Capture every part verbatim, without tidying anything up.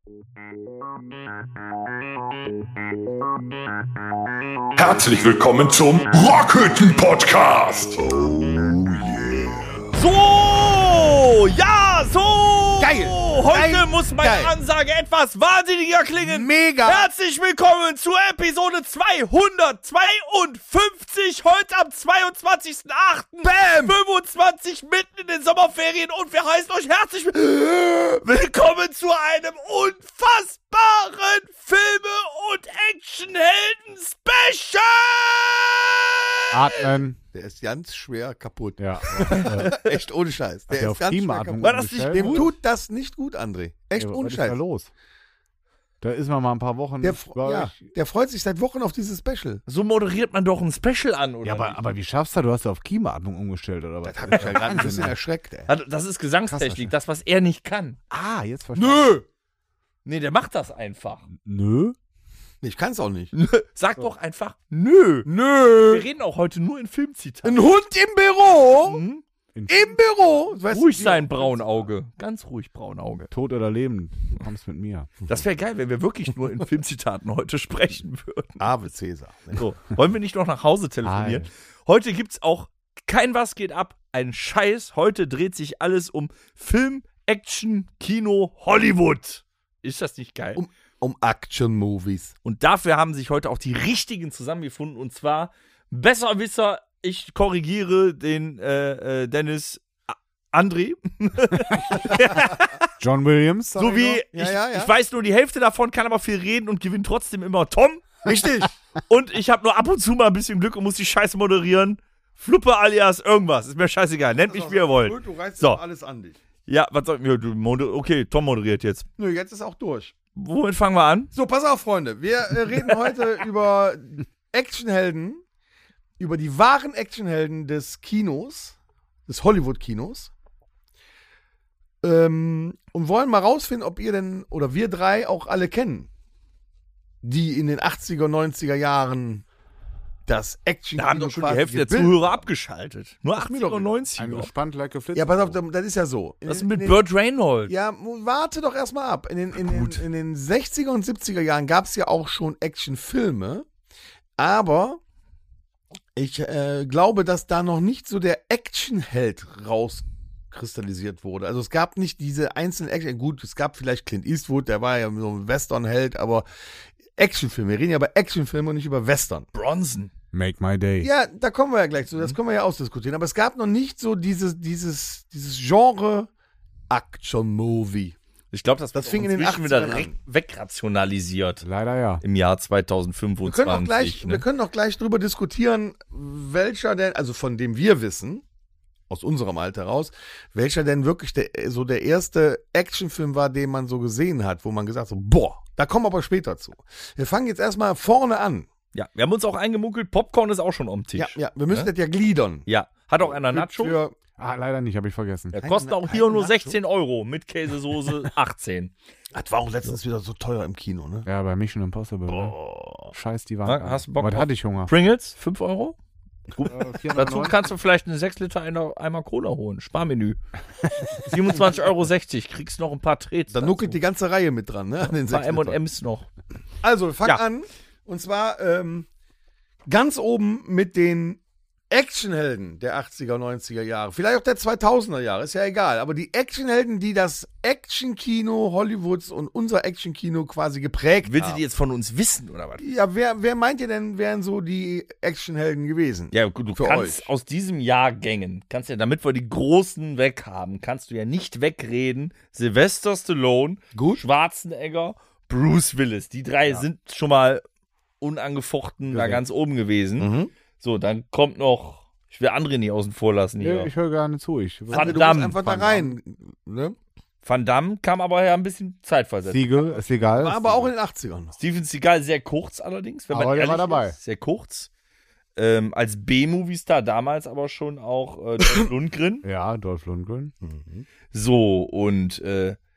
Herzlich willkommen zum Rockhütten-Podcast. Oh yeah. So, ja, so. Geil. Heute Geil. muss meine Geil. Ansage etwas wahnsinniger klingen. Mega. Herzlich willkommen zu Episode zweihundertzweiundfünfzig. Heute am zweiundzwanzigsten achten fünfundzwanzig mitten in den Sommerferien. Und wir heißen euch herzlich willkommen zu einem unfassbaren Filme- und Actionhelden-Special. Atmen. Der ist ganz schwer kaputt. Ja. Äh, Echt ohne Scheiß. Der der ist auf ganz schwer Klimaatmung kaputt. War das nicht umgestellt? Dem gut? tut das nicht gut, André. Echt Ja, ohne was ist da Scheiß. los? Da ist man mal ein paar Wochen Der, nicht bei ja, euch. der freut sich seit Wochen auf dieses Special. So moderiert man doch ein Special an, oder? Ja, aber, nicht? aber wie schaffst du? Du hast ja auf Klimaatmung umgestellt, oder was? Das hat mich ja gerade ein bisschen erschreckt, ey. Also, das ist Gesangstechnik, das, was er nicht kann. Ah, jetzt verstehe Nö. Nee, der macht das einfach. ich. Nö. Ich kann es auch nicht. Sag doch einfach nö. Nö. Wir reden auch heute nur in Filmzitaten. Ein Hund im Büro. Mhm. In Im Büro. Weißt du, Ruhig wie- sein, Braunauge. Ganz ruhig, Braunauge. Tod oder Leben, du kommst mit mir. Das wäre geil, wenn wir wirklich nur in Filmzitaten heute sprechen würden. Ave Cäsar. So, wollen wir nicht noch nach Hause telefonieren? Heute gibt's auch kein Was geht ab, ein Scheiß. Heute dreht sich alles um Film, Action, Kino, Hollywood. Ist das nicht geil? Um, um Action-Movies. Und dafür haben sich heute auch die richtigen zusammengefunden. Und zwar Besserwisser, ich korrigiere den äh, äh, Dennis A- André. John Williams. sag So ich wie, noch. Ja, ich, ja, ja. ich weiß nur die Hälfte davon, kann aber viel reden und gewinnt trotzdem immer Tom. Richtig. Und ich habe nur ab und zu mal ein bisschen Glück und muss die Scheiße moderieren. Fluppe alias irgendwas. Ist mir scheißegal. Nennt mich, wie ihr wollt. Du reißt So. doch alles an dich. Ja, was soll ja, du moder- Okay, Tom moderiert jetzt. Nö, jetzt ist auch durch. Womit fangen wir an? So, pass auf, Freunde. Wir äh, reden heute über Actionhelden, über die wahren Actionhelden des Kinos, des Hollywood-Kinos. Ähm, und wollen mal rausfinden, ob ihr denn, oder wir drei auch alle kennen, die in den achtziger, neunziger Jahren das Action-Kino Da haben doch schon die quasi Hälfte der gebildet- Zuhörer abgeschaltet. Nur Das ist mir achtziger doch und egal. neunziger. Ein gespannt like a Flitz. Ja, pass auf, das ist ja so. In- Was ist in mit den- Burt Reynolds? Ja, warte doch erstmal ab. In den, in, den, in den sechziger und siebziger Jahren gab es ja auch schon Actionfilme, aber ich äh, glaube, dass da noch nicht so der Actionheld rauskristallisiert wurde. Also es gab nicht diese einzelnen Action, gut, es gab vielleicht Clint Eastwood, der war ja so ein Westernheld, aber Actionfilme, wir reden ja über Actionfilme und nicht über Western. Bronson. Make my day. Ja, da kommen wir ja gleich zu, das können wir ja ausdiskutieren, aber es gab noch nicht so dieses, dieses, dieses Genre Action-Movie. Ich glaube, das, Das wird fing in den inzwischen wieder achtzigern re- an. wegrationalisiert Leider ja. im Jahr Wir zweitausendfünfundzwanzig. können auch gleich, ne? wir können auch gleich drüber diskutieren, welcher denn, also von dem wir wissen, aus unserem Alter raus, welcher denn wirklich der, so der erste Actionfilm war, den man so gesehen hat, wo man gesagt hat, so, boah, da kommen wir aber später zu. Wir fangen jetzt erstmal vorne an. Ja, wir haben uns auch eingemunkelt, Popcorn ist auch schon am Tisch. Ja, ja, wir müssen Ne? das ja gliedern. Ja. Hat auch einer Nacho. Für, Ah, leider nicht, habe ich vergessen. Der Ein- kostet auch ein hier nur Nacho? sechzehn Euro. Mit Käsesoße achtzehn. das war auch letztens wieder so teuer im Kino, ne? Ja, bei Mission Impossible. Ne? Boah. Scheiß die Na, Wand. hast du Bock Was drauf? hatte ich Hunger? Pringles, fünf Euro. Äh, Dazu vierhundertneunzig. kannst du vielleicht eine sechs Liter Eimer Eimer Cola holen. Sparmenü. siebenundzwanzig Euro sechzig. Kriegst noch ein paar Trets. Da nuckelt die ganze Reihe mit dran, ne? An den ein paar sechs M und Liter. M's noch. Also, wir fangen Ja. an. Und zwar ähm, ganz oben mit den Actionhelden der achtziger, neunziger Jahre. Vielleicht auch der zweitausender Jahre, ist ja egal. Aber die Actionhelden, die das Actionkino Hollywoods und unser Actionkino quasi geprägt Willst du haben. die jetzt von uns wissen, oder was? Ja, wer, wer meint ihr denn, wären so die Actionhelden gewesen? Ja, gut, du Für kannst euch. aus diesem Jahrgängen, kannst ja, damit wir die Großen weg haben, kannst du ja nicht wegreden. Sylvester Stallone, Gut. Schwarzenegger, Bruce Willis. Die drei sind schon mal unangefochten da Korrekt. ganz oben gewesen. Mhm. So, dann kommt noch, ich will André nicht außen vor lassen hier. Ja, ich höre gerne zu. Ich Van Also, du musst Damme. einfach da Van rein. Ne? Van Damme kam aber ja ein bisschen zeitversetzt. Siegel, ist egal. War aber auch in den achtzigern. Steven Seagal sehr kurz allerdings, wenn man Aber der ehrlich war dabei. ist. Sehr kurz. Ähm, als B-Movie-Star damals aber schon auch äh, Dolph Lundgren. Ja, Dolph Lundgren. So, und äh,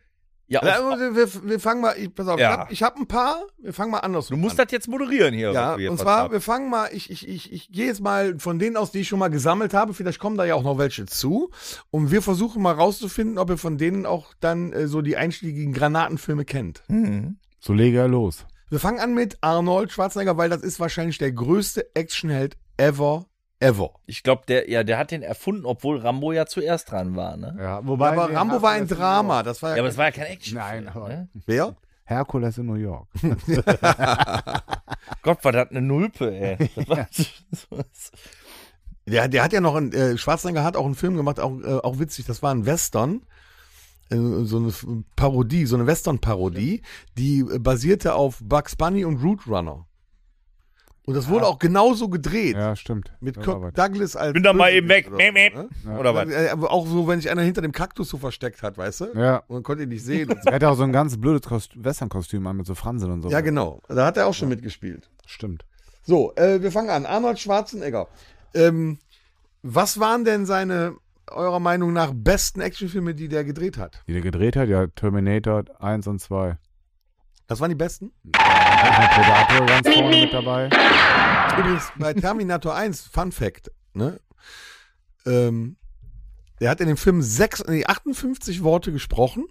Ja, Ja, auf, wir, wir, wir fangen mal, ich, pass auf, Ja. ich habe ich hab ein paar, wir fangen mal andersrum du musst an. das jetzt moderieren hier. Ja, was wir hier und zwar, verzapfen. wir fangen mal, ich, ich, ich, ich gehe jetzt mal von denen aus, die ich schon mal gesammelt habe, vielleicht kommen da ja auch noch welche zu. Und wir versuchen mal rauszufinden, ob ihr von denen auch dann äh, so die einschlägigen Granatenfilme kennt. Mhm. So lege er los. Wir fangen an mit Arnold Schwarzenegger, weil das ist wahrscheinlich der größte Actionheld ever, ever. Ich glaube, der, ja, der hat den erfunden, obwohl Rambo ja zuerst dran war, ne? Ja, wobei Aber nee, Rambo war ein Herkules in Drama, New York. das war Ja, ja, aber es war ja kein Action. Nein, aber- Ne? wer? Herkules in New York. Gott, war das eine Nulpe, ey. Das war, Der, der hat ja noch, ein, äh, Schwarzenegger hat auch einen Film gemacht, auch, äh, auch witzig, das war ein Western, äh, so eine F- Parodie, so eine Western-Parodie, die äh, basierte auf Bugs Bunny und Roadrunner. Und das wurde auch genauso gedreht. Ja, stimmt. Mit Das Kirk war was. Douglas als. Bin da mal eben weg. Oder, Mäh, mäh. ne? Oder was? Äh, aber auch so, wenn sich einer hinter dem Kaktus so versteckt hat, weißt du? Ja. Und man konnte ihn nicht sehen. Er hatte auch so ein ganz blödes Kost- Western-Kostüm an mit so Fransen und so. Ja, genau. Da hat er auch schon mitgespielt. Stimmt. So, äh, wir fangen an. Arnold Schwarzenegger. Ähm, was waren denn seine, eurer Meinung nach, besten Actionfilme, die der gedreht hat? Die der gedreht hat, ja, Terminator eins und zwei. Das waren die besten? Predator ganz vorne mit dabei. Übrigens, bei Terminator eins, Fun Fact, ne? Ähm, der hat in dem Film sechs, nee, achtundfünfzig Worte gesprochen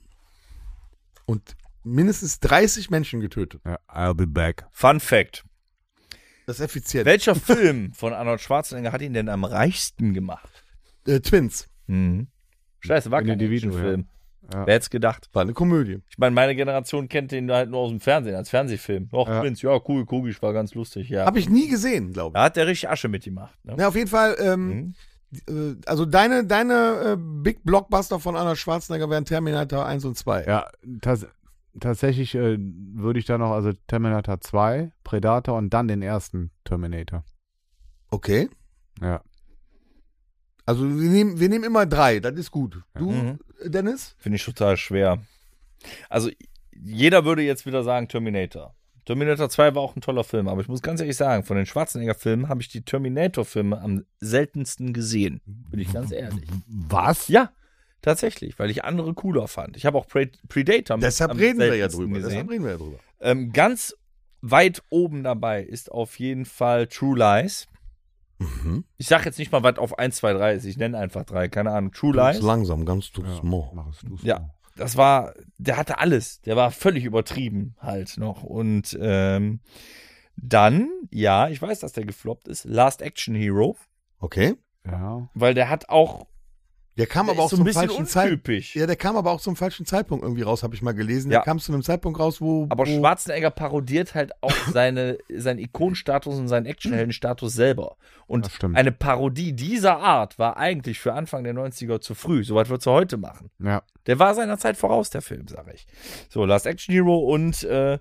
und mindestens dreißig Menschen getötet. Ja, I'll be back. Fun Fact. Das ist effizient. Welcher Film von Arnold Schwarzenegger hat ihn denn am reichsten gemacht? Äh, Twins. Mhm. Scheiße, war In kein die Division, Actionfilm. Ja. Wer hätte es gedacht? War eine Komödie. Ich meine, meine Generation kennt den halt nur aus dem Fernsehen, als Fernsehfilm. Doch, Ja. Twins, ja, cool, Kugisch, war ganz lustig, ja. Habe ich nie gesehen, glaube Da hat der richtig Asche mitgemacht. Ne? ich. Ja, auf jeden Fall, ähm, Mhm. äh, also deine, deine äh, Big Blockbuster von Arnold Schwarzenegger wären Terminator eins und zwei. Ja, tats tatsächlich äh, würde ich da noch, also Terminator zwei, Predator und dann den ersten Terminator. Okay. Ja. Also wir nehmen, wir nehmen immer drei, das ist gut. Du, Mhm. Dennis? Finde ich total schwer. Also, jeder würde jetzt wieder sagen Terminator. Terminator zwei war auch ein toller Film, aber ich muss ganz ehrlich sagen, von den Schwarzenegger-Filmen habe ich die Terminator-Filme am seltensten gesehen. Bin ich ganz ehrlich. Was? Ja, tatsächlich, weil ich andere cooler fand. Ich habe auch Pre Predator mit Deshalb am reden wir ja seltensten drüber. gesehen. Deshalb reden wir ja drüber. Ähm, ganz weit oben dabei ist auf jeden Fall True Lies. Mhm. Ich sage jetzt nicht mal, was auf eins, zwei, drei ist. Ich nenne einfach drei. Keine Ahnung. True Ganz Lies. langsam, ganz too Ja, small. mach es du Ja, das war, der hatte alles. Der war völlig übertrieben halt noch. Und ähm, dann, ja, ich weiß, dass der gefloppt ist. Last Action Hero. Okay. Ja. Weil der hat auch, Der kam der aber auch ist so ein zum bisschen falschen Zeitpunkt. untypisch. Ja, der kam aber auch zum falschen Zeitpunkt irgendwie raus, habe ich mal gelesen. Ja. Der kam zu einem Zeitpunkt raus, wo. Aber wo Schwarzenegger parodiert halt auch seine, seinen Ikonenstatus und seinen Actionheldenstatus selber. Und Das stimmt. eine Parodie dieser Art war eigentlich für Anfang der neunziger zu früh. So was würdest du heute machen. Ja. Der war seiner Zeit voraus, der Film, sag ich. So, Last Action Hero und äh,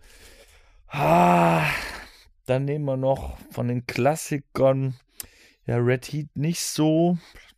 ah, dann nehmen wir noch von den Klassikern, ja, Red Heat nicht so.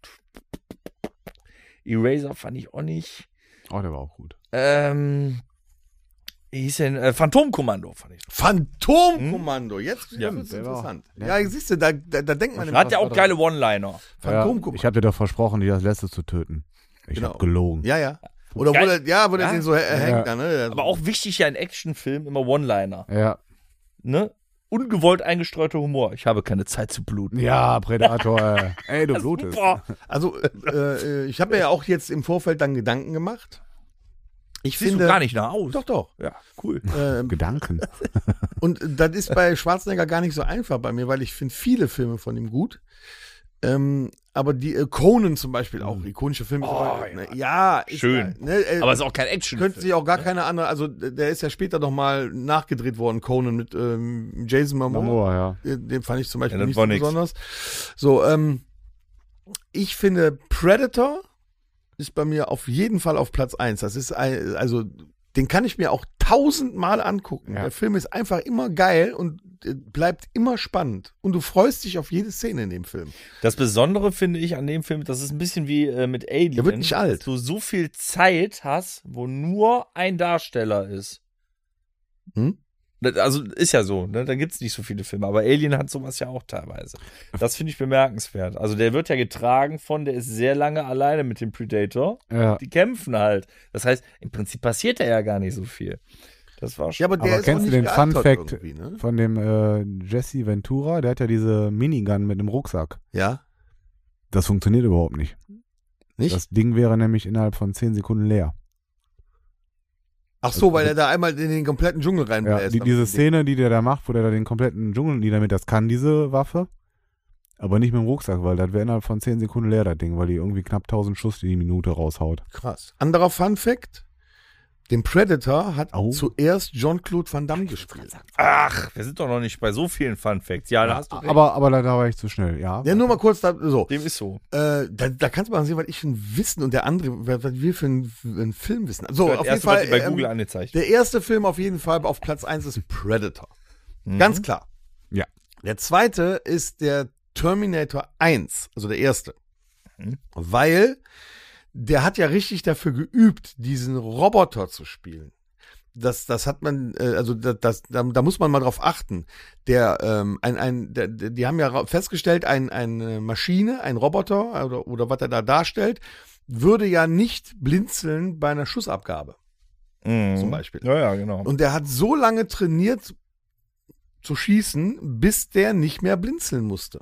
Eraser fand ich auch nicht. Oh, der war auch gut. Ähm, wie hieß denn? Äh, Phantomkommando fand ich. Phantomkommando. Jetzt Ja, wird's der war- interessant. der- Ja, siehst du, da, da, da denkt man immer, Hat ja was auch war geile da- One-Liner. Ja, Phantomkommando. ich habe dir doch versprochen, die als letztes zu töten. Ich Genau. habe gelogen. Ja, ja. Oder wo Geil. der, ja, wo der Ja. den so äh, hängt, Ja. da, ne? Aber auch wichtig ja in Actionfilmen immer One-Liner. Ja. Ne? Ungewollt eingestreuter Humor. Ich habe keine Zeit zu bluten. Ja, Predator. äh. Ey, du blutest. Super. Also, äh, äh, ich habe mir ja auch jetzt im Vorfeld dann Gedanken gemacht. Ich Siehst finde. du gar nicht nach aus. Doch, doch. Ja, cool. Ähm, Gedanken. und das ist bei Schwarzenegger gar nicht so einfach bei mir, weil ich finde viele Filme von ihm gut. Ähm, aber die äh, Conan zum Beispiel auch, ikonische Filme. Oh, aber, ja. ne, ja, ist, Schön. Ne, äh, Aber es ist auch kein Action. könnte sich auch gar keine andere, also der ist ja später noch mal nachgedreht worden, Conan mit ähm, Jason Momoa. Momoa, ja. Den den fand ich zum Beispiel Ja, das nicht war so nix. besonders. So, ähm, ich finde Predator ist bei mir auf jeden Fall auf Platz eins. Das ist ein, also den kann ich mir auch tausendmal angucken. Ja. Der Film ist einfach immer geil und äh, bleibt immer spannend. Und du freust dich auf jede Szene in dem Film. Das Besondere finde ich an dem Film, das ist ein bisschen wie äh, mit Alien. Der wird nicht alt. Dass du so viel Zeit hast, wo nur ein Darsteller ist. Hm? Also ist ja so, ne? Da gibt's nicht so viele Filme, aber Alien hat sowas ja auch teilweise. Das finde ich bemerkenswert. Also der wird ja getragen von, der ist sehr lange alleine mit dem Predator. Ja. Die kämpfen halt. Das heißt, im Prinzip passiert da ja gar nicht so viel. Das war schon. Ja, aber der Aber ist kennst auch du nicht den Fun gealtert Fact irgendwie, ne? von dem äh, Jesse Ventura? Der hat ja diese Minigun mit einem Rucksack. Ja? Das funktioniert überhaupt nicht. Nicht? Das Ding wäre nämlich innerhalb von zehn Sekunden leer. Ach so, weil er da einmal in den kompletten Dschungel Ja, reinbläst. die, diese Szene, die der da macht, wo der da den kompletten Dschungel niedermäht, das kann diese Waffe, aber nicht mit dem Rucksack, weil das wäre innerhalb von zehn Sekunden leer, das Ding, weil die irgendwie knapp tausend Schuss die Minute raushaut. Krass. Anderer Fun Fact. Den Predator hat Oh. zuerst Jean-Claude Van Damme gespielt. Ach, wir sind doch noch nicht bei so vielen Fun Facts. Ja, da hast du recht. Aber, aber da, da war ich zu schnell, ja. Ja, nur mal kurz, da, so. Dem ist so. Äh, da, da kannst du mal sehen, was ich für ein Wissen und der andere, was was wir für ein, für ein Film wissen. So, Das auf jeden erste, Fall. was dir bei ähm, Google angezeigt. Der erste Film auf jeden Fall auf Platz eins ist Predator. Ganz klar. Ja. Der zweite ist der Terminator eins, also der erste. Mhm. Weil der hat ja richtig dafür geübt, diesen Roboter zu spielen. Das, das hat man, äh, also das, das, da, da muss man mal drauf achten. Der, ähm, ein, ein, der, die haben ja ra- festgestellt, ein, eine Maschine, ein Roboter oder, oder was er da darstellt, würde ja nicht blinzeln bei einer Schussabgabe, Mhm. zum Beispiel. Ja, ja, genau. Und der hat so lange trainiert zu schießen, bis der nicht mehr blinzeln musste.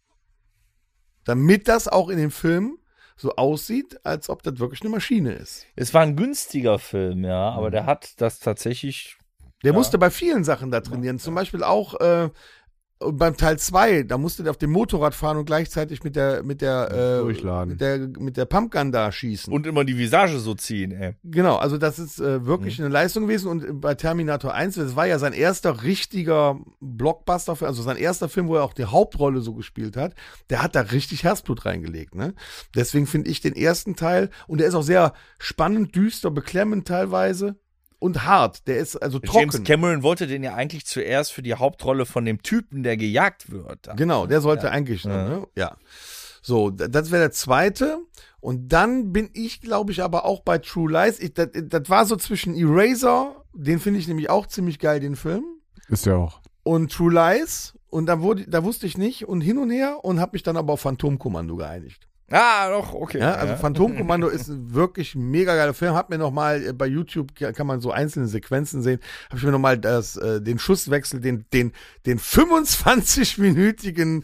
Damit das auch in dem Film so aussieht, als ob das wirklich eine Maschine ist. Es war ein günstiger Film, ja, aber der hat das tatsächlich. Der Ja. musste bei vielen Sachen da trainieren. Zum Beispiel auch äh, beim Teil zwei, da musste der auf dem Motorrad fahren und gleichzeitig mit der mit der äh, Durchladen. mit der mit der Pumpgun da schießen. Und immer die Visage so ziehen, ey. Genau, also das ist äh, wirklich eine Leistung gewesen. Und bei Terminator eins, das war ja sein erster richtiger Blockbuster, also sein erster Film, wo er auch die Hauptrolle so gespielt hat. Der hat da richtig Herzblut reingelegt, ne? Deswegen finde ich den ersten Teil, und der ist auch sehr spannend, düster, beklemmend teilweise und hart. Der ist also James trocken. Cameron wollte den ja eigentlich zuerst für die Hauptrolle von dem Typen, der gejagt wird. Genau, der sollte Ja. eigentlich, Ja. ne? Ja. So, d- das wäre der zweite. Und dann bin ich, glaube ich, aber auch bei True Lies. Ich, das, das war so zwischen Eraser, den finde ich nämlich auch ziemlich geil, den Film, Ist ja auch. und True Lies. Und da, wurde, da wusste ich nicht und hin und her und habe mich dann aber auf Phantomkommando geeinigt. Ah, doch, okay. Ja, also Phantomkommando ist ein wirklich mega geiler Film. Hab mir noch mal äh, bei YouTube ka- kann man so einzelne Sequenzen sehen. Habe ich mir noch mal das äh, den Schusswechsel, den den den fünfundzwanzig-minütigen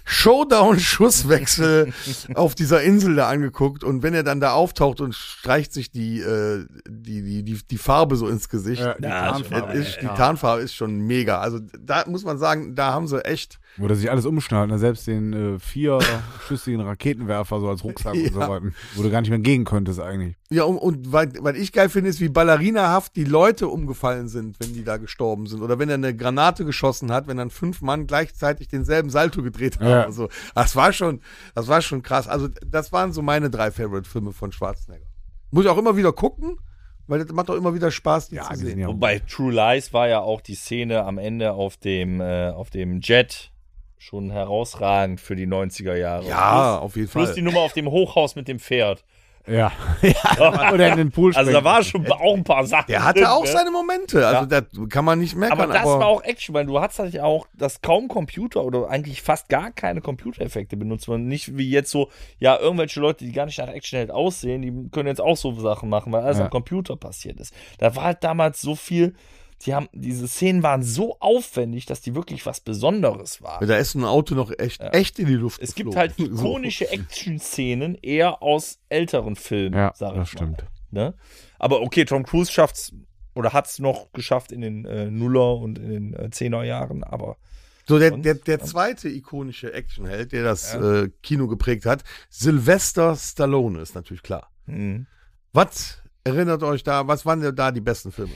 Showdown-Schusswechsel auf dieser Insel da angeguckt, und wenn er dann da auftaucht und streicht sich die äh, die die die die Farbe so ins Gesicht. Ja, die Ja, Tarnfarbe. Es ist, die Tarnfarbe ist schon mega. Also da muss man sagen, da haben sie echt. Wo der sich alles umschnallt, ne? Selbst den äh, vierschüssigen Raketenwerfer so als Rucksack und so Ja. weiter, wo du gar nicht mehr gehen könntest eigentlich. Ja, und, und weil, weil ich geil finde, ist, wie ballerinahaft die Leute umgefallen sind, wenn die da gestorben sind. Oder wenn er eine Granate geschossen hat, wenn dann fünf Mann gleichzeitig denselben Salto gedreht haben. Ja. Also, das war schon, das war schon krass. Also, das waren so meine drei Favorite-Filme von Schwarzenegger. Muss ich auch immer wieder gucken, weil das macht auch immer wieder Spaß, die Ja, zu die sind sehen. ja Wobei True Lies war ja auch die Szene am Ende auf dem, äh, auf dem Jet schon herausragend für die neunziger Jahre. Ja, Plus, auf jeden plus Fall. die Nummer auf dem Hochhaus mit dem Pferd. Ja. ja. Oder in den Pool Also da springen. war schon auch ein paar Sachen. Der hatte drin, auch ne? seine Momente. Also, das kann man nicht meckern. Aber das aber war auch Action, weil du hast halt auch, dass kaum Computer oder eigentlich fast gar keine Computereffekte benutzt wurden. Nicht wie jetzt so, ja, irgendwelche Leute, die gar nicht nach Actionheld aussehen, die können jetzt auch so Sachen machen, weil alles Ja. am Computer passiert ist. Da war halt damals so viel, die haben, diese Szenen waren so aufwendig, dass die wirklich was Besonderes waren. da ist ein Auto noch echt, echt in die Luft Es gibt geflogen. halt ikonische Action-Szenen eher aus älteren Filmen, Ja, sag ich das mal. stimmt. Ne? Aber okay, Tom Cruise schafft's oder hat's noch geschafft in den äh, Nuller und in den äh, Zehner Jahren, aber So, der, Und? der, der zweite ikonische Actionheld, der das äh, Kino geprägt hat, Sylvester Stallone, ist natürlich klar. mh. Was erinnert euch da, was waren denn da die besten Filme?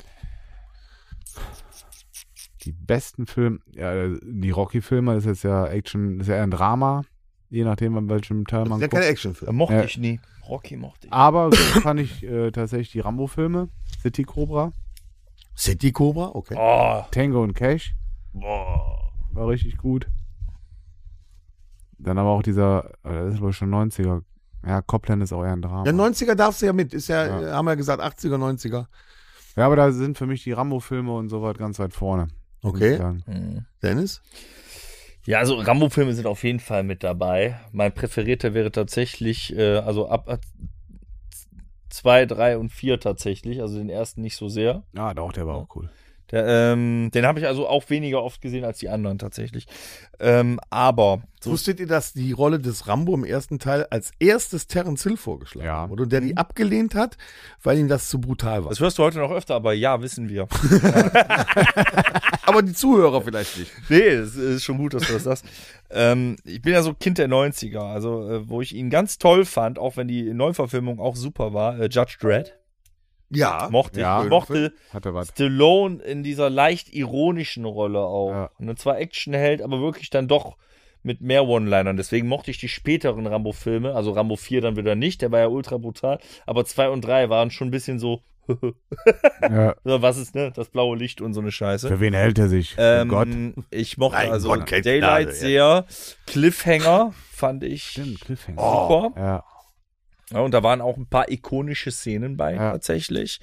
Die besten Filme, ja, die Rocky-Filme, das ist jetzt ja Action, das ist ja eher ein Drama, je nachdem, an welchem Teil Das man ist ja guckt. keine Da Actionfilme. mochte Ja. ich nie. Rocky mochte ich. Aber so fand ich äh, tatsächlich die Rambo-Filme, City Cobra, City Cobra, okay. Oh, Tango und Cash, boah. war richtig gut. Dann aber auch dieser, äh, das ist wohl schon neunziger, ja, Copland ist auch eher ein Drama. Ja, neunziger darfst du ja mit, ist ja, Ja. äh, haben wir ja gesagt, achtziger, neunziger. Ja, aber da sind für mich die Rambo-Filme und so was ganz weit vorne. Okay. Mhm. Dennis? Ja, also Rambo-Filme sind auf jeden Fall mit dabei. Mein präferierter wäre tatsächlich, äh, also ab, ab zwei, drei und vier tatsächlich. Also den ersten nicht so sehr. Ja, doch, der war auch cool. Der, ähm, den habe ich also auch weniger oft gesehen als die anderen tatsächlich. Ähm, aber so Wusstet ihr, dass die Rolle des Rambo im ersten Teil als erstes Terence Hill vorgeschlagen Ja. wurde und der die abgelehnt hat, weil ihm das zu brutal war? das hörst du heute noch öfter, aber ja, wissen wir. Aber die Zuhörer vielleicht nicht. Nee, es ist schon gut, dass du das sagst. ähm, ich bin ja so Kind der neunziger, also äh, wo ich ihn ganz toll fand, auch wenn die Neuverfilmung auch super war, äh, Judge Dredd. Ja. Mochte Ja. ich. Ich mochte Hatte was. Stallone in dieser leicht ironischen Rolle auch. Ja. Und zwar Actionheld, aber wirklich dann doch mit mehr One-Linern. Deswegen mochte ich die späteren Rambo-Filme, also Rambo vier dann wieder nicht, der war ja ultra brutal, aber zwei und drei waren schon ein bisschen so, Ja. was ist, ne, das blaue Licht und so eine Scheiße. Für wen hält er sich? Ähm, oh Gott. Ich mochte Mein also Gott, Kate Daylight Gnade, sehr. Cliffhanger fand ich Stimmt, Cliffhanger. super. Ja. Ja, und da waren auch ein paar ikonische Szenen bei, Ja. tatsächlich.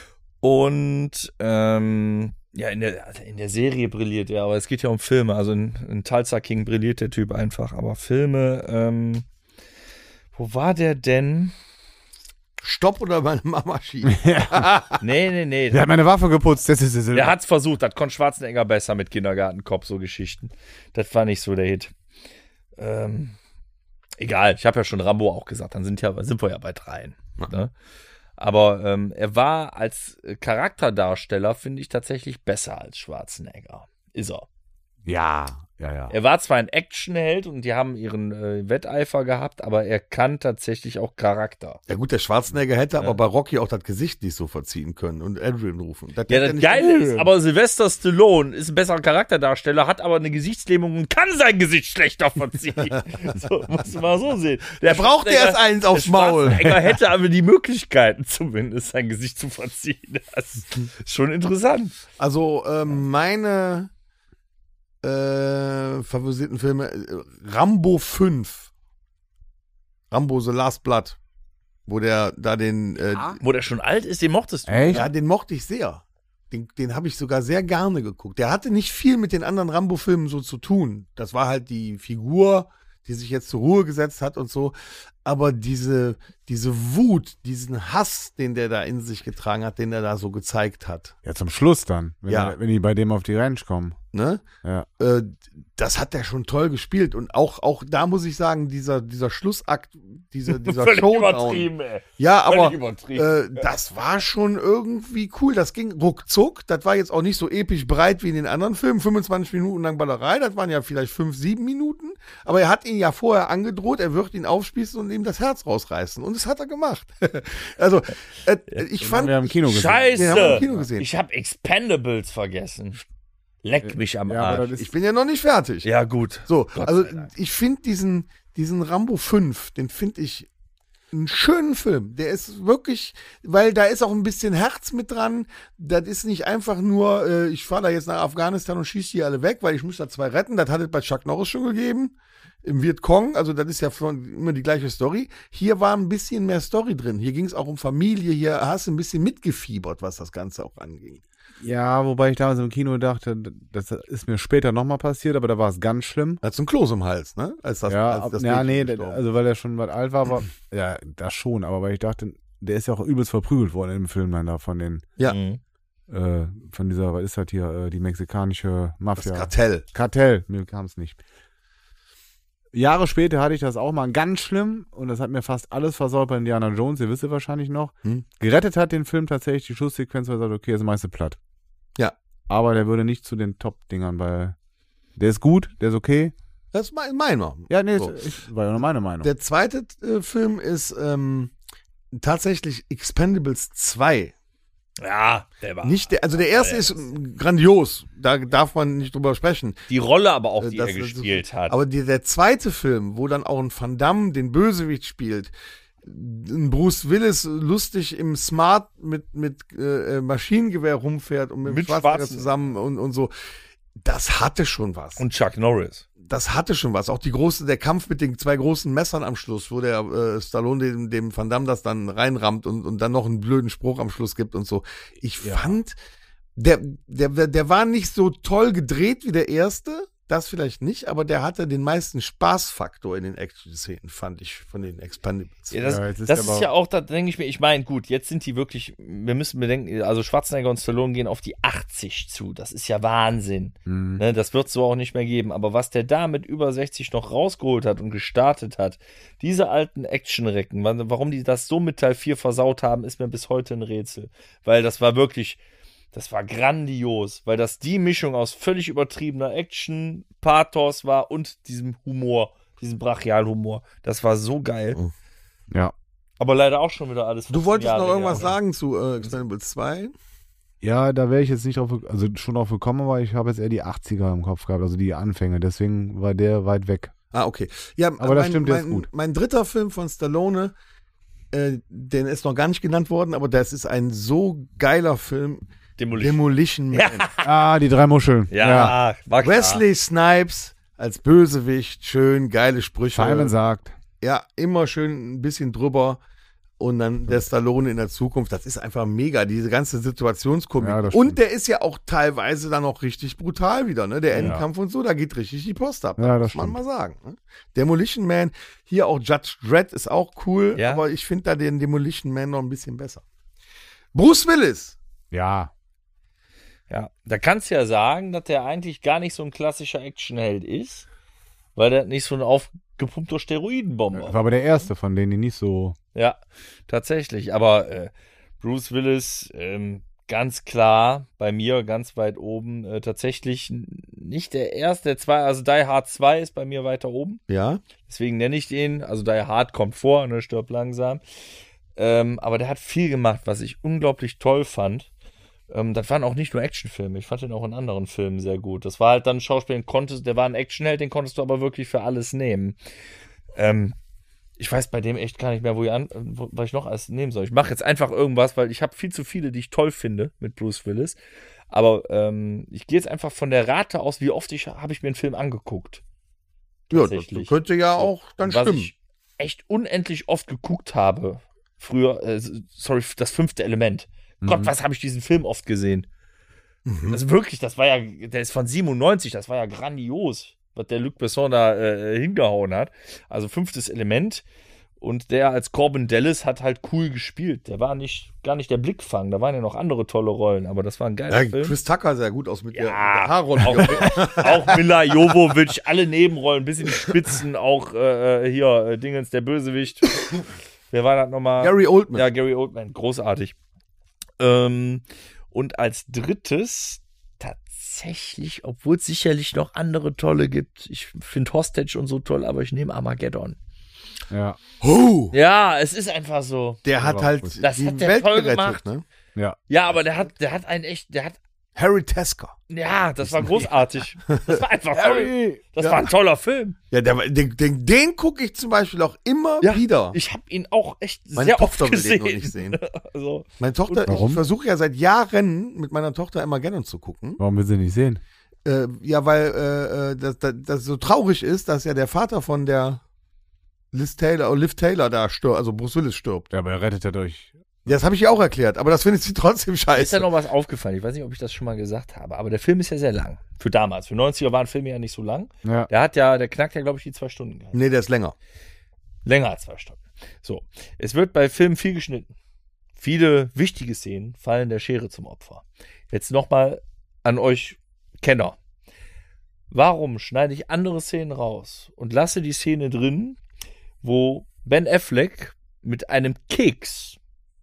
Und ähm, ja, in der, also in der Serie brilliert er, aber es geht ja um Filme. Also in, in Tulsa King brilliert der Typ einfach. Aber Filme, ähm, wo war der denn? Stopp oder meine Mama schießt. Nee, nee, nee. Der hat meine Waffe geputzt. Das ist, das ist Der hat's versucht, das konnte Schwarzenegger besser mit Kindergartenkopf, so Geschichten. Das war nicht so der Hit. Ähm, egal, ich habe ja schon Rambo auch gesagt, dann sind, ja, sind wir ja bei dreien. Ne? Aber ähm, er war als Charakterdarsteller, finde ich, tatsächlich besser als Schwarzenegger. Ist er. Ja, ja, ja. Er war zwar ein Actionheld und die haben ihren äh, Wetteifer gehabt, aber er kann tatsächlich auch Charakter. Ja gut, der Schwarzenegger hätte Ja. aber bei Rocky auch das Gesicht nicht so verziehen können und Adrian rufen. Das Ja, hätte er das nicht Geile gemacht. ist, aber Sylvester Stallone ist ein besserer Charakterdarsteller, hat aber eine Gesichtslähmung und kann sein Gesicht schlechter verziehen. So, musst du mal so sehen. Der braucht erst eins aufs Maul. Schwarzenegger hätte aber die Möglichkeiten, zumindest sein Gesicht zu verziehen. Das ist schon interessant. Also ähm, meine äh, favorisierten Filme, äh, Rambo fünf. Rambo The Last Blood. Wo der da den, äh, Wo der schon alt ist, den mochtest du. Echt? ja, den mochte ich sehr. Den, den habe ich sogar sehr gerne geguckt. Der hatte nicht viel mit den anderen Rambo-Filmen so zu tun. Das war halt die Figur, die sich jetzt zur Ruhe gesetzt hat und so. Aber diese, diese Wut, diesen Hass, den der da in sich getragen hat, den er da so gezeigt hat, Ja, zum Schluss dann, wenn, Ja. er, wenn die bei dem auf die Ranch kommen. ne? Ja. Äh, das hat der schon toll gespielt. Und auch, auch da muss ich sagen, dieser, dieser Schlussakt, dieser, dieser Völlig Showdown. übertrieben, ey. Ja, aber Völlig übertrieben. äh, das war schon irgendwie cool. Das ging ruckzuck. Das war jetzt auch nicht so episch breit wie in den anderen Filmen. fünfundzwanzig Minuten lang Ballerei. Das waren ja vielleicht fünf, sieben Minuten. Aber er hat ihn ja vorher angedroht. Er wird ihn aufspießen und ihm das Herz rausreißen. Und das hat er gemacht. Also, äh, ich Den fand. haben wir im Kino gesehen. Den haben wir im Scheiße. Kino gesehen. Ich habe Expendables vergessen. Leck mich am Ja, aber Arsch. das ist Ich bin ja noch nicht fertig. Ja, gut. So, Gott also sei Dank. ich finde diesen, diesen Rambo fünf, den finde ich einen schönen Film. Der ist wirklich, weil da ist auch ein bisschen Herz mit dran. Das ist nicht einfach nur, äh, ich fahre da jetzt nach Afghanistan und schieße die alle weg, weil ich muss da zwei retten. Das hat es bei Chuck Norris schon gegeben. Im Vietcong, also das ist ja von, immer die gleiche Story. Hier war ein bisschen mehr Story drin. Hier ging es auch um Familie. Hier hast du ein bisschen mitgefiebert, was das Ganze auch anging. Ja, wobei ich damals im Kino dachte, das ist mir später nochmal passiert, aber da war es ganz schlimm. Hat so ein Kloß im Hals, ne? Als das, ja, als ab, das ja Mädchen nee, gestorben. also weil er schon was alt war, aber ja, das schon, aber weil ich dachte, der ist ja auch übelst verprügelt worden im Film dann da von den, Ja. Mhm. äh, von dieser, was ist das hier, äh, die mexikanische Das Mafia. Kartell. Kartell, mir kam es nicht. Jahre später hatte ich das auch mal ganz schlimm und das hat mir fast alles versaut bei Indiana Jones, ihr wisst ihr wahrscheinlich noch. Hm. Gerettet hat den Film tatsächlich die Schusssequenz, weil er sagt, okay, jetzt machst du platt. Ja. Aber der würde nicht zu den Top-Dingern, weil der ist gut, der ist okay. Das ist mein- meiner. Ja, nee, So. ich, war ja nur meine Meinung. Der zweite äh, Film ist ähm, tatsächlich Expendables zwei. Ja, der war. Nicht der, also der erste ist ähm, grandios. Da darf man nicht drüber sprechen. Die Rolle aber auch, Äh, die das- er das- gespielt hat. Aber die, der zweite Film, wo dann auch ein Van Damme den Bösewicht spielt, ein Bruce Willis lustig im Smart mit, mit äh, Maschinengewehr rumfährt und mit, Mit Schwarzenegger Schwarzen- zusammen und, und so. das hatte schon was. Und Chuck Norris. Das hatte schon was. Auch die große, der Kampf mit den zwei großen Messern am Schluss, wo der äh, Stallone dem, dem Van Damme das dann reinrammt und, und dann noch einen blöden Spruch am Schluss gibt und so. Ich Ja. fand, der, der, der war nicht so toll gedreht wie der erste. Das vielleicht nicht, aber der hatte den meisten Spaßfaktor in den Action-Szenen, fand ich, von den Expendables. Ja, das, Ja, jetzt ist das aber- ist ja auch, da denke ich mir, ich meine, gut, jetzt sind die wirklich, wir müssen bedenken, also Schwarzenegger und Stallone gehen auf die achtzig zu. Das ist ja Wahnsinn. Mhm. Ne, das wird es so auch nicht mehr geben. Aber was der da mit über sechzig noch rausgeholt hat und gestartet hat, diese alten Actionrecken, wa- warum die das so mit Teil vier versaut haben, ist mir bis heute ein Rätsel. Weil das war wirklich, das war grandios, weil das die Mischung aus völlig übertriebener Action, Pathos war und diesem Humor, diesem Brachialhumor. Das war so geil. Ja. Aber leider auch schon wieder alles. Du wolltest Jahre noch irgendwas her. sagen zu äh, Expendables zwei? Ja, da wäre ich jetzt nicht drauf, also schon drauf gekommen, aber ich habe jetzt eher die achtziger im Kopf gehabt, also die Anfänge, deswegen war der weit weg. Ah, okay. Ja, Aber das mein, stimmt, der ist mein, gut. Mein dritter Film von Stallone, äh, den ist noch gar nicht genannt worden, aber das ist ein so geiler Film. Demolition. Demolition Man. Ah, die drei Muscheln. Ja, war klar. Wesley Snipes als Bösewicht, schön, geile Sprüche. Simon sagt. Ja, immer schön ein bisschen drüber. Und dann der Stallone in der Zukunft, das ist einfach mega, diese ganze Situationskomik. Ja, das und stimmt. der ist ja auch teilweise dann auch richtig brutal wieder, ne? Der Ja. Endkampf und so, da geht richtig die Post ab. Ja, das muss man stimmt. mal sagen. Ne? Demolition Man, hier auch Judge Dredd ist auch cool, Ja. aber ich finde da den Demolition Man noch ein bisschen besser. Bruce Willis. Ja. Ja, da kannst du ja sagen, dass der eigentlich gar nicht so ein klassischer Actionheld ist, weil der nicht so ein aufgepumpter Steroidenbomber. War aber der erste von denen, die nicht so. Ja, tatsächlich. Aber äh, Bruce Willis, ähm, ganz klar, bei mir ganz weit oben, äh, tatsächlich n- nicht der erste, der zwei, also Die Hard zwei ist bei mir weiter oben. Ja. Deswegen nenne ich den. Also Die Hard kommt vor, ne, stirbt langsam. Ähm, aber der hat viel gemacht, was ich unglaublich toll fand. Ähm, das waren auch nicht nur Actionfilme. Ich fand den auch in anderen Filmen sehr gut. Das war halt dann ein Schauspieler, den konntest, der war ein Actionheld, den konntest du aber wirklich für alles nehmen. Ähm, ich weiß bei dem echt gar nicht mehr, wo ich, an, wo, was ich noch alles nehmen soll. Ich mache jetzt einfach irgendwas, weil ich habe viel zu viele, die ich toll finde mit Bruce Willis. Aber ähm, ich gehe jetzt einfach von der Rate aus, wie oft ich habe ich mir einen Film angeguckt. Ja, das Tatsächlich. könnte ja So. auch dann Was stimmen. ich echt unendlich oft geguckt habe. Früher, äh, sorry, das fünfte Element. Gott, was habe ich diesen Film oft gesehen? Mhm. Also wirklich, das war ja, der ist von siebenundneunzig, das war ja grandios, was der Luc Besson da äh, hingehauen hat. Also fünftes Element. Und der als Corbin Dallas hat halt cool gespielt. Der war nicht, gar nicht der Blickfang, da waren ja noch andere tolle Rollen, aber das war ein geiler Ja, Film. Chris Tucker sah gut aus mit der, mit Ja, der Haarrolle. auch, auch Mila Jovovich, alle Nebenrollen, bis in die Spitzen, auch äh, hier, äh, Dingens, der Bösewicht. Wer war das nochmal? Gary Oldman. Ja, Gary Oldman, großartig. Ähm, und als drittes tatsächlich, obwohl es sicherlich noch andere tolle gibt. Ich finde Hostage und so toll, aber ich nehme Armageddon. Ja. Oh, Ja, es ist einfach so. der hat Aber halt gut. Das die hat der Welt toll gerettet, gemacht. ne? Ja. Ja, aber der hat, der hat einen echt, der hat, Harry Tesker. ja, das war großartig. Das war einfach toll. Das Ja. war ein toller Film. Ja, der, war- den, den, den gucke ich zum Beispiel auch immer Ja, wieder. Ich habe ihn auch echt Meine sehr Tochter oft will den gesehen. noch nicht sehen. Also, Meine Tochter, Warum? ich versuche ja seit Jahren mit meiner Tochter Armageddon zu gucken. Warum will sie nicht sehen? Äh, ja, weil äh, äh, das, das, das so traurig ist, dass ja der Vater von der Liz Taylor, oh, Liv Taylor da stirbt, also Bruce Willis stirbt. Ja, aber er rettet ja durch. Ja, das habe ich ihr auch erklärt, aber das findet sie trotzdem ist ja scheiße. noch was aufgefallen. Ich weiß nicht, ob ich das schon mal gesagt habe, aber der Film ist ja sehr lang. Für damals. Für neunziger waren Filme ja nicht so lang. Ja. Der hat ja, der knackt ja, glaube ich, die zwei Stunden gehabt. Nee, der ist länger. Länger als zwei Stunden. So. Es wird bei Filmen viel geschnitten. Viele wichtige Szenen fallen der Schere zum Opfer. Jetzt nochmal an euch Kenner. Warum schneide ich andere Szenen raus und lasse die Szene drin, wo Ben Affleck mit einem Keks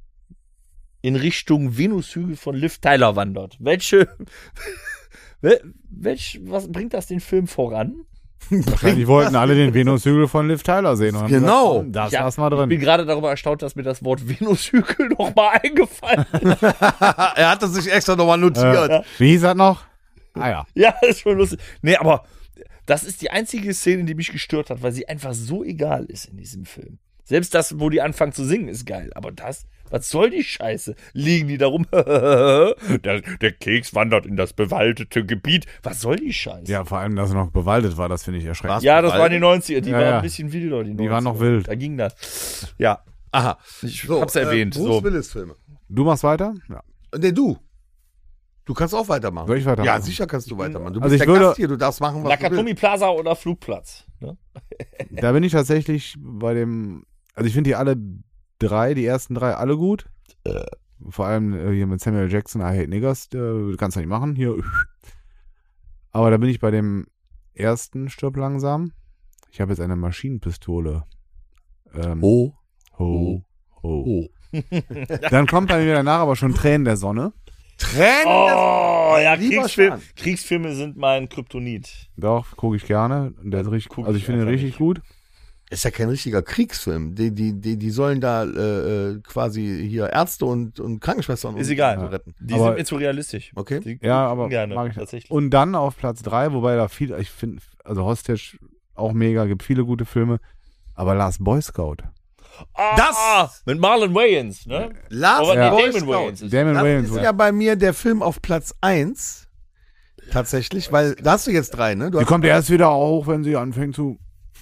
in Richtung Venushügel von Liv Tyler wandert? Welche, wel- welch, was bringt das den Film voran? Wahrscheinlich wollten alle den Venushügel von Liv Tyler sehen. Und haben Genau. gesagt, das Ja, lass mal Ich bin drin. gerade darüber erstaunt, dass mir das Wort Venushügel nochmal eingefallen ist. Er hat das sich extra nochmal notiert. Äh, wie hieß das noch? Ah ja. Ja, ist schon lustig. Nee, aber das ist die einzige Szene, die mich gestört hat, weil sie einfach so egal ist in diesem Film. Selbst das, wo die anfangen zu singen, ist geil. Aber das, was soll die Scheiße? Liegen die da rum? der, der Keks wandert in das bewaldete Gebiet. Was soll die Scheiße? Ja, vor allem, dass er noch bewaldet war, das finde ich erschreckend. Ja, das waren die neunziger. Die Ja, waren ja. ein bisschen wilder, die neunziger. Die waren noch wild. Da ging das. Ja, Aha. ich So, hab's erwähnt. Äh, Bruce so. Willis-Filme. Du machst weiter? Ja. Nee, du. Du kannst auch weitermachen. Soll ich weitermachen? Ja, sicher kannst du weitermachen. Du Also bist ich der würde- Gast hier, du darfst machen, was du Nakatomi willst. Plaza oder Flugplatz. Ne? Da bin ich tatsächlich bei dem, also ich finde die alle drei, die ersten drei, alle gut. Vor allem äh, hier mit Samuel Jackson, I Hate Niggers, äh, kannst du nicht machen. Hier. Aber da bin ich bei dem ersten Stirb langsam. Ich habe jetzt eine Maschinenpistole. Ähm, Oh. ho, ho. Oh. Dann kommt bei mir danach aber schon Tränen der Sonne. Tränen. Oh, ja, lieber Kriegsfilm, Schwan. Kriegsfilme sind mein Kryptonit. Doch, gucke ich gerne. Der ist richtig, Guck also ich ich finde ihn einfach richtig nicht. gut. Ist ja kein richtiger Kriegsfilm. Die, die, die, die sollen da äh, äh, quasi hier Ärzte und, und Krankenschwestern Ist und egal. so retten. Die Aber- sind mir zu realistisch. Okay. Die Ja, gucken aber gerne, mag ich tatsächlich. Und dann auf Platz drei, wobei da viel, ich finde, also Hostage auch mega, gibt viele gute Filme. Aber Last Boy Scout. Ah, Das- mit Marlon Wayans, ne? Last Aber Ja. nee, Boy Damon Scout. Wayans ist Damon Das Wayans. ist ja bei mir der Film auf Platz eins. Tatsächlich, weil da hast du jetzt drei, ne? Du Die hast, kommt erst wieder hoch, wenn sie anfängt zu.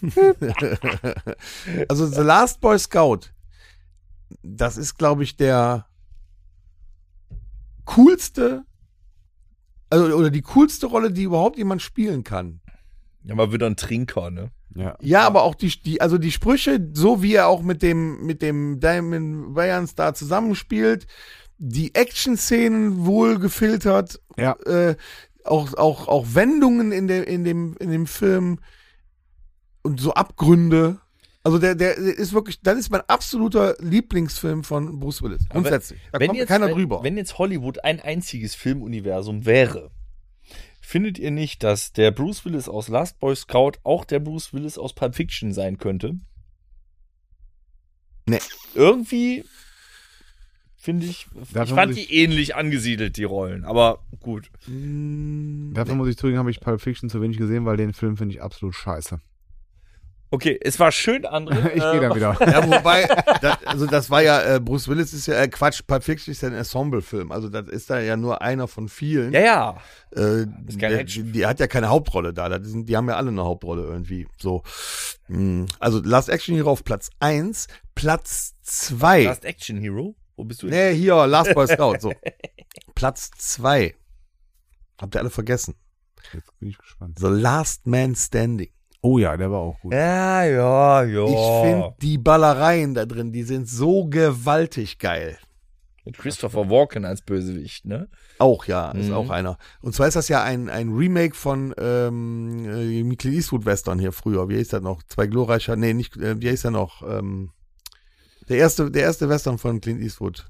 also The Last Boy Scout, das ist, glaube ich, der coolste, also oder die coolste Rolle, die überhaupt jemand spielen kann. Ja, mal wieder ein Trinker, ne? Ja. Ja, aber auch die, die, also die Sprüche, so wie er auch mit dem, mit dem Damon Wayans da zusammenspielt, die Action-Szenen wohl gefiltert, Ja. äh, auch, auch, auch Wendungen in dem, in dem, in dem Film und so Abgründe. Also der, der ist wirklich, das ist mein absoluter Lieblingsfilm von Bruce Willis. Grundsätzlich. Da Wenn kommt jetzt, keiner wenn, drüber. wenn jetzt Hollywood ein einziges Filmuniversum wäre, findet ihr nicht, dass der Bruce Willis aus Last Boy Scout auch der Bruce Willis aus Pulp Fiction sein könnte? Nee. Irgendwie finde ich, Dafür ich fand muss die ähnlich angesiedelt, die Rollen, aber gut. Mm, Dafür muss ich zugeben, habe ich Pulp Fiction zu wenig gesehen, weil den Film finde ich absolut scheiße. Okay, es war schön, André. Ich gehe dann wieder. Ja, wobei, das, also das war ja, äh, Bruce Willis ist ja, äh, Quatsch, Pulp Fiction ist ja ein Ensemble-Film. Also das ist da ja nur einer von vielen. Ja, ja. Äh, Ist kein der, Action. die, die hat ja keine Hauptrolle da. Das sind, die haben ja alle eine Hauptrolle irgendwie. So. Mm, Also Last Action Hero auf Platz eins. Platz zwei. Last Action Hero? Wo bist du? Nee, hier, Last Boy Scout. So. Platz zwei. Habt ihr alle vergessen? Jetzt bin ich gespannt. The Last Man Standing. Oh ja, der war auch gut. Ja, ja, ja. Ich finde die Ballereien da drin, die sind so gewaltig geil. Mit Christopher Walken als Bösewicht, ne? Auch, ja, ist Mhm. auch einer. Und zwar ist das ja ein, ein Remake von ähm, äh, Clint Eastwood Western hier früher. Wie hieß das noch? Zwei glorreicher, nee, nicht, äh, wie hieß der noch? Ähm, der erste, der erste Western von Clint Eastwood.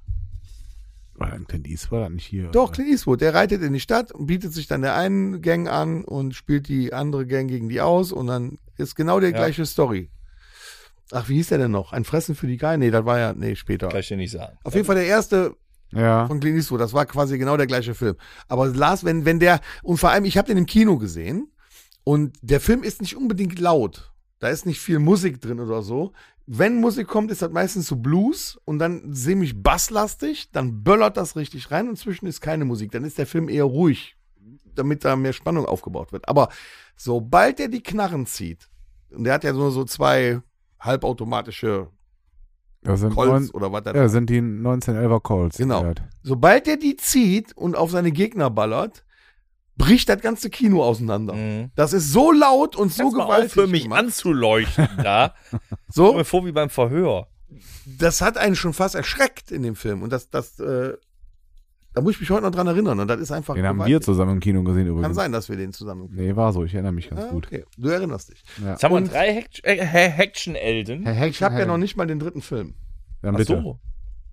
War ein Clint Eastwood war das nicht hier? Doch, Clint Eastwood, der reitet in die Stadt und bietet sich dann der einen Gang an und spielt die andere Gang gegen die aus und dann ist genau die Ja. gleiche Story. Ach, wie hieß der denn noch? Ein Fressen für die Geil? Nee, das war ja, nee, später. Kann ich dir nicht sagen. Auf jeden Fall der erste Ja. von Clint Eastwood, das war quasi genau der gleiche Film. Aber Lars, wenn, wenn der, und vor allem, ich habe den im Kino gesehen und der Film ist nicht unbedingt laut. Da ist nicht viel Musik drin oder so. Wenn Musik kommt, ist das meistens so Blues und dann ziemlich basslastig, dann böllert das richtig rein und zwischen ist keine Musik. Dann ist der Film eher ruhig, damit da mehr Spannung aufgebaut wird. Aber sobald er die Knarren zieht, und der hat ja nur so zwei halbautomatische Das sind, Colts neun, oder was da ja, sind die neunzehnelfer Colts. Genau. die er hat. Sobald er die zieht und auf seine Gegner ballert, bricht das ganze Kino auseinander. Mhm. Das ist so laut und so Kannst mal gewaltig aufhören, mich gemacht. anzuleuchten da. Komm So, mir vor wie beim Verhör. das hat einen schon fast erschreckt in dem Film. Und das, das, äh, da muss ich mich heute noch dran erinnern. Und das ist einfach Den haben gewaltig. wir zusammen im Kino gesehen übrigens. Kann sein, dass wir den zusammen. Nee, war so. Ich erinnere mich ganz Ah, gut. okay. Du erinnerst dich. Ja. Jetzt haben wir Und- drei Hack- äh, Ha- Action-Elden. Ich habe ja noch nicht mal den dritten Film. Dann Ach bitte. so.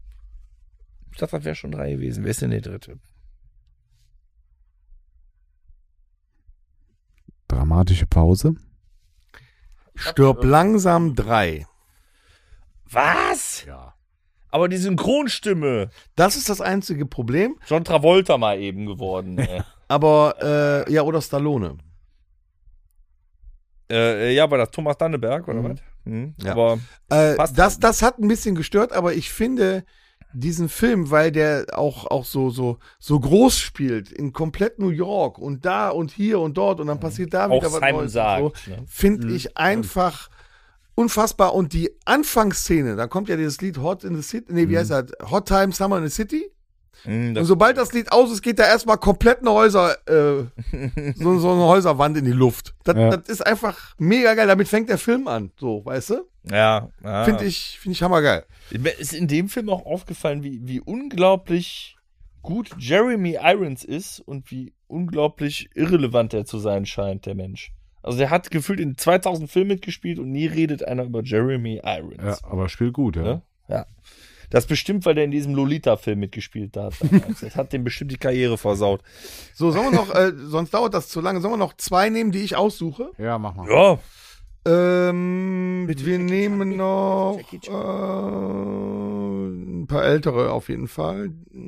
Ich dachte, das wäre schon drei gewesen. Wer ist denn der dritte? Dramatische Pause. Stirb langsam drei. Was? Ja. Aber die Synchronstimme. Das ist das einzige Problem. John Travolta mal eben geworden. äh. Aber, äh, ja, oder Stallone. äh, ja, war das Thomas Danneberg oder Mhm. was? Hm, Ja. Aber Äh, Passt das, halt. das hat ein bisschen gestört, aber ich finde diesen Film, weil der auch, auch so, so, so groß spielt, in komplett New York und da und hier und dort und dann passiert da auch wieder was Simon Neues sagt. und so, Ne? finde ich einfach unfassbar. Und die Anfangsszene, da kommt ja dieses Lied Hot in the City, nee, wie heißt das? Hot Time Summer in the City. Hm, Und das, sobald das Lied aus ist, geht da erstmal komplett eine Häuser, äh, so, so eine Häuserwand in die Luft. Das, Ja. das ist einfach mega geil. Damit fängt der Film an, so, weißt du? ja, ja. Finde ich, finde ich hammergeil. Mir ist in dem Film auch aufgefallen, wie, wie unglaublich gut Jeremy Irons ist und wie unglaublich irrelevant er zu sein scheint, der Mensch. Also der hat gefühlt in zweitausend Filmen mitgespielt und nie redet einer über Jeremy Irons. Ja, aber spielt gut, ja. Ne? Ja. Das bestimmt, weil der in diesem Lolita-Film mitgespielt hat. damals. Das hat dem bestimmt die Karriere versaut. So, sollen wir noch, äh, sonst dauert das zu lange, sollen wir noch zwei nehmen, die ich aussuche? Ja, mach mal. Ja, Ähm, Bitte, wir Jackie nehmen Chan, noch Jackie äh, ein paar ältere auf jeden Fall.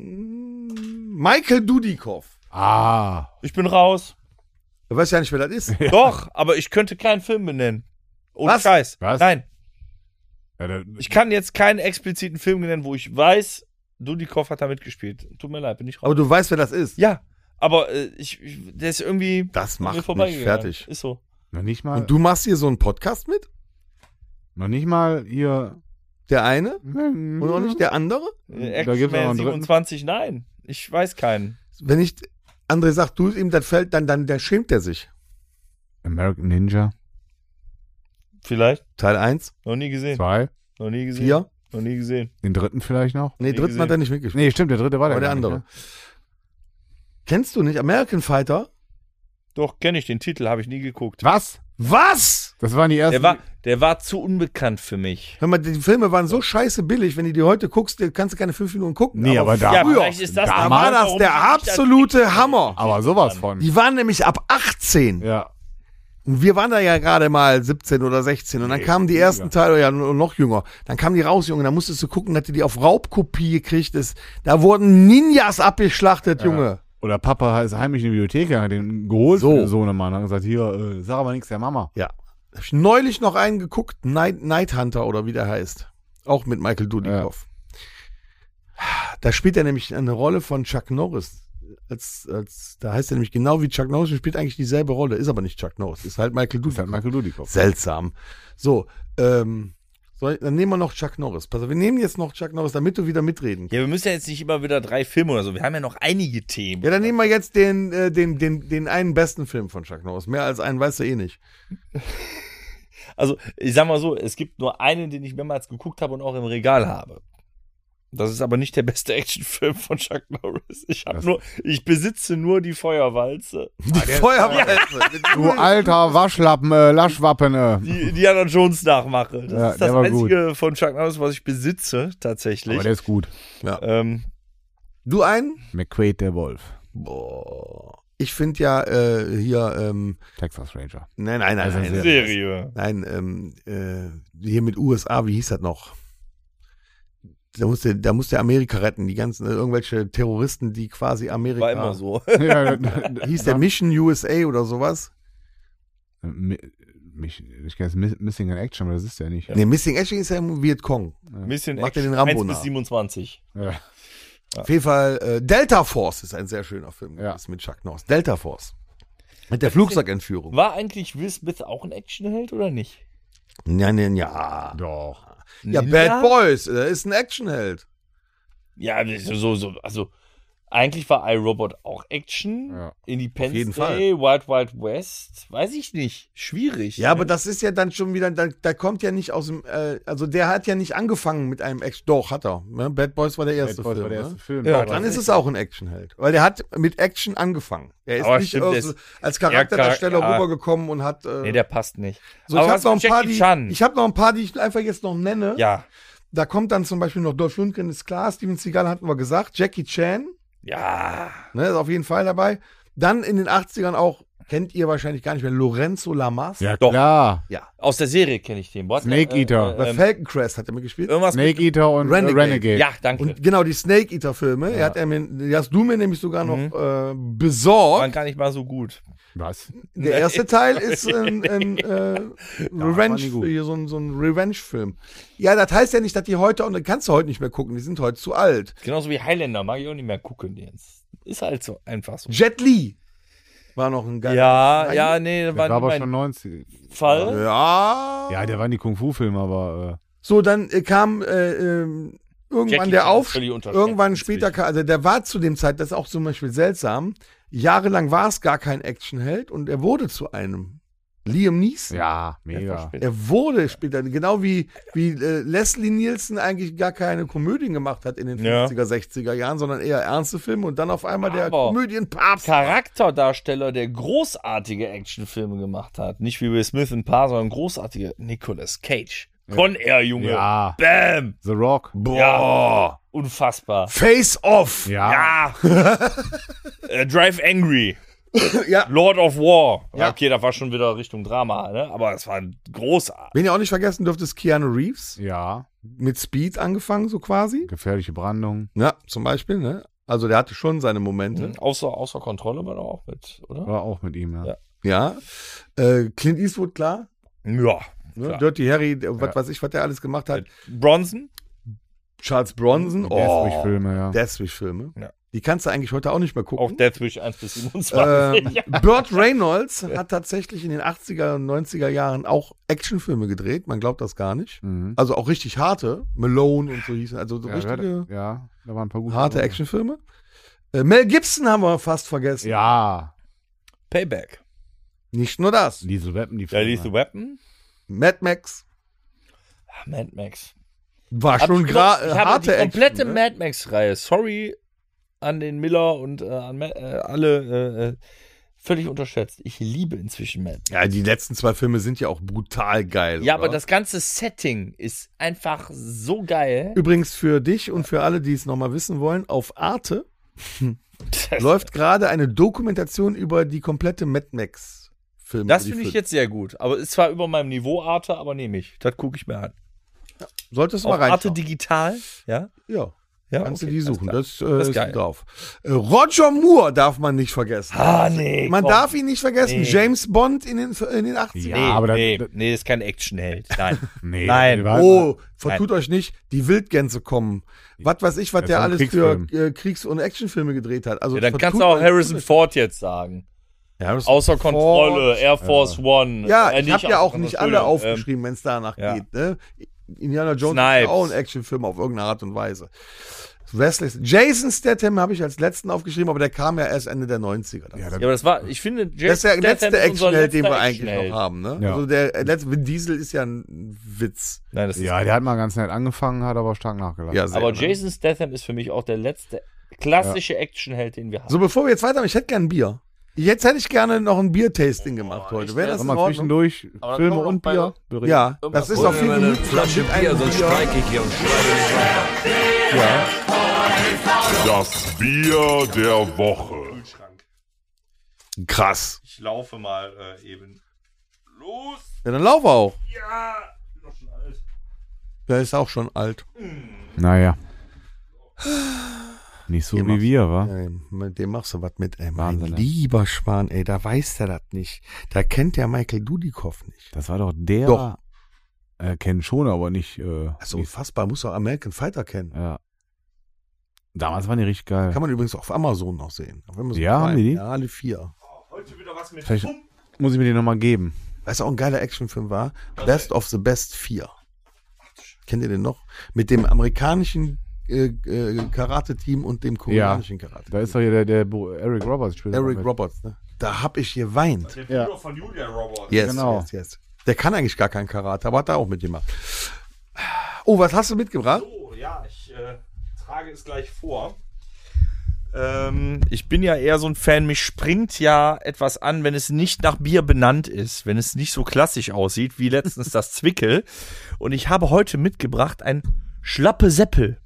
Michael Dudikoff. Ah. ich bin raus. Du weißt ja nicht, wer das ist. Doch, aber ich könnte keinen Film benennen. Ohne Was? Scheiß. Was? Nein, Ja, der, ich kann jetzt keinen expliziten Film benennen, wo ich weiß, Dudikoff hat da mitgespielt. Tut mir leid, bin ich raus. Aber du weißt, wer das ist. Ja, aber äh, ich, ich, der ist irgendwie Das an mir macht mich vorbeigegangen. fertig. Ist so. noch nicht mal, Und du machst hier so einen Podcast mit? noch nicht mal ihr. Der eine? Und auch nicht der andere? Äh, Da gibt's auch Action-Man noch einen dritten. siebenundzwanzig, nein. Ich weiß keinen. Wenn ich André sagt, du ihm das fällt, dann, dann, dann schämt er sich. American Ninja Vielleicht. Teil eins, Noch nie gesehen. zwei. Noch nie gesehen. vier. Noch nie gesehen. Den dritten vielleicht noch. Nee, Nie dritten hat gesehen. er nicht mitgespielt. Nee, stimmt, der dritte war der. Aber der gar nicht, andere. ne? Kennst du nicht American Fighter? Doch, kenne ich. Den Titel habe ich nie geguckt. Was? Was? Das waren die ersten. Der war, der war zu unbekannt für mich. Hör mal, die Filme waren so scheiße billig, wenn du die heute guckst, die kannst du keine fünf Minuten gucken. Nee, aber da- Ja, früher, vielleicht ist das da der war Grund, das warum der ich nicht als absolute Action- Hammer. aber sowas von. Die waren nämlich ab achtzehn. Ja. Und wir waren da ja gerade mal siebzehn oder sechzehn. Und dann Nee, kamen die weniger. ersten Teile, ja, noch jünger. Dann kamen die raus, Junge. Da musstest du gucken, dass du die auf Raubkopie gekriegt hast. Da wurden Ninjas abgeschlachtet, Junge. Oder Papa ist heimlich in die Bibliothek, hat den geholt So. für den Sohnemann. Hat gesagt, hier, äh, sag aber nichts der Mama. Ja. Hab ich neulich noch einen geguckt, Night, Night Hunter oder wie der heißt. Auch mit Michael Dudikoff. Da spielt er nämlich eine Rolle von Chuck Norris. Als, als, da heißt er nämlich genau wie Chuck Norris und spielt eigentlich dieselbe Rolle. Ist aber nicht Chuck Norris, ist halt Michael Das hat Dudikoff. Michael Dudikoff. Seltsam. So, ähm, soll, dann nehmen wir noch Chuck Norris. Pass auf, wir nehmen jetzt noch Chuck Norris, damit du wieder mitreden kannst. Ja, wir müssen ja jetzt nicht immer wieder drei Filme oder so. Wir haben ja noch einige Themen. Ja, dann nehmen wir jetzt den, äh, den, den, den einen besten Film von Chuck Norris. Mehr als einen weißt du eh nicht. Also, ich sag mal so, es gibt nur einen, den ich mehrmals geguckt habe und auch im Regal habe. Das ist aber nicht der beste Actionfilm von Chuck Norris. Ich habe Das- nur, ich besitze nur die Feuerwalze. Die Feuerwehr. Du alter Waschlappen, äh, Laschwappen, äh. Die Indiana Jones nachmache. Das Ja, ist das der war einzige von Chuck Norris, was ich besitze, tatsächlich. Aber der ist gut. ähm, Du einen? McQuaid, der Wolf. Boah. Ich finde ja äh, hier, ähm, Texas Ranger. nein, nein, nein, Also nein. sehr- Serie. Nein, ähm, äh, hier mit U S A, wie hieß das noch? Da musste, da musste Amerika retten, die ganzen, äh, irgendwelche Terroristen, die quasi Amerika. War immer so. ja, Hieß der Mission U S A oder sowas? Mi- mich, ich kenne es Miss- Missing in Action, aber das ist ja nicht. Nee, Missing Action ist ja im Vietcong. Mission Macht er Action den Rambo eins bis nach. siebenundzwanzig. Ja. Auf jeden Fall, äh, Delta Force ist ein sehr schöner Film Ja. gewesen mit Chuck Norris. Delta Force. Mit der Flugzeugentführung. War eigentlich Will Smith auch ein Actionheld oder nicht? Ja, ja, ja. Doch. Ja, Ninja? Bad Boys, er ist ein Actionheld. Ja, so, so, also eigentlich war iRobot auch Action. Ja. Independence Auf jeden Day, Wild Wild West, weiß ich nicht. Schwierig. Ja, aber das ist ja dann schon wieder, da, da kommt ja nicht aus dem, äh, also der hat ja nicht angefangen mit einem Action, doch, hat er. Ne? Bad Boys war der erste Bad Boys Film. war der ne? erste Film. Ja, Aber Dann das ist es auch ein Actionheld. Weil der hat mit Action angefangen. Er ist Aber nicht stimmt, aus, der ist als Charakterdarsteller eher Char- ja. rübergekommen und hat. Äh, Nee, der passt nicht. so, aber ich was habe noch, mit ein paar, Jackie die- Chan? ich hab noch ein paar, die ich einfach jetzt noch nenne. Ja. Da kommt dann zum Beispiel noch Dolph Lundgren, ist klar. Steven Seagal hatten wir gesagt. Jackie Chan, Ja. ne, ist auf jeden Fall dabei. Dann in den achtzigern auch kennt ihr wahrscheinlich gar nicht mehr. Lorenzo Lamas. Ja, Doch. klar. Ja. Aus der Serie kenne ich den. What? Snake Eater. Bei ähm, Falcon Crest hat er mitgespielt. irgendwas Snake Eater und Renegade. Renegade. Renegade. Ja, danke. Und genau, die Snake Eater-Filme, Ja. ja. hat er mir, die hast du mir nämlich sogar noch Mhm. äh, waren besorgt. gar nicht mal so gut. Was? Der erste Teil ist ein, ein äh, Revenge, nie gut. hier so ein, so ein Revenge-Film. Ja, das heißt ja nicht, dass die heute, und dann kannst du heute nicht mehr gucken, die sind heute zu alt. Genauso wie Highlander, mag ich auch nicht mehr gucken jetzt. Ist halt so einfach so. Jet Li war noch ein geiler. Ja, Nein? ja, nee, Der war war aber nicht schon mein neunzig. Fall. Ja. Ja, der war nie Kung-Fu-Film, aber So, dann äh, kam äh, ähm, irgendwann Jackie der Chan Auf, völlig unterschätzt irgendwann später, inzwischen. kam, also der war zu dem Zeit, das ist auch zum Beispiel seltsam, jahrelang war es gar kein Actionheld und er wurde zu einem. Liam äh, Neeson. ja, Der war mega. später. Er wurde später, genau wie, wie äh, Leslie Nielsen eigentlich gar keine Komödien gemacht hat in den Ja. fünfziger, sechziger Jahren, sondern eher ernste Filme und dann auf einmal der Aber Komödienpapst. Charakterdarsteller, der großartige Actionfilme gemacht hat. Nicht wie Will Smith ein paar, sondern großartige Nicolas Cage. Con Air, Junge. Ja. Bam. The Rock. Ja. Unfassbar. Face Off. Ja. Ja. äh, Drive Angry. Ja. Lord of War. Ja. Okay, das war schon wieder Richtung Drama, ne? Aber es war großartig. Wen ihr auch nicht vergessen dürft, ist Keanu Reeves. Ja. Mit Speed angefangen, so quasi. Gefährliche Brandung. Ja, zum Beispiel, ne? Also der hatte schon seine Momente. Mhm. Außer, außer Kontrolle war er auch mit, oder? War auch mit ihm, ja. Ja. Ja. Äh, Clint Eastwood, klar. Ja. Ne? Klar. Dirty Harry, der- was Ja. weiß ich, was der alles gemacht hat. Bronson? Charles Bronson. Oh, Deathwish-Filme, ja. Deathwish-Filme. Ja. Die kannst du eigentlich heute auch nicht mehr Auch gucken. Deathwish eins bis siebenundzwanzig. Ähm, Burt Reynolds hat tatsächlich in den achtziger und neunziger Jahren auch Actionfilme gedreht. Man glaubt das gar nicht. Mhm. Also auch richtig harte. Malone und so hießen. Also so Ja, richtige ja, da waren ein paar gute. harte dabei. Actionfilme. Äh, Mel Gibson haben wir fast vergessen. Ja. Payback. Nicht nur das. Lethal Weapon, die Der Filme. Lethal Weapon? Mad Max Ah, Mad Max. war Hab schon ich gra- noch- ich habe harte die komplette Action. Ne? Mad Max-Reihe. Sorry an den Miller und äh, an Ma äh, alle äh, äh, völlig unterschätzt. Ich liebe inzwischen Mad Max. Ja, die letzten zwei Filme sind ja auch brutal geil. Ja, oder? aber das ganze Setting ist einfach so geil. Übrigens für dich und für alle, die es nochmal wissen wollen, auf Arte läuft gerade eine Dokumentation über die komplette Mad Max Filme. Das die finde ich fünf. jetzt sehr gut. Aber ist zwar über meinem Niveau Arte, aber nehme ich. Das gucke ich mir an. Solltest du Auf mal Arte reinschauen. digital? Ja. Ja, Ja, kannst okay, du die alles suchen. klar. Das, äh, Das ist ist geil. drauf. Äh, Roger Moore darf man nicht vergessen. Ah, nee. man komm. darf ihn nicht vergessen. Nee. James Bond in den, in den achtzigern. Nee, Ja, aber das- nee, das- nee, das ist kein Actionheld. Nein. Nee, Nein. der war- Oh, vertut euch nicht, die Wildgänse kommen. Was weiß ich, was Das der war ein alles für Kriegsfilm. äh, Kriegs- und Actionfilme gedreht hat. Also Ja, dann vertut kannst du auch euch- Harrison Ford jetzt sagen. Ja, Harrison Außer Ford. Kontrolle, Air Force One. Ja, Äh, ich nicht habe ja außer auch nicht Kontrolle, alle ähm, aufgeschrieben, wenn es danach ja. geht. Ne? Indiana Jones Snipes. ist ja auch ein Actionfilm auf irgendeine Art und Weise. Wesley, Jason Statham habe ich als letzten aufgeschrieben, aber der kam ja erst Ende der neunziger. dann. Ja, Ja, aber das war, ich finde, das ist der Jason letzte Statham ist unser Actionheld, den wir letzter eigentlich Actionheld. noch haben. Ne? Ja. Also der äh, letzte Vin Diesel ist ja ein Witz. Nein, das ist Ja, der hat mal ganz nett angefangen, hat aber stark nachgelassen. Ja, sehr, aber ne? Jason Statham ist für mich auch der letzte klassische Actionheld, den wir haben. So, bevor wir jetzt weitermachen, ich hätte gern ein Bier. Jetzt hätte ich gerne noch ein Biertasting gemacht heute. Wäre das Sag in mal Ordnung? zwischendurch Aber dann Filme kommen wir und noch bei- Bier. berichten. Ja, das ist auf vier Minuten. Flasche Dann Bier, ein sonst Bier. streike ich hier und schreibe nicht weiter. Ja. Das Bier der Woche. Krass. Ich laufe mal äh, eben los. Ja, dann lauf auch. Ja, ich bin doch schon alt. Der ist auch schon alt. Naja. Nicht so Ihr wie macht- wir, wa? Ja, mit dem machst du was mit, ey. Mein Wahnsinn, ey. lieber Schwan, ey, da weiß der das nicht. Da kennt der Michael Dudikoff nicht. Das war doch der. Doch. Er kennt schon, aber nicht. Äh, Also nicht unfassbar, muss doch American Fighter kennen. ja. Damals waren die richtig geil. Kann man übrigens auf Amazon noch sehen. Auf Amazon Ja, haben Prime. die die? Ja, alle vier. Heute wieder was mit Vielleicht muss ich mir den nochmal geben. Weißt du, auch ein geiler Actionfilm war? Best of the Best vier. Kennt ihr den noch? Mit dem amerikanischen äh, äh, Karate-Team und dem koreanischen Karate-Team. Da ist doch hier der, der Bo- Eric Roberts. spielt Eric mit. Roberts, ne? Da hab ich geweint. Der Ja. Bruder von Julia Roberts. Yes, Genau. yes, yes. Der kann eigentlich gar kein Karate, aber hat da auch mitgemacht. Oh, was hast du mitgebracht? So, ja, ich äh, trage es gleich vor. Ähm, ich bin ja eher so ein Fan, mich springt ja etwas an, wenn es nicht nach Bier benannt ist, wenn es nicht so klassisch aussieht, wie letztens das Zwickel. Und ich habe heute mitgebracht ein Schlappe Seppel.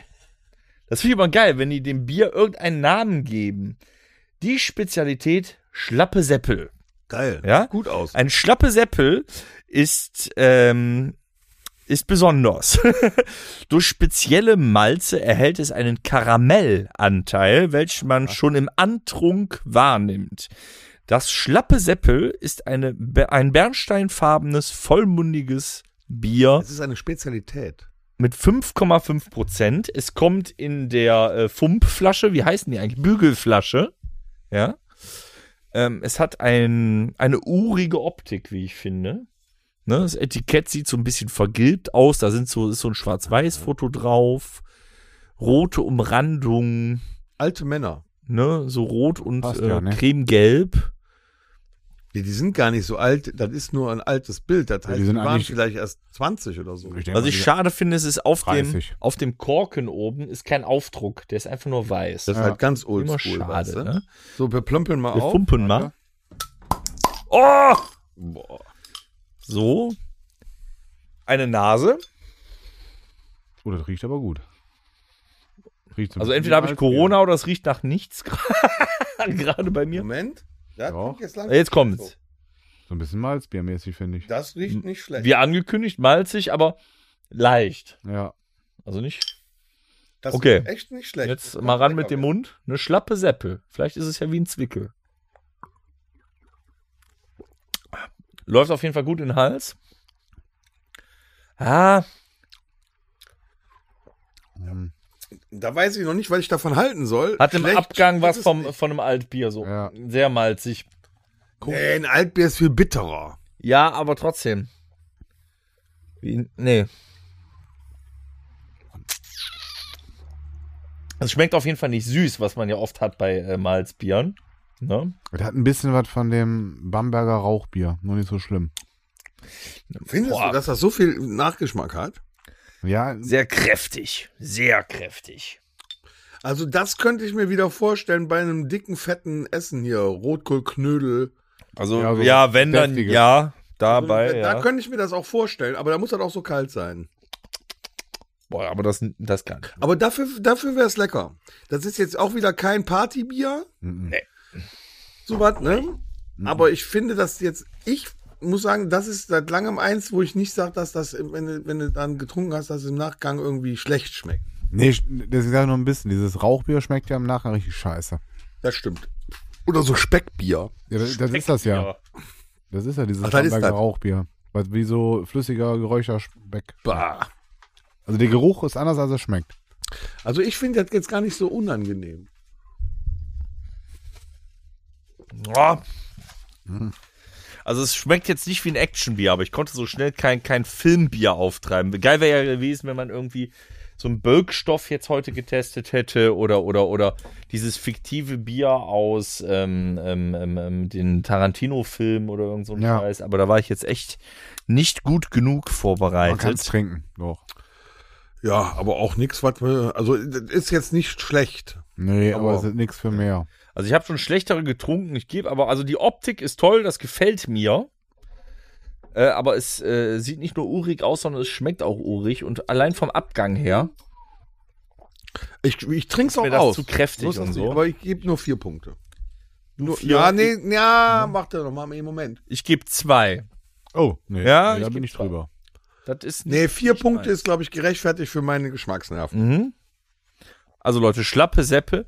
Das finde ich immer geil, wenn die dem Bier irgendeinen Namen geben. Die Spezialität Schlappe Seppel. Geil. Ja? Gut aus. Ein Schlappe Seppel ist, ähm, ist besonders. Durch spezielle Malze erhält es einen Karamellanteil, welchen man schon im Antrunk wahrnimmt. Das Schlappe Seppel ist eine, ein bernsteinfarbenes, vollmundiges Bier Es ist eine Spezialität. mit fünf Komma fünf Prozent. Es kommt in der äh, Fump-Flasche, wie heißen die eigentlich? Bügelflasche. Ja. Ähm, es hat ein, eine urige Optik, wie ich finde. Ne, das Etikett sieht so ein bisschen vergilbt aus. Da sind so, ist so ein Schwarz-Weiß-Foto drauf. Rote Umrandung. Alte Männer. Ne, so rot und Passt äh, ja, ne? cremegelb. Die, die sind gar nicht so alt. Das ist nur ein altes Bild. Das heißt, die die, sind waren eigentlich- vielleicht erst zwanzig oder so. Ich denke Was mal, ich die- schade finde, ist, ist auf dem, dreißig. auf dem Korken oben ist kein Aufdruck. Der ist einfach nur weiß. Das ist Ja. halt ganz Immer oldschool. schade. Weißt du? Ne? So, wir plömpeln mal Wir auf. pumpen mal. Oh! Boah. So. Eine Nase. Oh, das riecht aber gut. Riecht so ein Also bisschen entweder habe ich Malzbier. Corona oder es riecht nach nichts. Gerade bei mir. Moment. Das Doch. kommt jetzt langsam. Jetzt kommt's. So ein bisschen Malzbiermäßig, finde ich. Das riecht nicht schlecht. Wie angekündigt, malzig, aber leicht. Ja. Also nicht. Das Okay. riecht echt nicht schlecht. Jetzt Das mal könnte ran lecker mit dem werden. Mund. Eine schlappe Seppel. Vielleicht ist es ja wie ein Zwickel. Läuft auf jeden Fall gut in den Hals. Ah, Hm. Da weiß ich noch nicht, was ich davon halten soll. hat im Schlecht Abgang ist was es vom, nicht. von einem Altbier so. Ja. Sehr malzig. Nee, ein Altbier ist viel bitterer. Ja, aber trotzdem. Wie, nee. Es schmeckt auf jeden Fall nicht süß, was man ja oft hat bei äh, Malzbieren. Ne? Das hat ein bisschen was von dem Bamberger Rauchbier. Nur nicht so schlimm. Findest Boah. du, dass das so viel Nachgeschmack hat? Ja, Sehr kräftig. Sehr kräftig. Also das könnte ich mir wieder vorstellen bei einem dicken, fetten Essen hier. Rotkohlknödel. Also, Ja, ja, so wenn dann, deftiges. ja, dabei, Also, da ja. könnte ich mir das auch vorstellen, aber da muss das auch so kalt sein. Boah, aber das, das kann ich. Aber dafür, dafür wäre es lecker. Das ist jetzt auch wieder kein Partybier. mhm. So was, ne? Aber ich finde das jetzt, ich muss sagen, das ist seit langem eins, wo ich nicht sage, dass das, wenn du, wenn du dann getrunken hast, dass es im Nachgang irgendwie schlecht schmeckt. Nee, das ist ja nur ein bisschen. Dieses Rauchbier schmeckt ja im Nachgang richtig scheiße. Das stimmt. Oder so Speckbier. Ja, das, das ist das ja. Das ist ja dieses Ach, das ist Bamberger das. Rauchbier. Was wie so flüssiger Geräucherspeck. Bah. Also der Geruch ist anders, als es schmeckt. Also ich finde das jetzt gar nicht so unangenehm. Ja. Also es schmeckt jetzt nicht wie ein Actionbier, aber ich konnte so schnell kein, kein Filmbier auftreiben. Geil wäre ja gewesen, wenn man irgendwie so einen Bölkstoff jetzt heute getestet hätte oder oder oder dieses fiktive Bier aus ähm, ähm, ähm, den Tarantino-Film oder irgend so ein Ja. Scheiß. Aber da war ich jetzt echt nicht gut genug Man kann es vorbereitet. trinken. Doch. Ja, aber auch nichts, was wir, also das ist jetzt nicht schlecht. Nee, aber, Aber- es ist nichts für mehr. Also ich habe schon schlechtere getrunken. Ich gebe aber, also die Optik ist toll, das gefällt mir. Äh, aber es äh, sieht nicht nur urig aus, sondern es schmeckt auch urig. Und allein vom Abgang her Ich, ich trinke es ist auch mir das aus. zu kräftig So ist das und nicht, so. aber ich gebe nur vier Punkte. Nur, vier? Ja, nee, ja, macht er doch mal im Moment. Ich gebe zwei. Oh, nee. Ja, nee, da ich bin geb ich drüber. Das ist nicht, Nee, vier nicht Punkte meins. ist, glaube ich, gerechtfertigt für meine Geschmacksnerven. Mhm. Also Leute, Schlappe Seppe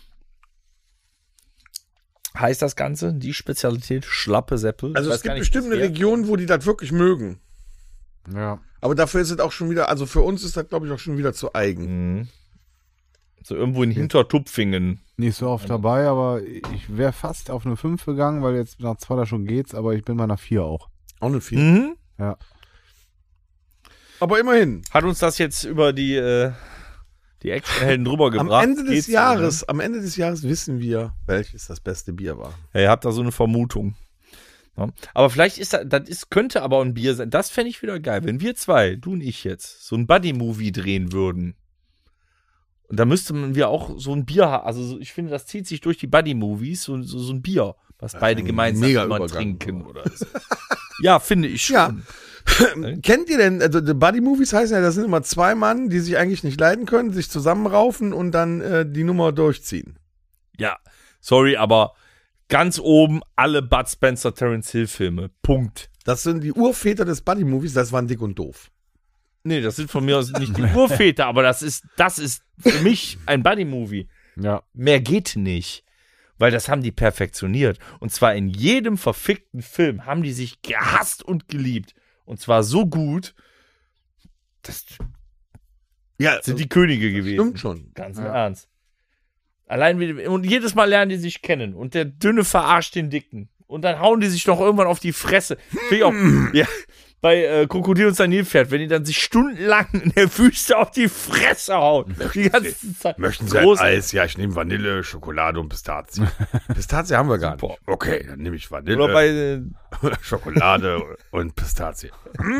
heißt das Ganze, die Spezialität Schlappe Seppe. Also Ich es weiß gar gibt nicht, bestimmte was der- Regionen, wo die das wirklich mögen. Ja. Aber dafür ist es auch schon wieder, also für uns ist das, glaube ich, auch schon wieder zu eigen. Mhm. So irgendwo in Hintertupfingen. Nicht so oft dabei, aber ich wäre fast auf eine fünf gegangen, weil jetzt nach zwei da schon geht's, aber ich bin bei einer vier auch. Auch nicht viel. Mhm. Ja. Aber immerhin. Hat uns das jetzt über die, äh, die Actionhelden drüber Am gebracht? Ende des Geht's so, Jahres, am Ende des Jahres wissen wir, welches das beste Bier war. Ne? Ja, ihr habt da so eine Vermutung. Ja. Aber vielleicht ist das, das ist, könnte aber ein Bier sein. Das fände ich wieder geil, wenn wir zwei, du und ich jetzt, so ein Buddy-Movie drehen würden. Und da müsste man wir auch so ein Bier haben. Also so, ich finde, das zieht sich durch die Buddy-Movies, so, so, so ein Bier, was beide ein gemeinsam mega immer Übergang. trinken oder so. Ja, finde ich schon. Ja. Kennt ihr denn, also die Buddy-Movies heißen ja, das sind immer zwei Mann, die sich eigentlich nicht leiden können, sich zusammenraufen und dann äh, die Nummer durchziehen. Ja, sorry, aber ganz oben alle Bud Spencer, Terence Hill Filme. Punkt. Das sind die Urväter des Buddy-Movies, das waren Dick und Doof. Nee, das sind von mir aus nicht die Urväter, aber das ist, das ist für mich ein Buddy-Movie. Ja. Mehr geht nicht. Weil das haben die perfektioniert. Und zwar in jedem verfickten Film haben die sich gehasst und geliebt. Und zwar so gut, das Ja, sind die Könige gewesen. stimmt schon. Ganz Ja. im Ernst. Allein wie, und jedes Mal lernen die sich kennen. Und der Dünne verarscht den Dicken. Und dann hauen die sich noch irgendwann auf die Fresse. Finde ich auch, ja, bei äh, Krokodil und sein Nilpferd, wenn die dann sich stundenlang in der Wüste auf die Fresse hauen. Die ganze Zeit. Möchten Sie ein Großartig. Eis? Ja, ich nehme Vanille, Schokolade und Pistazie. Pistazie haben wir gar Super. nicht. Okay, dann nehme ich Vanille, Oder bei äh, Schokolade und Pistazie.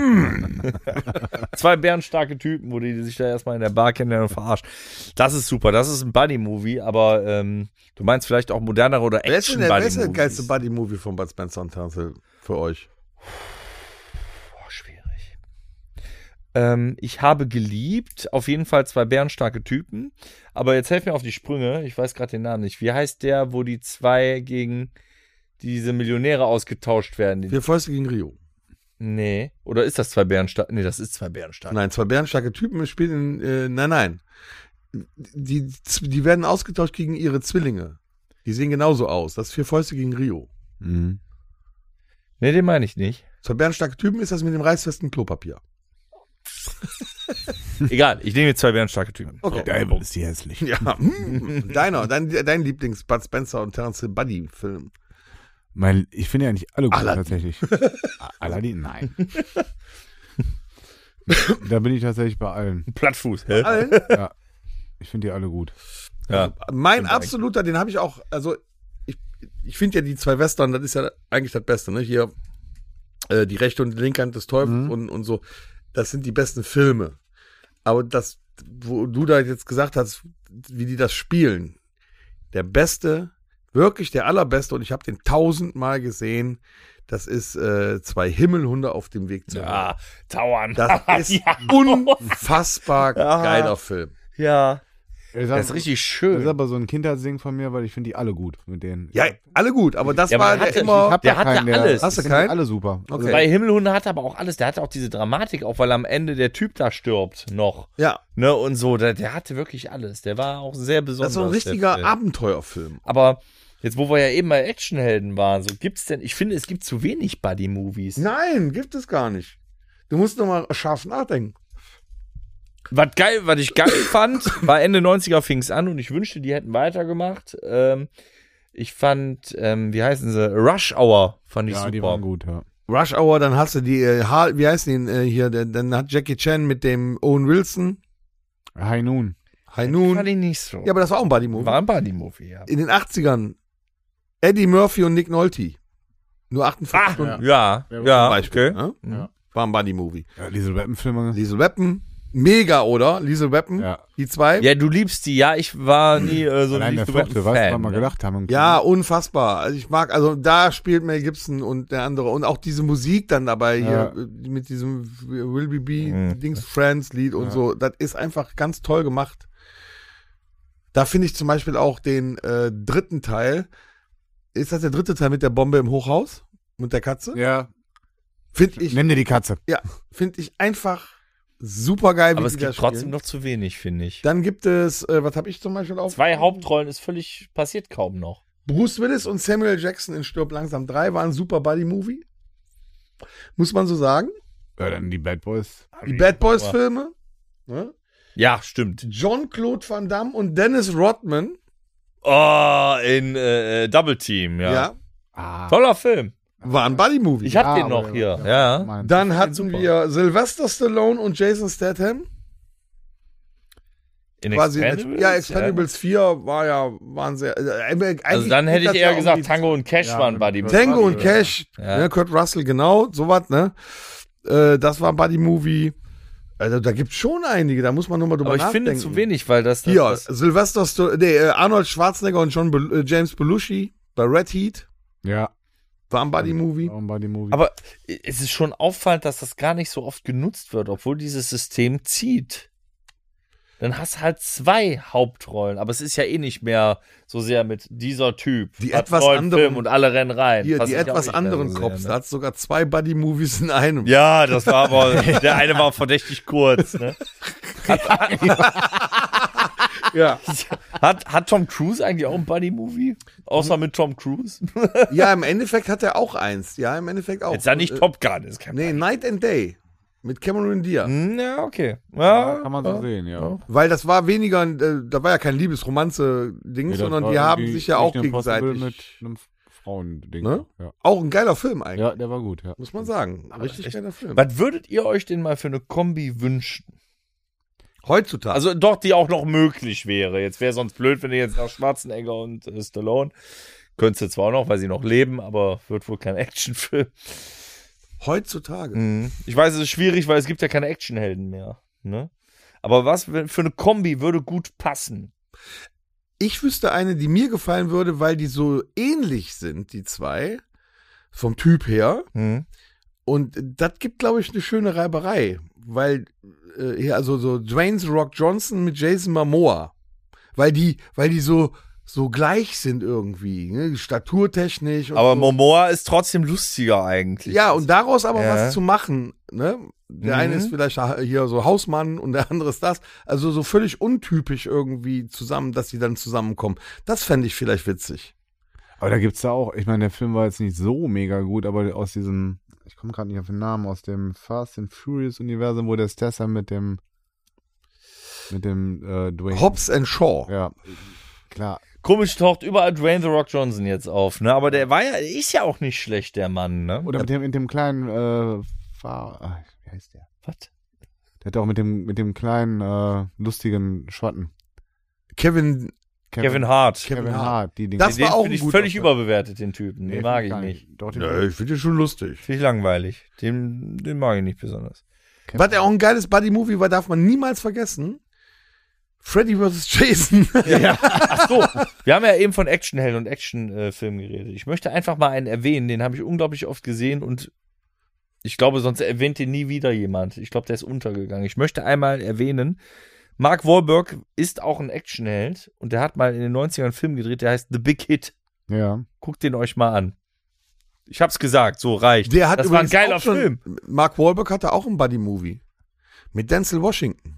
zwei bärenstarke Typen, wo die sich da erstmal in der Bar kennenlernen und verarschen. Das ist super. Das ist ein Buddy-Movie, aber ähm, du meinst vielleicht auch modernere oder Wer ist denn der, wer ist der Action-Buddy-Movies. geilste Buddy-Movie von Bud Spencer und Terence Hill für euch? Boah, schwierig. Ähm, ich habe geliebt, auf jeden Fall zwei bärenstarke Typen, aber jetzt helf mir auf die Sprünge, ich weiß gerade den Namen nicht. Wie heißt der, wo die zwei gegen diese Millionäre ausgetauscht werden? Die, Vier Fäuste gegen Rio. nee, oder ist das zwei bärenstarke? Nee, das ist zwei bärenstarke. Nein, zwei bärenstarke Typen spielen in, äh, nein, nein. Die, die werden ausgetauscht gegen ihre Zwillinge. Die sehen genauso aus. Das ist Vier Fäuste gegen Rio. Mhm. Nee, den meine ich nicht. Zwei bärenstarke Typen ist das mit dem reißfesten Klopapier. Egal, ich nehme jetzt zwei bärenstarke Typen. Okay. Geil, ist die hässlich. Ja. hm. Deiner, dein, dein Lieblings-Bud Spencer und Terence Hill Buddy-Film. Mein, ich finde ja nicht alle gut Aladdin. tatsächlich. Aladdin, nein. Da bin ich tatsächlich bei allen. Plattfuß, hä? Allen? Ja. Ich finde die alle gut. Ja. Mein Stimmt absoluter, den habe ich auch, also ich, ich finde ja die zwei Western, das ist ja eigentlich das Beste, ne? Hier äh, die rechte und die linke Hand des Teufels Mhm. und, und so. Das sind die besten Filme. Aber das, wo du da jetzt gesagt hast, wie die das spielen, der beste, wirklich der allerbeste, und ich habe den tausendmal gesehen, das ist äh, zwei Himmelhunde auf dem Weg zur Ja, Tauern. Das ist ja. unfassbar Ja. geiler Film. Ja. Das Das ist richtig Das schön. ist aber so ein Kindheitsding von mir, weil ich finde die alle gut mit denen. Ja, alle gut, aber das Ja, aber war der der hatte- immer. ich hab- der hatte alles. Hast du ich finde die keinen? alle super. Also, Okay. Bei Himmelhunde hat er aber auch alles. Der hatte auch diese Dramatik, auch weil am Ende der Typ da stirbt noch. Ja, Ne, und so. Der, der hatte wirklich alles. Der war auch sehr besonders. das ist so ein der richtiger Film. Abenteuerfilm. Aber jetzt, wo wir ja eben bei Actionhelden waren, so gibt's denn, ich finde, es gibt zu wenig Buddy-Movies. Nein, gibt es gar nicht. Du musst noch mal scharf nachdenken. Was geil, was ich geil fand, war Ende neunziger fing's an und ich wünschte, die hätten weitergemacht. Ähm, ich fand, ähm, wie heißen sie? Rush Hour fand ich ja, super. die waren gut, ja. Rush Hour, dann hast du die, äh, Har- wie heißt den äh, hier, der, dann hat Jackie Chan mit dem Owen Wilson, High Noon. High Fand Noon. ich nicht so. Ja, aber das war auch ein Buddy-Movie. war ein Buddy-Movie, ja. In den achtzigern Eddie Murphy und Nick Nolte. Nur achtundvierzig Ah, Stunden ja, ja, zum ja, Beispiel. okay. Ne? Ja. War ein Buddy-Movie. Ja, Liesel Weapon-Filme. Liesel Weapon, mega, oder? Liesel Weapon, Ja. die zwei. Ja, du liebst die, ja, ich war nie äh, so Allein der Liesel vierte, Weapon weißt du, was Fan, wir ne? gedacht haben? im Ja, unfassbar. Also ich mag, also da spielt Mel Gibson und der andere und auch diese Musik dann dabei Ja. hier äh, mit diesem Will Be Be Mhm. Dings Friends Lied und Ja. so. Das ist einfach ganz toll gemacht. Da finde ich zum Beispiel auch den äh, dritten Teil. Ist das der dritte Teil mit der Bombe im Hochhaus? Mit der Katze? Ja, Finde ich, nenn dir die Katze. ja, finde ich einfach super geil, Aber wie es die gibt das trotzdem spielen. noch zu wenig, finde ich. Dann gibt es, äh, was habe ich zum Beispiel auf? Zwei Hauptrollen ist völlig, passiert kaum noch. Bruce Willis und Samuel Jackson in Stirb langsam drei waren ein super Buddy-Movie. Muss man so sagen. Ja, dann die Bad Boys. Die Bad Boys-Filme. Ne? Ja, stimmt. John-Claude Van Damme und Dennis Rodman. Oh, in äh, Double Team, ja. Ja. Ah. Toller Film. Waren Buddy-Movie. Ich hab Ah, den aber noch ja, hier, ja. ja. Mein- Dann Ich find hatten den super. wir Sylvester Stallone und Jason Statham. In Quasi Expendables? ja, Expendables vier war ja, waren sehr. Äh, eigentlich Also dann geht hätte das ich ja eher um gesagt, die- Tango und Cash Ja, waren mit Buddy. Kurt Tango und Russell, Cash, Ja. ne, Kurt Russell, genau, sowas, ne? Äh, das war Buddy-Movie. Also da gibt's schon einige, da muss man nur mal drüber Aber ich nachdenken. finde zu wenig, weil das... das, Hier, das Sylvester Stallone, nee, äh, Arnold Schwarzenegger und John Bel äh, James Belushi bei Red Heat Ja. war ein Buddy-Movie. Warum bei dem Movie? aber es ist schon auffallend, dass das gar nicht so oft genutzt wird, obwohl dieses System zieht. dann hast du halt zwei Hauptrollen. Aber es ist ja eh nicht mehr so sehr mit dieser Typ. Die hat etwas neuen anderen- Film und alle rennen rein. Hier, Was die ich auch etwas nicht mehr anderen so Cops, sehr, da ne? hat sogar zwei Buddy-Movies in einem. Ja, das war aber, der eine war verdächtig kurz, ne? Ja. Hat, hat Tom Cruise eigentlich auch ein Buddy-Movie? Außer mit Tom Cruise? Ja, im Endeffekt hat er auch eins. Ja, im Endeffekt auch. Jetzt ja nicht Äh, Top Gun, ist kein Nee, Night and Day. Mit Cameron Diaz. Hm, Ja, okay. Ja, Ja, kann man so sehen, ja. Weil das war weniger, äh, da war ja kein Liebesromanze-Ding, Nee, das sondern war die haben irgendwie sich ja auch Mission Impossible gegenseitig. mit einem Frauending. Ne? Ja. Auch ein geiler Film eigentlich, ja, der war gut, ja. muss man sagen. Richtig geiler Film. Was würdet ihr euch denn mal für eine Kombi wünschen? Heutzutage. Also doch, die auch noch möglich wäre. Jetzt wäre sonst blöd, wenn ihr jetzt nach Schwarzenegger und äh, Stallone, könntest du zwar auch noch, weil sie noch leben, aber wird wohl kein Actionfilm. heutzutage. Mhm. Ich weiß, es ist schwierig, weil es gibt ja keine Actionhelden mehr. Ne? Aber was wenn- für eine Kombi würde gut passen? Ich wüsste eine, die mir gefallen würde, weil die so ähnlich sind, die zwei, vom Typ her. Mhm. Und das gibt, glaube ich, eine schöne Reiberei. Weil, äh, hier, also so Dwayne The Rock Johnson mit Jason Momoa. Weil die, weil die so, so gleich sind irgendwie, ne? Staturtechnisch. Und Aber so. Momoa ist trotzdem lustiger eigentlich. Ja, und daraus aber Ja. was zu machen, ne? Der Mhm. eine ist vielleicht hier so Hausmann und der andere ist das. Also so völlig untypisch irgendwie zusammen, dass die dann zusammenkommen. Das fände ich vielleicht witzig. Aber da gibt's da auch, ich meine, der Film war jetzt nicht so mega gut, aber aus diesem, ich komme gerade nicht auf den Namen, aus dem Fast and Furious Universum, wo der Statham mit dem, mit dem äh, Dwayne. Hobbs and Shaw. Ja, klar. Komisch taucht überall Dwayne The Rock Johnson jetzt auf, ne? Aber der war ja, ist ja auch nicht schlecht, der Mann, ne? Oder mit dem, mit dem kleinen, äh, Fahr, ach, wie heißt der? Was? Der hat auch mit dem, mit dem kleinen, äh, lustigen Schwatten. Kevin, Kevin Hart. Kevin Kevin Hart. Hart, die Dinge. Das Den war auch finde ein ich guter völlig Film. überbewertet, den Typen. Den Nee, mag find ich gar nicht. Doch, den Ja, ich finde den schon lustig. Finde ich langweilig. Den, den mag ich nicht besonders. Was ja auch ein geiles Buddy-Movie war, darf man niemals vergessen. Freddy versus. Jason. Ach so, wir haben ja eben von Actionhelden und Actionfilmen geredet. Ich möchte einfach mal einen erwähnen, den habe ich unglaublich oft gesehen und ich glaube, sonst erwähnt den nie wieder jemand. Ich glaube, der ist untergegangen. Ich möchte einmal erwähnen, Mark Wahlberg ist auch ein Actionheld und der hat mal in den neunzigern einen Film gedreht, der heißt The Big Hit. Ja. Guckt den euch mal an. Ich hab's gesagt, so reicht. Der hat das war ein übrigens geiler auch schon, Film. Mark Wahlberg hatte auch einen Buddy-Movie. Mit Denzel Washington.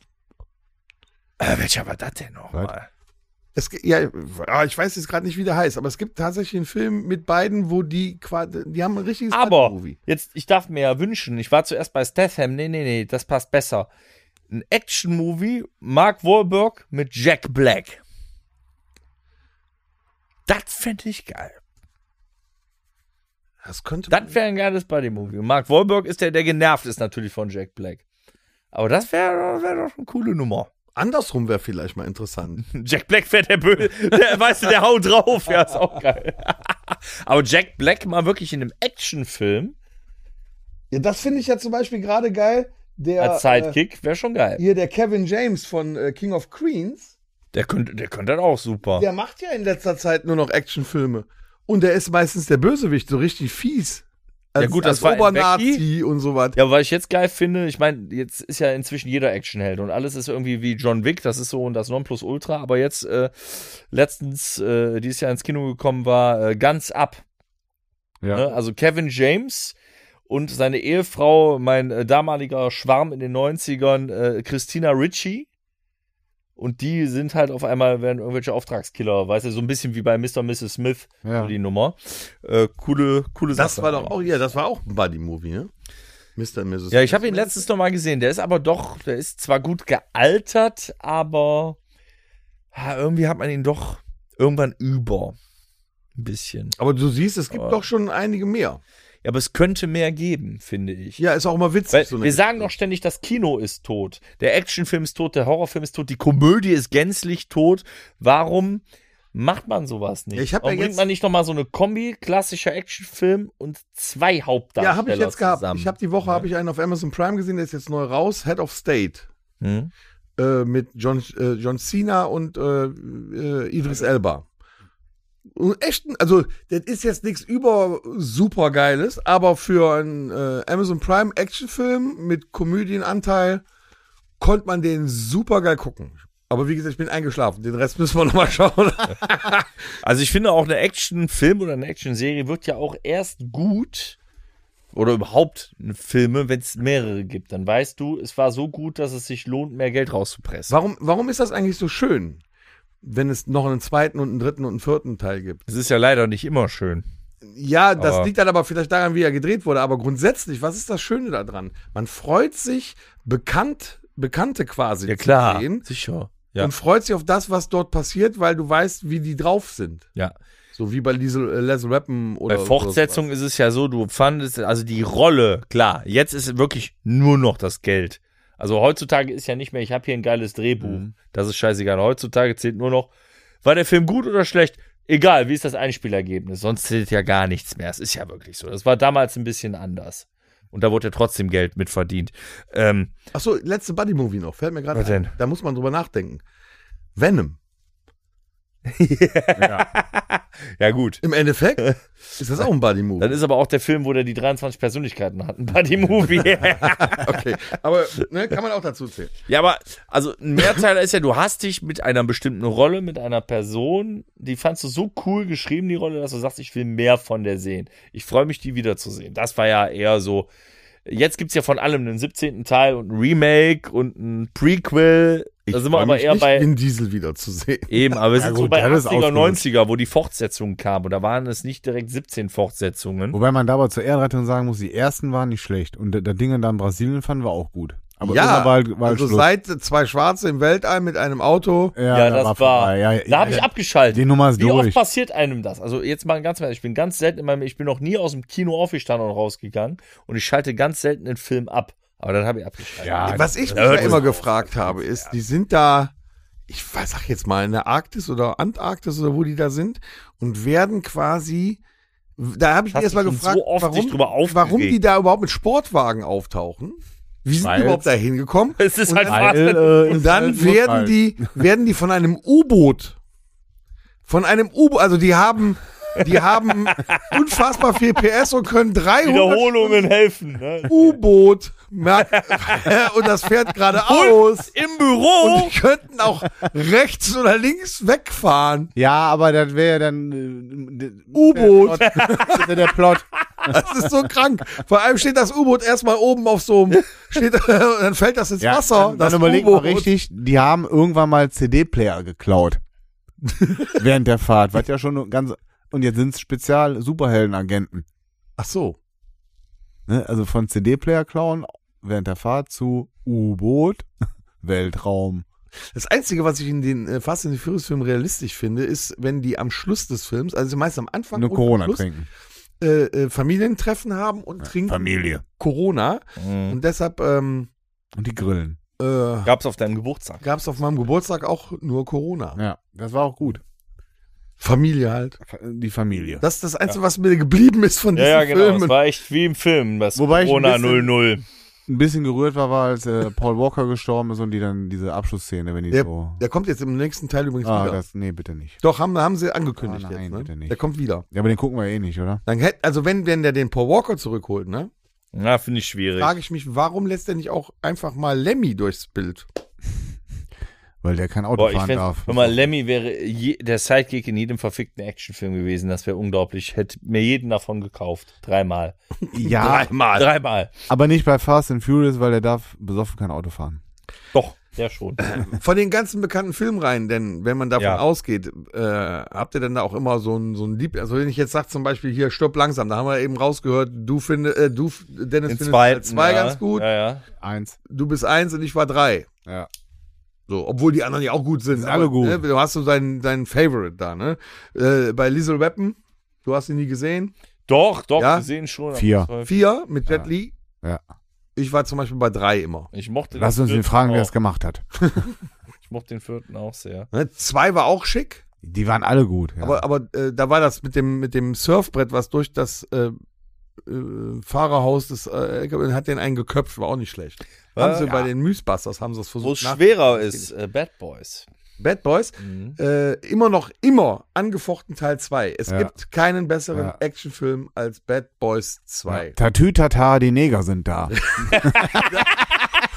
Äh, welcher war das denn nochmal? Es, ge- ja, ja, ich weiß jetzt gerade nicht, wie der heißt, aber es gibt tatsächlich einen Film mit beiden, wo die quasi, die haben ein richtiges Aber, Buddy-Movie. jetzt, ich darf mir ja wünschen, ich war zuerst bei Statham, nee, nee, nee, das passt besser. Ein Action-Movie, Mark Wahlberg mit Jack Black. Das fände ich geil. Das könnte Das wäre ein geiles Buddy-Movie. Und Mark Wahlberg ist der, der genervt ist natürlich von Jack Black. Aber das wäre wär doch eine coole Nummer. andersrum wäre vielleicht mal interessant. Jack Black wäre der Böse, der, weißt du, der haut drauf. Ja, ist auch geil. Aber Jack Black mal wirklich in einem Actionfilm Ja, das finde ich ja zum Beispiel gerade geil. Der, als Sidekick wäre schon geil. Äh, hier der Kevin James von äh, King of Queens, Der könnte, der könnte dann auch super. der macht ja in letzter Zeit nur noch Actionfilme. Und der ist meistens der Bösewicht, so richtig fies. Als, Ja gut, das als war in Obernazi und sowas. Ja, weil ich jetzt geil finde, ich meine, jetzt ist ja inzwischen jeder Actionheld und alles ist irgendwie wie John Wick, das ist so und das Nonplusultra, aber jetzt äh, letztens, äh, dieses Jahr ins Kino gekommen war, äh, Guns Up. Ja. Ne? Also Kevin James und seine Ehefrau, mein äh, damaliger Schwarm in den neunzigern, äh, Christina Ricci. Und die sind halt auf einmal, werden irgendwelche Auftragskiller, weißt du, so ein bisschen wie bei Mister und Misses Smith, Ja. so die Nummer. Äh, coole, coole Sache. Das war doch auch, ja, das war auch ein Buddy-Movie, ne? Mister und Misses Ja, ich habe ihn letztens noch mal gesehen. Der ist aber doch, der ist zwar gut gealtert, aber ja, irgendwie hat man ihn doch irgendwann über. Ein bisschen. Aber du siehst, es gibt Aber- doch schon einige mehr. Ja, aber es könnte mehr geben, finde ich. Ja, ist auch immer witzig. Weil so eine wir sagen doch ständig, das Kino ist tot. Der Actionfilm ist tot, der Horrorfilm ist tot, die Komödie ist gänzlich tot. Warum macht man sowas nicht? Ja, ich hab Warum ja bringt jetzt- man nicht noch mal so eine Kombi, klassischer Actionfilm und zwei Hauptdarsteller Ja, habe ich jetzt gehabt. zusammen? Ich habe die Woche Ja. habe ich einen auf Amazon Prime gesehen, der ist jetzt neu raus, Head of State. Hm? Äh, mit John, äh, John Cena und äh, äh, Idris Elba. Und echt, ein- also, das ist jetzt nichts über super Geiles, aber für einen äh, Amazon Prime Actionfilm mit Komödienanteil konnte man den super geil gucken. Aber wie gesagt, ich bin eingeschlafen. Den Rest müssen wir nochmal schauen. Also ich finde auch, eine Actionfilm oder eine Actionserie wird ja auch erst gut oder überhaupt Filme, wenn es mehrere gibt. Dann weißt du, es war so gut, dass es sich lohnt, mehr Geld rauszupressen. Warum, warum ist das eigentlich so schön, wenn es noch einen zweiten und einen dritten und einen vierten Teil gibt? Es ist ja leider nicht immer schön. Ja, das Aber- liegt dann aber vielleicht daran, wie er gedreht wurde. Aber grundsätzlich, was ist das Schöne daran? Man freut sich, bekannt, Bekannte quasi Ja klar, zu sehen sicher. Ja. und freut sich auf das, was dort passiert, weil du weißt, wie die drauf sind. ja. So wie bei Liesel, äh, Les Rappen oder Bei Fortsetzung ist es ja so, du fandest, also die Rolle, klar, jetzt ist wirklich nur noch das Geld. Also heutzutage ist ja nicht mehr, ich habe hier ein geiles Drehbuch. Mhm. Das ist scheißegal. Heutzutage zählt nur noch, war der Film gut oder schlecht? Egal, wie ist das Einspielergebnis? Sonst zählt ja gar nichts mehr. Es ist ja wirklich so. Das war damals ein bisschen anders. Und da wurde ja trotzdem Geld mit verdient. Ähm, Achso, letzte Buddy-Movie noch, fällt mir gerade Was ein. denn? Da muss man drüber nachdenken. Venom. ja gut. Im Endeffekt ist das auch ein Buddy-Movie. Dann ist aber auch der Film, wo der die dreiundzwanzig Persönlichkeiten hat. Ein Buddy-Movie. Okay, aber ne, kann man auch dazu zählen. Ja, aber also ein Mehrteiler ist ja, du hast dich mit einer bestimmten Rolle, mit einer Person, die fandst du so cool geschrieben, die Rolle, dass du sagst, ich will mehr von der sehen. Ich freue mich, die wiederzusehen. Das war ja eher so. Jetzt gibt's ja von allem einen siebzehnten Teil und ein Remake und ein Prequel. Ich Da sind wir freu aber mich eher nicht, bei. Vin Diesel wieder zu sehen. Eben, aber wir Ja sind so gut, bei das ist achtziger, ausgelutscht. neunziger, wo die Fortsetzungen kamen. Und da waren es nicht direkt siebzehn Fortsetzungen. Wobei man da aber zur Ehrenrettung sagen muss, die ersten waren nicht schlecht. Und das Ding da in Brasilien fanden wir auch gut. Aber Ja, irgendwann war, halt- war halt also Schluss. seit zwei Schwarze im Weltall mit einem Auto. Ja, da das war. vorbei. Ja, ja, da habe ich ja. abgeschaltet. Die Nummer ist Wie oft durch. passiert einem das? Also jetzt mal ganz ehrlich, ich bin ganz selten in meinem, ich bin noch nie aus dem Kino aufgestanden und rausgegangen und ich schalte ganz selten einen Film ab. Aber dann habe ich abgeschaltet. Ja, Was ich mich da ja hört immer es gefragt habe, ist, die sind da, ich weiß, sag jetzt mal, in der Arktis oder Antarktis oder wo die da sind und werden quasi, da habe ich mich Hast erstmal dich schon gefragt, so oft sich warum, drüber aufgeregt. warum die da überhaupt mit Sportwagen auftauchen. Wie sind die Weil's- überhaupt da hingekommen? Es ist Und halt dann- Fast and Weil, äh, Und ist dann halt werden Notfall. die, werden die von einem U-Boot, von einem U-Boot, also die haben, die haben unfassbar viel P S und können dreihundert Wiederholungen helfen. Ne? U-Boot merk- und das fährt geradeaus. Im Und Büro. die könnten auch rechts oder links wegfahren. Ja, aber das wäre dann äh, U-Boot. Der Plot. Das wär der Plot. Das ist so krank. Vor allem steht das U-Boot erstmal oben auf so einem, steht, dann fällt das ins Ja, Wasser. dann, das dann überleg mal U-Boot. richtig, die haben irgendwann mal C D-Player geklaut. Während der Fahrt. Was ja schon ganz. Und jetzt sind es Spezial-Superhelden-Agenten. Ach so. Ne? Also von C D-Player klauen während der Fahrt zu U-Boot, Weltraum. Das Einzige, was ich in den äh, Fast and the Furious Filmen realistisch finde, ist, wenn die am Schluss des Films, also meist am Anfang Nur und Corona am Schluss, trinken. äh, äh, Familientreffen haben und trinken Familie. Corona. Mhm. Und deshalb ähm, Und die Grillen. äh, Gab's auf deinem Geburtstag. gab es auf meinem Geburtstag auch nur Corona. Ja, das war auch gut. Familie halt. Die Familie. Das ist das Einzige, was mir geblieben ist von Ja, diesen ja, genau. Filmen. Es war echt wie im Film. Das Wobei ich ein Corona bisschen- null null. Ein bisschen gerührt war, war, als äh, Paul Walker gestorben ist und die dann diese Abschlussszene, wenn die Der, so. der kommt jetzt im nächsten Teil übrigens Ah, wieder. das, nee, bitte nicht. Doch, haben, haben sie angekündigt Ah, nein, jetzt. Ne? bitte nicht. Der kommt wieder. Ja, aber den gucken wir eh nicht, oder? Dann hätt, also wenn, wenn der den Paul Walker zurückholt, ne, Na, finde ich schwierig. frage ich mich, warum lässt er nicht auch einfach mal Lemmy durchs Bild? Weil der kein Auto Boah, ich fahren fände, darf. hör mal, Lemmy wäre je, der Sidekick in jedem verfickten Actionfilm gewesen. Das wäre unglaublich. Hätte mir jeden davon gekauft. Dreimal. Ja, Dreimal. Dreimal. aber nicht bei Fast and Furious, weil der darf besoffen kein Auto fahren. Doch, der schon. Von den ganzen bekannten Filmreihen, denn wenn man davon Ja. ausgeht, äh, habt ihr denn da auch immer so ein, so ein Lieb, also wenn ich jetzt sage zum Beispiel hier, Stopp langsam, da haben wir eben rausgehört, du findest, äh, du, Dennis Den findest zweiten. zwei ja. ganz gut, Ja, ja. Eins. du bist eins und ich war drei. Ja. So, obwohl die anderen ja auch gut sind. Sind alle gut. Ne, du hast so deinen, deinen Favorite da, ne? Äh, bei Liesel Weapon, du hast ihn nie gesehen. Doch, doch, Ja? wir sehen schon. Vier. aber Vier mit Jet Ja. Li. Ja. Ich war zum Beispiel bei drei immer. Ich mochte Lass den uns den vierten fragen, wer auch. es gemacht hat. Ich mochte den vierten auch sehr. Ne? Zwei war auch schick, Die waren alle gut. Ja. aber, aber äh, da war das mit dem, mit dem Surfbrett, was durch das äh, äh, Fahrerhaus des äh, hat den einen geköpft, war auch nicht schlecht. Haben sie ja. bei den Mythbusters, haben sie es Wo es versucht. schwerer ist, äh, Bad Boys. Bad Boys, Mhm. äh, immer noch, immer angefochten Teil zwei. Es Ja. gibt keinen besseren Ja. Actionfilm als Bad Boys zwei. Ja. Tatü Tata, die Neger sind da.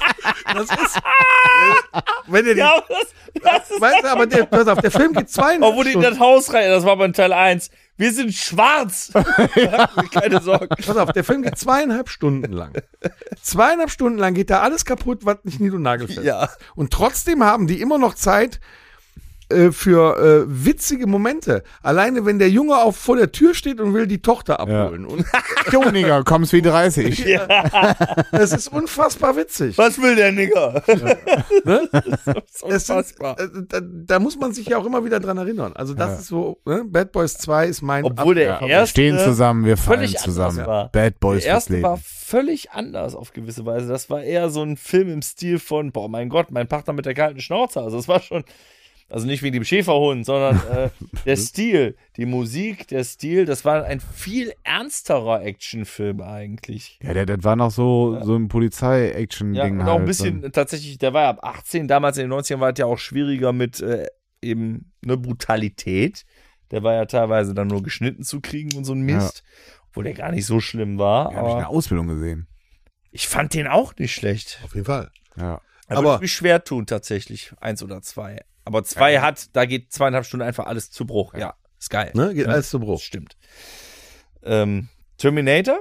Das ist. Wenn ihr die, Ja, das, das ist weißt du, aber der, pass auf, der Film geht zweieinhalb obwohl die in Stunden. das Haus rein, das war beim Teil eins. Wir sind schwarz. Keine Sorge. Pass auf, der Film geht zweieinhalb Stunden lang. Zweieinhalb Stunden lang geht da alles kaputt, was nicht nied- und nagelfest Ja. ist. Und trotzdem haben die immer noch Zeit äh, für äh, witzige Momente. Alleine, wenn der Junge auf, vor der Tür steht und will die Tochter abholen. Und Jo, Nigger, kommst wie dreißig. es ist unfassbar witzig. Was will der Nigger? Ne? Das ist Es unfassbar. sind, äh, da, da muss man sich ja auch immer wieder dran erinnern. Also das Ja. ist so, ne? Bad Boys zwei ist mein... Obwohl der Ab- Wir erste stehen zusammen, wir fallen völlig zusammen. anders war. Bad Boys Der fürs erste Leben. war völlig anders auf gewisse Weise. Das war eher so ein Film im Stil von, boah, mein Gott, mein Partner mit der kalten Schnauze. Also es war schon, also nicht wegen dem Schäferhund, sondern äh, der Stil, die Musik, der Stil, das war ein viel ernsterer Actionfilm eigentlich. Ja, der, das war noch so, so ein Polizei-Action-Ding Ja, und halt. auch ein bisschen tatsächlich, der war ja ab achtzehn, damals in den neunzigern war es ja auch schwieriger mit äh, eben eine Brutalität. Der war ja teilweise dann nur geschnitten zu kriegen und so ein Mist, obwohl der gar nicht so schlimm war. Ja, hab ich in der aber Ausbildung gesehen. ich fand den auch nicht schlecht. Auf jeden Fall. Ja. Da Aber- würde ich mich schwer tun, tatsächlich. Eins oder zwei. Aber zwei hat, da geht zweieinhalb Stunden einfach alles zu Bruch. Ja, ist geil. Ne? Geht Ja, alles zu Bruch. Das stimmt. Ähm, Terminator?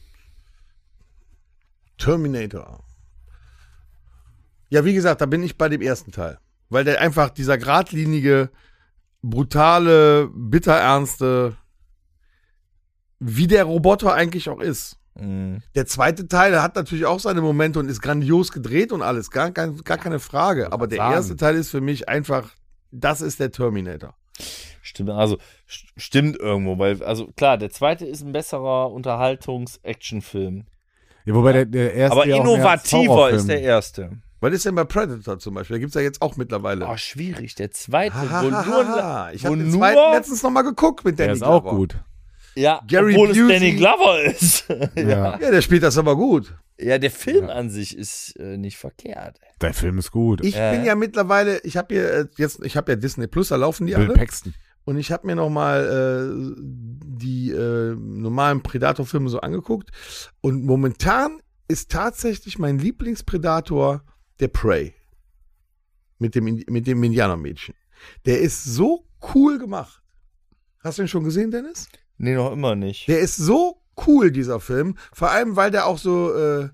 Terminator. Ja, wie gesagt, da bin ich bei dem ersten Teil. Weil der einfach dieser geradlinige, brutale, bitterernste, wie der Roboter eigentlich auch ist. Mhm. Der zweite Teil der hat natürlich auch seine Momente und ist grandios gedreht und alles, gar, gar, gar keine Frage. Aber der sagen. erste Teil ist für mich einfach, das ist der Terminator. Stimmt, also st- stimmt irgendwo, weil, also klar, der zweite ist ein besserer Unterhaltungs-Action-Film. Ja, wobei der, der erste Aber ja auch mehr als innovativer Horrorfilm. ist der erste. Was ist denn bei Predator zum Beispiel? Da gibt es ja jetzt auch mittlerweile. Oh, schwierig. Der zweite, Ha, wo ha, ha, nur, ha. Ich wo habe den nur zweiten letztens noch mal geguckt mit Der Danny ist auch Glover. gut. ja, Gary obwohl Busey. es Danny Glover ist. Ja. Ja, der spielt das aber gut. Ja, der Film an sich ist äh, nicht verkehrt. Der Film ist gut. Ich Ja. bin ja mittlerweile, ich habe hier äh, jetzt, ich habe ja Disney Plus, da laufen die Bill alle. Paxton. Und ich habe mir noch mal äh, die äh, normalen Predator-Filme so angeguckt. Und momentan ist tatsächlich mein Lieblingspredator der Prey. Mit dem, mit dem Indianermädchen. Der ist so cool gemacht. Hast du ihn schon gesehen, Dennis? Nee, noch immer nicht. Der ist so cool, dieser Film. Vor allem, weil der auch so, äh,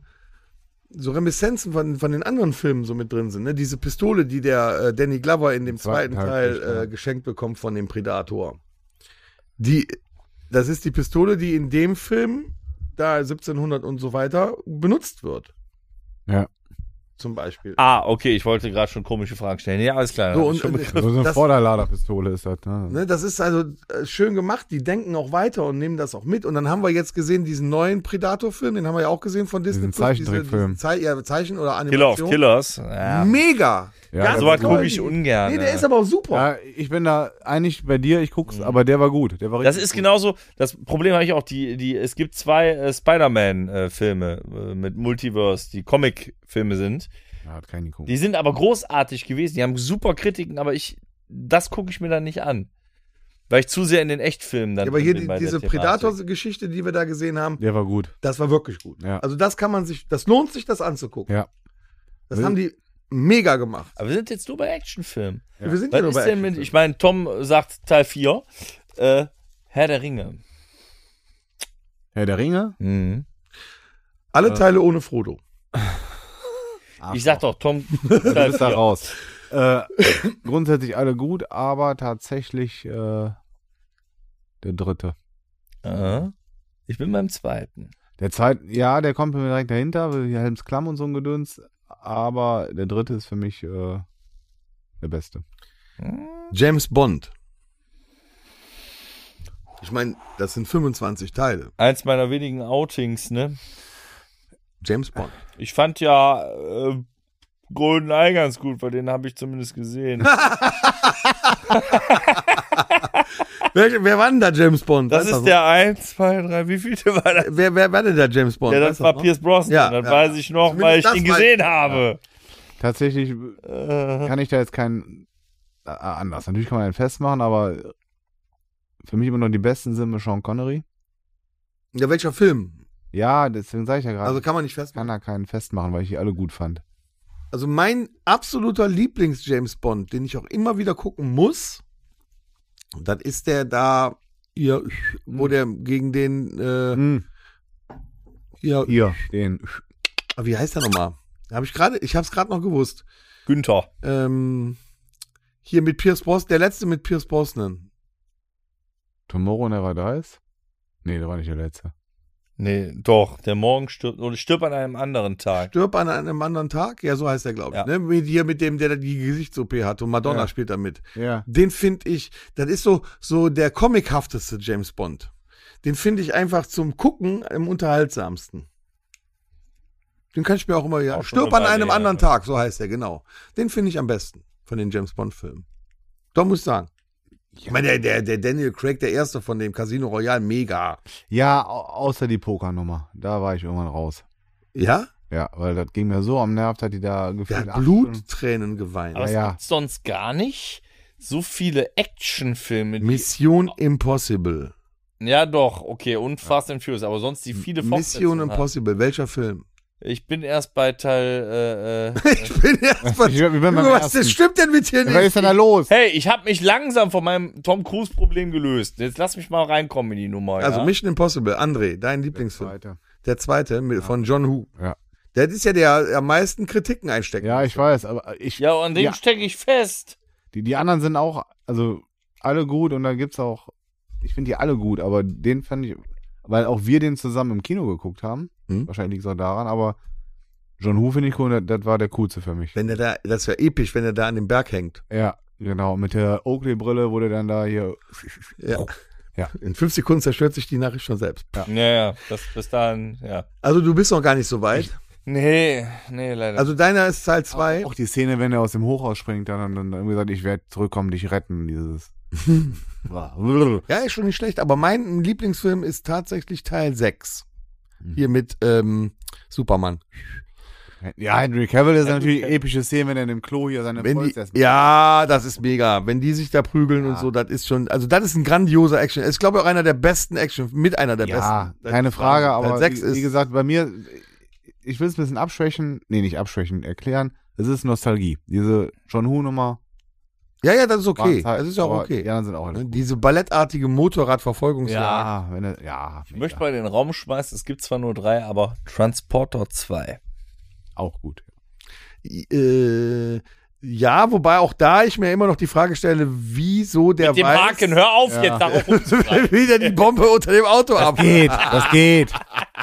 so Reminiszenzen von, von den anderen Filmen so mit drin sind. Ne? Diese Pistole, die der äh, Danny Glover in dem zweiten, Zweiten Teil Teil kriegt, ja. äh, geschenkt bekommt von dem Predator. Die, das ist die Pistole, die in dem Film, da siebzehnhundert und so weiter, benutzt wird. Ja. Zum Beispiel. Ah, okay, ich wollte gerade schon komische Fragen stellen. Ja, alles klar. So, hab und, ich schon äh, begriffen. So eine Das- Vorderladerpistole ist das. Ne? Ne, das ist also äh, schön gemacht. Die denken auch weiter und nehmen das auch mit. Und dann haben wir jetzt gesehen diesen neuen Predator-Film, den haben wir ja auch gesehen von Disney Diesen Plus. Zeichentrickfilm. Diese, diese Ze ja, Zeichen oder Killer of Animation. Killers. Ja. Mega. Ja, Ganz So was der toll. gucke ich ungern. Nee, der ist aber auch super. Ja, ich bin da eigentlich bei dir, ich guck's, aber der war gut. Der war Das richtig ist gut. genauso, das Problem habe ich auch, die, die, es gibt zwei äh, Spider-Man-Filme äh, mit Multiverse, die Comic-Filme sind. Ja, hat keinen geguckt. Die sind aber großartig gewesen, die haben super Kritiken, aber ich, das gucke ich mir dann nicht an. Weil ich zu sehr in den Echtfilmen dann Ja, aber hier bin die, bei der diese Thematik. Predator-Geschichte, die wir da gesehen haben, Der war gut. das war wirklich gut. Ja. Also das kann man sich, das lohnt sich, das anzugucken. Ja. Das Will- haben die mega gemacht. Aber wir sind jetzt nur bei Actionfilmen. Ja. Wir sind Was ja nur ist bei denn mit, Actionfilmen. ich meine, Tom sagt Teil vier, äh, Herr der Ringe. Herr der Ringe? Mhm. Alle äh, Teile ohne Frodo. Ich sag doch, Tom, Du Teil bist da vier. raus. Äh, grundsätzlich alle gut, aber tatsächlich äh, der dritte. Aha. Ich bin beim zweiten. Der zweite, ja, der kommt mir direkt dahinter, wie Helms Klamm und so ein Gedöns, aber der dritte ist für mich äh, der beste. James Bond. Ich meine, das sind fünfundzwanzig Teile. Eins meiner wenigen Outings, ne? James Bond. Ich fand ja äh, GoldenEye ganz gut, weil den habe ich zumindest gesehen. wer, wer war denn da James Bond? Das Weißt du ist der eins, zwei, drei, wie vielte war das? Wer, wer war denn der James Bond? Ja, das Weißt du war noch? Pierce Brosnan, Ja, das ja. weiß ich noch, Zumindest weil ich das ihn weiß gesehen ich. habe. Tatsächlich Äh, kann ich da jetzt keinen äh, anders. Natürlich kann man einen festmachen, aber für mich immer noch die besten sind mit Sean Connery. Ja, welcher Film? Ja, deswegen sage ich ja gerade, Also ich kann man nicht kann festmachen. da keinen festmachen, weil ich die alle gut fand. Also mein absoluter Lieblings-James Bond, den ich auch immer wieder gucken muss, das ist der da, hier, wo der gegen den, äh, Hm. hier, Hier, den. ah, wie heißt der nochmal? Hab ich gerade, ich hab's gerade noch gewusst. Günther. Ähm, hier mit Pierce Brosnan, der letzte mit Pierce Brosnan. Tomorrow Never Dies? Nee, der war nicht der letzte. Nee, doch, der Morgen stirbt, oder stirbt an einem anderen Tag. Stirb an einem anderen Tag? Ja, so heißt der, glaube ich. Ja. Ne? Mit, hier mit dem, der da die Gesichts-O P hat und Madonna Ja. spielt da mit. Ja. Den finde ich, das ist so, so der comichafteste James Bond. Den finde ich einfach zum Gucken am unterhaltsamsten. Den kann ich mir auch immer, ja. Auch schon Stirb eine an Weile einem her, anderen ne? Tag, so heißt der, genau. Den finde ich am besten von den James Bond Filmen. Doch, muss ich sagen. Ich meine, der, der, der Daniel Craig, der erste von dem Casino Royale, mega. Ja, au- außer die Pokernummer. Da war ich irgendwann raus. Ja? Ja, weil das ging mir so am Nerv, dass die da Der gefühlt hat acht Stunden- Bluttränen geweint. Aber es ja. gibt sonst gar nicht so viele Actionfilme. Die, Mission Impossible. ja, doch, okay, und Fast and Furious, aber sonst die viele Mission Fortsetzungen haben. Impossible, welcher Film? Ich bin erst bei Teil. Äh, äh, Ich bin erst mal. Ich bin beim Was, ersten. das stimmt denn mit dir Was nicht? ist denn da los? hey, ich habe mich langsam von meinem Tom Cruise-Problem gelöst. Jetzt lass mich mal reinkommen in die Nummer. Also ja? Mission Impossible, André, dein Lieblingsfilm. Zweite. Der zweite mit, von John Woo. Ja. Der ist ja der, der am meisten Kritiken einsteckt. Ja, ich weiß, aber ich. Ja, an dem Ja. stecke ich fest. Die, die anderen sind auch, also alle gut und dann gibt's auch, ich finde die alle gut, aber den fand ich, weil auch wir den zusammen im Kino geguckt haben, Hm. wahrscheinlich liegt es auch daran, aber John Woo finde ich cool, das, das war der coolste für mich. Wenn der da, das wäre episch, wenn er da an dem Berg hängt. Ja, genau, mit der Oakley-Brille wurde dann da hier, Ja. Ja. In fünf Sekunden zerstört sich die Nachricht schon selbst. Ja, ja, das bis dahin, ja. Also du bist noch gar nicht so weit. Nee, nee, leider. Also deiner ist Teil zwei. auch die Szene, wenn er aus dem Hochhaus springt, dann, dann, dann irgendwie sagt, ich werde zurückkommen, dich retten, dieses. Ja, ist schon nicht schlecht. Aber mein Lieblingsfilm ist tatsächlich Teil sechs. Hm. Hier mit ähm, Superman. Ja, Henry Cavill ist Henry natürlich Cavill. epische Szene, wenn er in dem Klo hier seine Wenn die, Fäuste erst- ja, das ist mega. Wenn die sich da prügeln Ja. und so, das ist schon, also das ist ein grandioser Action. Ich glaube auch einer der besten Action, mit einer der Ja, besten. Das keine ist Frage, Wahnsinn. aber Teil sechs wie, ist, wie gesagt, bei mir, ich will es ein bisschen abschwächen, nee, nicht abschwächen, erklären, es ist Nostalgie. Diese John Woo-Nummer. ja, ja, das ist okay. war Zeit, Das ist ja auch aber okay. Die anderen sind auch alle Ne, gut. Diese ballettartige Motorradverfolgungsjagd. Ja, wenn er, ja, ich möchte mal in den Raum schmeißen, es gibt zwar nur drei, aber Transporter zwei. auch gut. Äh, ja, wobei auch da ich mir immer noch die Frage stelle, wieso der Mit dem weiß, Haken, hör auf Ja. jetzt darauf rumzugreifen. wieder die Bombe unter dem Auto ab. Geht, das geht.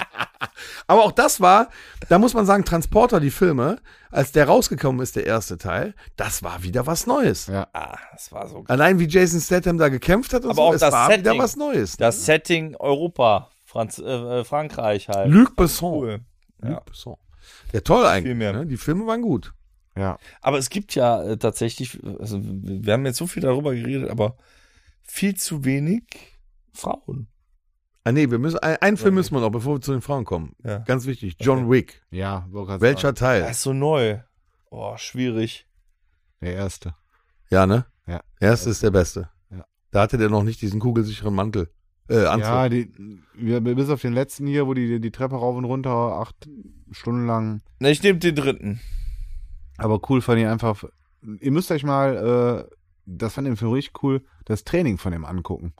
Aber auch das war, da muss man sagen, Transporter, die Filme, als der rausgekommen ist, der erste Teil, das war wieder was Neues. Ja. Ah, das war so. Allein wie Jason Statham da gekämpft hat und Aber so, auch es das war wieder Setting. was Neues. Das Setting Europa, Franz, äh, Frankreich halt. Luc Besson. Cool. Ja. Luc Besson. Ja, toll eigentlich. Viel mehr. Ne? Die Filme waren gut. Ja. Aber es gibt ja äh, tatsächlich, also wir haben jetzt so viel darüber geredet, aber viel zu wenig Frauen. Ah nee, wir müssen, ein, einen Film müssen wir noch, bevor wir zu den Frauen kommen. Ja. Ganz wichtig, John Wick. Ja, so kann's Welcher sein. Teil? Das ist so neu. Oh, schwierig. Der erste. Ja, ne? Ja. Erste ist der beste. Ja. Da hatte der noch nicht diesen kugelsicheren Mantel. Äh, Anzug. Ja, die, wir, bis auf den letzten hier, wo die die Treppe rauf und runter acht Stunden lang. Na, ich nehme den dritten. Aber cool fand ich einfach. Ihr müsst euch mal, äh, das fand ich für richtig cool, das Training von dem angucken.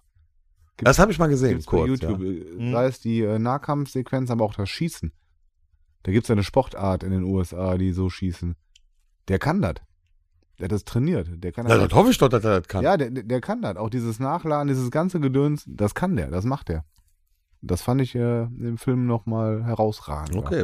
Das habe ich mal gesehen, Gibt's bei kurz. YouTube. Ja. Äh, Mhm. Sei es die äh, Nahkampfsequenz, aber auch das Schießen. Da gibt's ja eine Sportart in den U S A, die so schießen. Der kann das. Der hat das trainiert. Der kann Na, das. das hoffe ich doch, dass er das kann. Ja, der, der kann das. Auch dieses Nachladen, dieses ganze Gedöns, das kann der, das macht der. Das fand ich äh, im Film nochmal herausragend. Okay.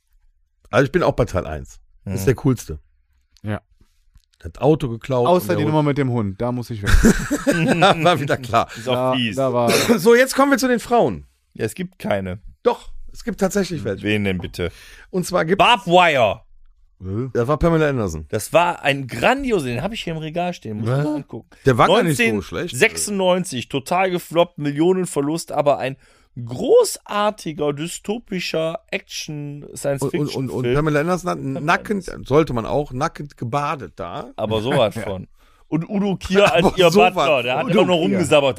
Also ich bin auch bei Teil eins. Das ist der coolste. Ja. Das Auto geklaut. Außer und die der Nummer mit dem Hund, da muss ich weg. Hund- war wieder klar. Ist auch da, fies. da war, So, jetzt kommen wir zu den Frauen. Ja, es gibt keine. Doch, es gibt tatsächlich welche. Wen denn bitte? Und zwar gibt Barbed Wire. äh, das war Pamela Anderson. Das war ein grandioser, den habe ich hier im Regal stehen, muss ich Was? mal angucken. Der war gar nicht so schlecht. neunzehnhundertsechsundneunzig, total gefloppt, Millionenverlust, aber ein großartiger, dystopischer Und, und, und, Action-Science-Fiction-Film. und Pamela Anderson hat nackend, sollte man auch, nackend gebadet da. Aber sowas von. Und Udo Kier als Aber ihr sowas Butler, der hat von. immer noch Udo Kier. rumgesabbert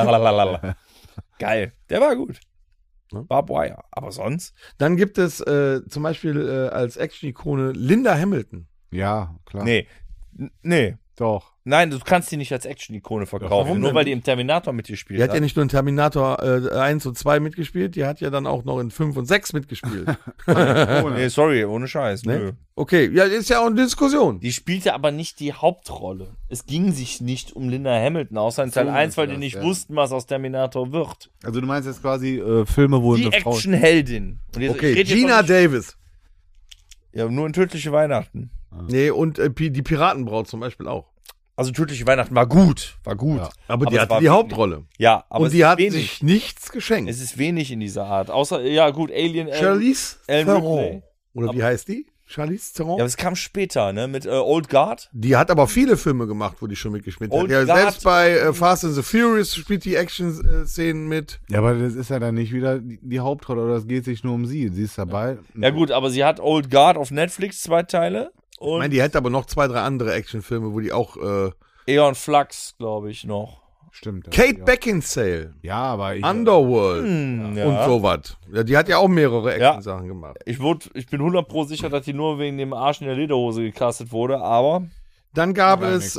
da. Geil, der war gut. Ne? Barbed Wire. Aber sonst? Dann gibt es äh, zum Beispiel äh, als Action-Ikone Linda Hamilton. Ja, klar. Nee. N- Nee. Doch. Nein, du kannst die nicht als Action-Ikone verkaufen, warum nur denn? weil die im Terminator mitgespielt Die hat hat. ja nicht nur in Terminator äh, eins und zwei mitgespielt, die hat ja dann auch noch in fünf und sechs mitgespielt. Nee, sorry, ohne Scheiß. Ne? Nö. Okay, ja, ist ja auch eine Diskussion. Die spielte aber nicht die Hauptrolle. Es ging sich nicht um Linda Hamilton, außer in Teil So eins, weil meinst die du nicht das, ja. wussten, was aus Terminator wird. Also du meinst jetzt quasi äh, Filme, wo Die eine Frau... Actionheldin. Und jetzt- ich Okay, red jetzt Gina noch nicht- Davis. Ja, nur in Tödliche Weihnachten. Nee, und äh, Pi- die Piratenbraut zum Beispiel auch. Also Tödliche Weihnachten war gut, war gut. Ja. Aber, die es hatte war die wenig. Hauptrolle. Ja, aber und es die ist hat wenig. sich nichts geschenkt. Es ist wenig in dieser Art. Außer, ja gut, Alien. Alan- Charlize Ellen Theron. Ripley. Oder wie heißt die? Charlize Theron? Ja, aber es kam später, ne? Mit äh, Old Guard. Die hat aber viele Filme gemacht, wo die schon mitgespielt hat. Old Ja, Guard. selbst bei äh, Fast and the Furious spielt die Action-Szenen mit. Ja, aber das ist ja dann nicht wieder die, die Hauptrolle, oder es geht sich nur um sie. Sie ist dabei. Ja gut, aber sie hat Old Guard auf Netflix, zwei Teile. Ich Und meine, die hätte aber noch zwei, drei andere Actionfilme, wo die auch. Äh, Eon Flux, glaube ich, noch. Stimmt. Kate ja. Beckinsale, Ja, aber ich... Underworld Hm, ja. und sowas. Ja, die hat ja auch mehrere Ja. Action-Sachen gemacht. Ich, wurde, ich bin hundert Pro sicher, dass die nur wegen dem Arsch in der Lederhose gecastet wurde, aber Dann gab Gar es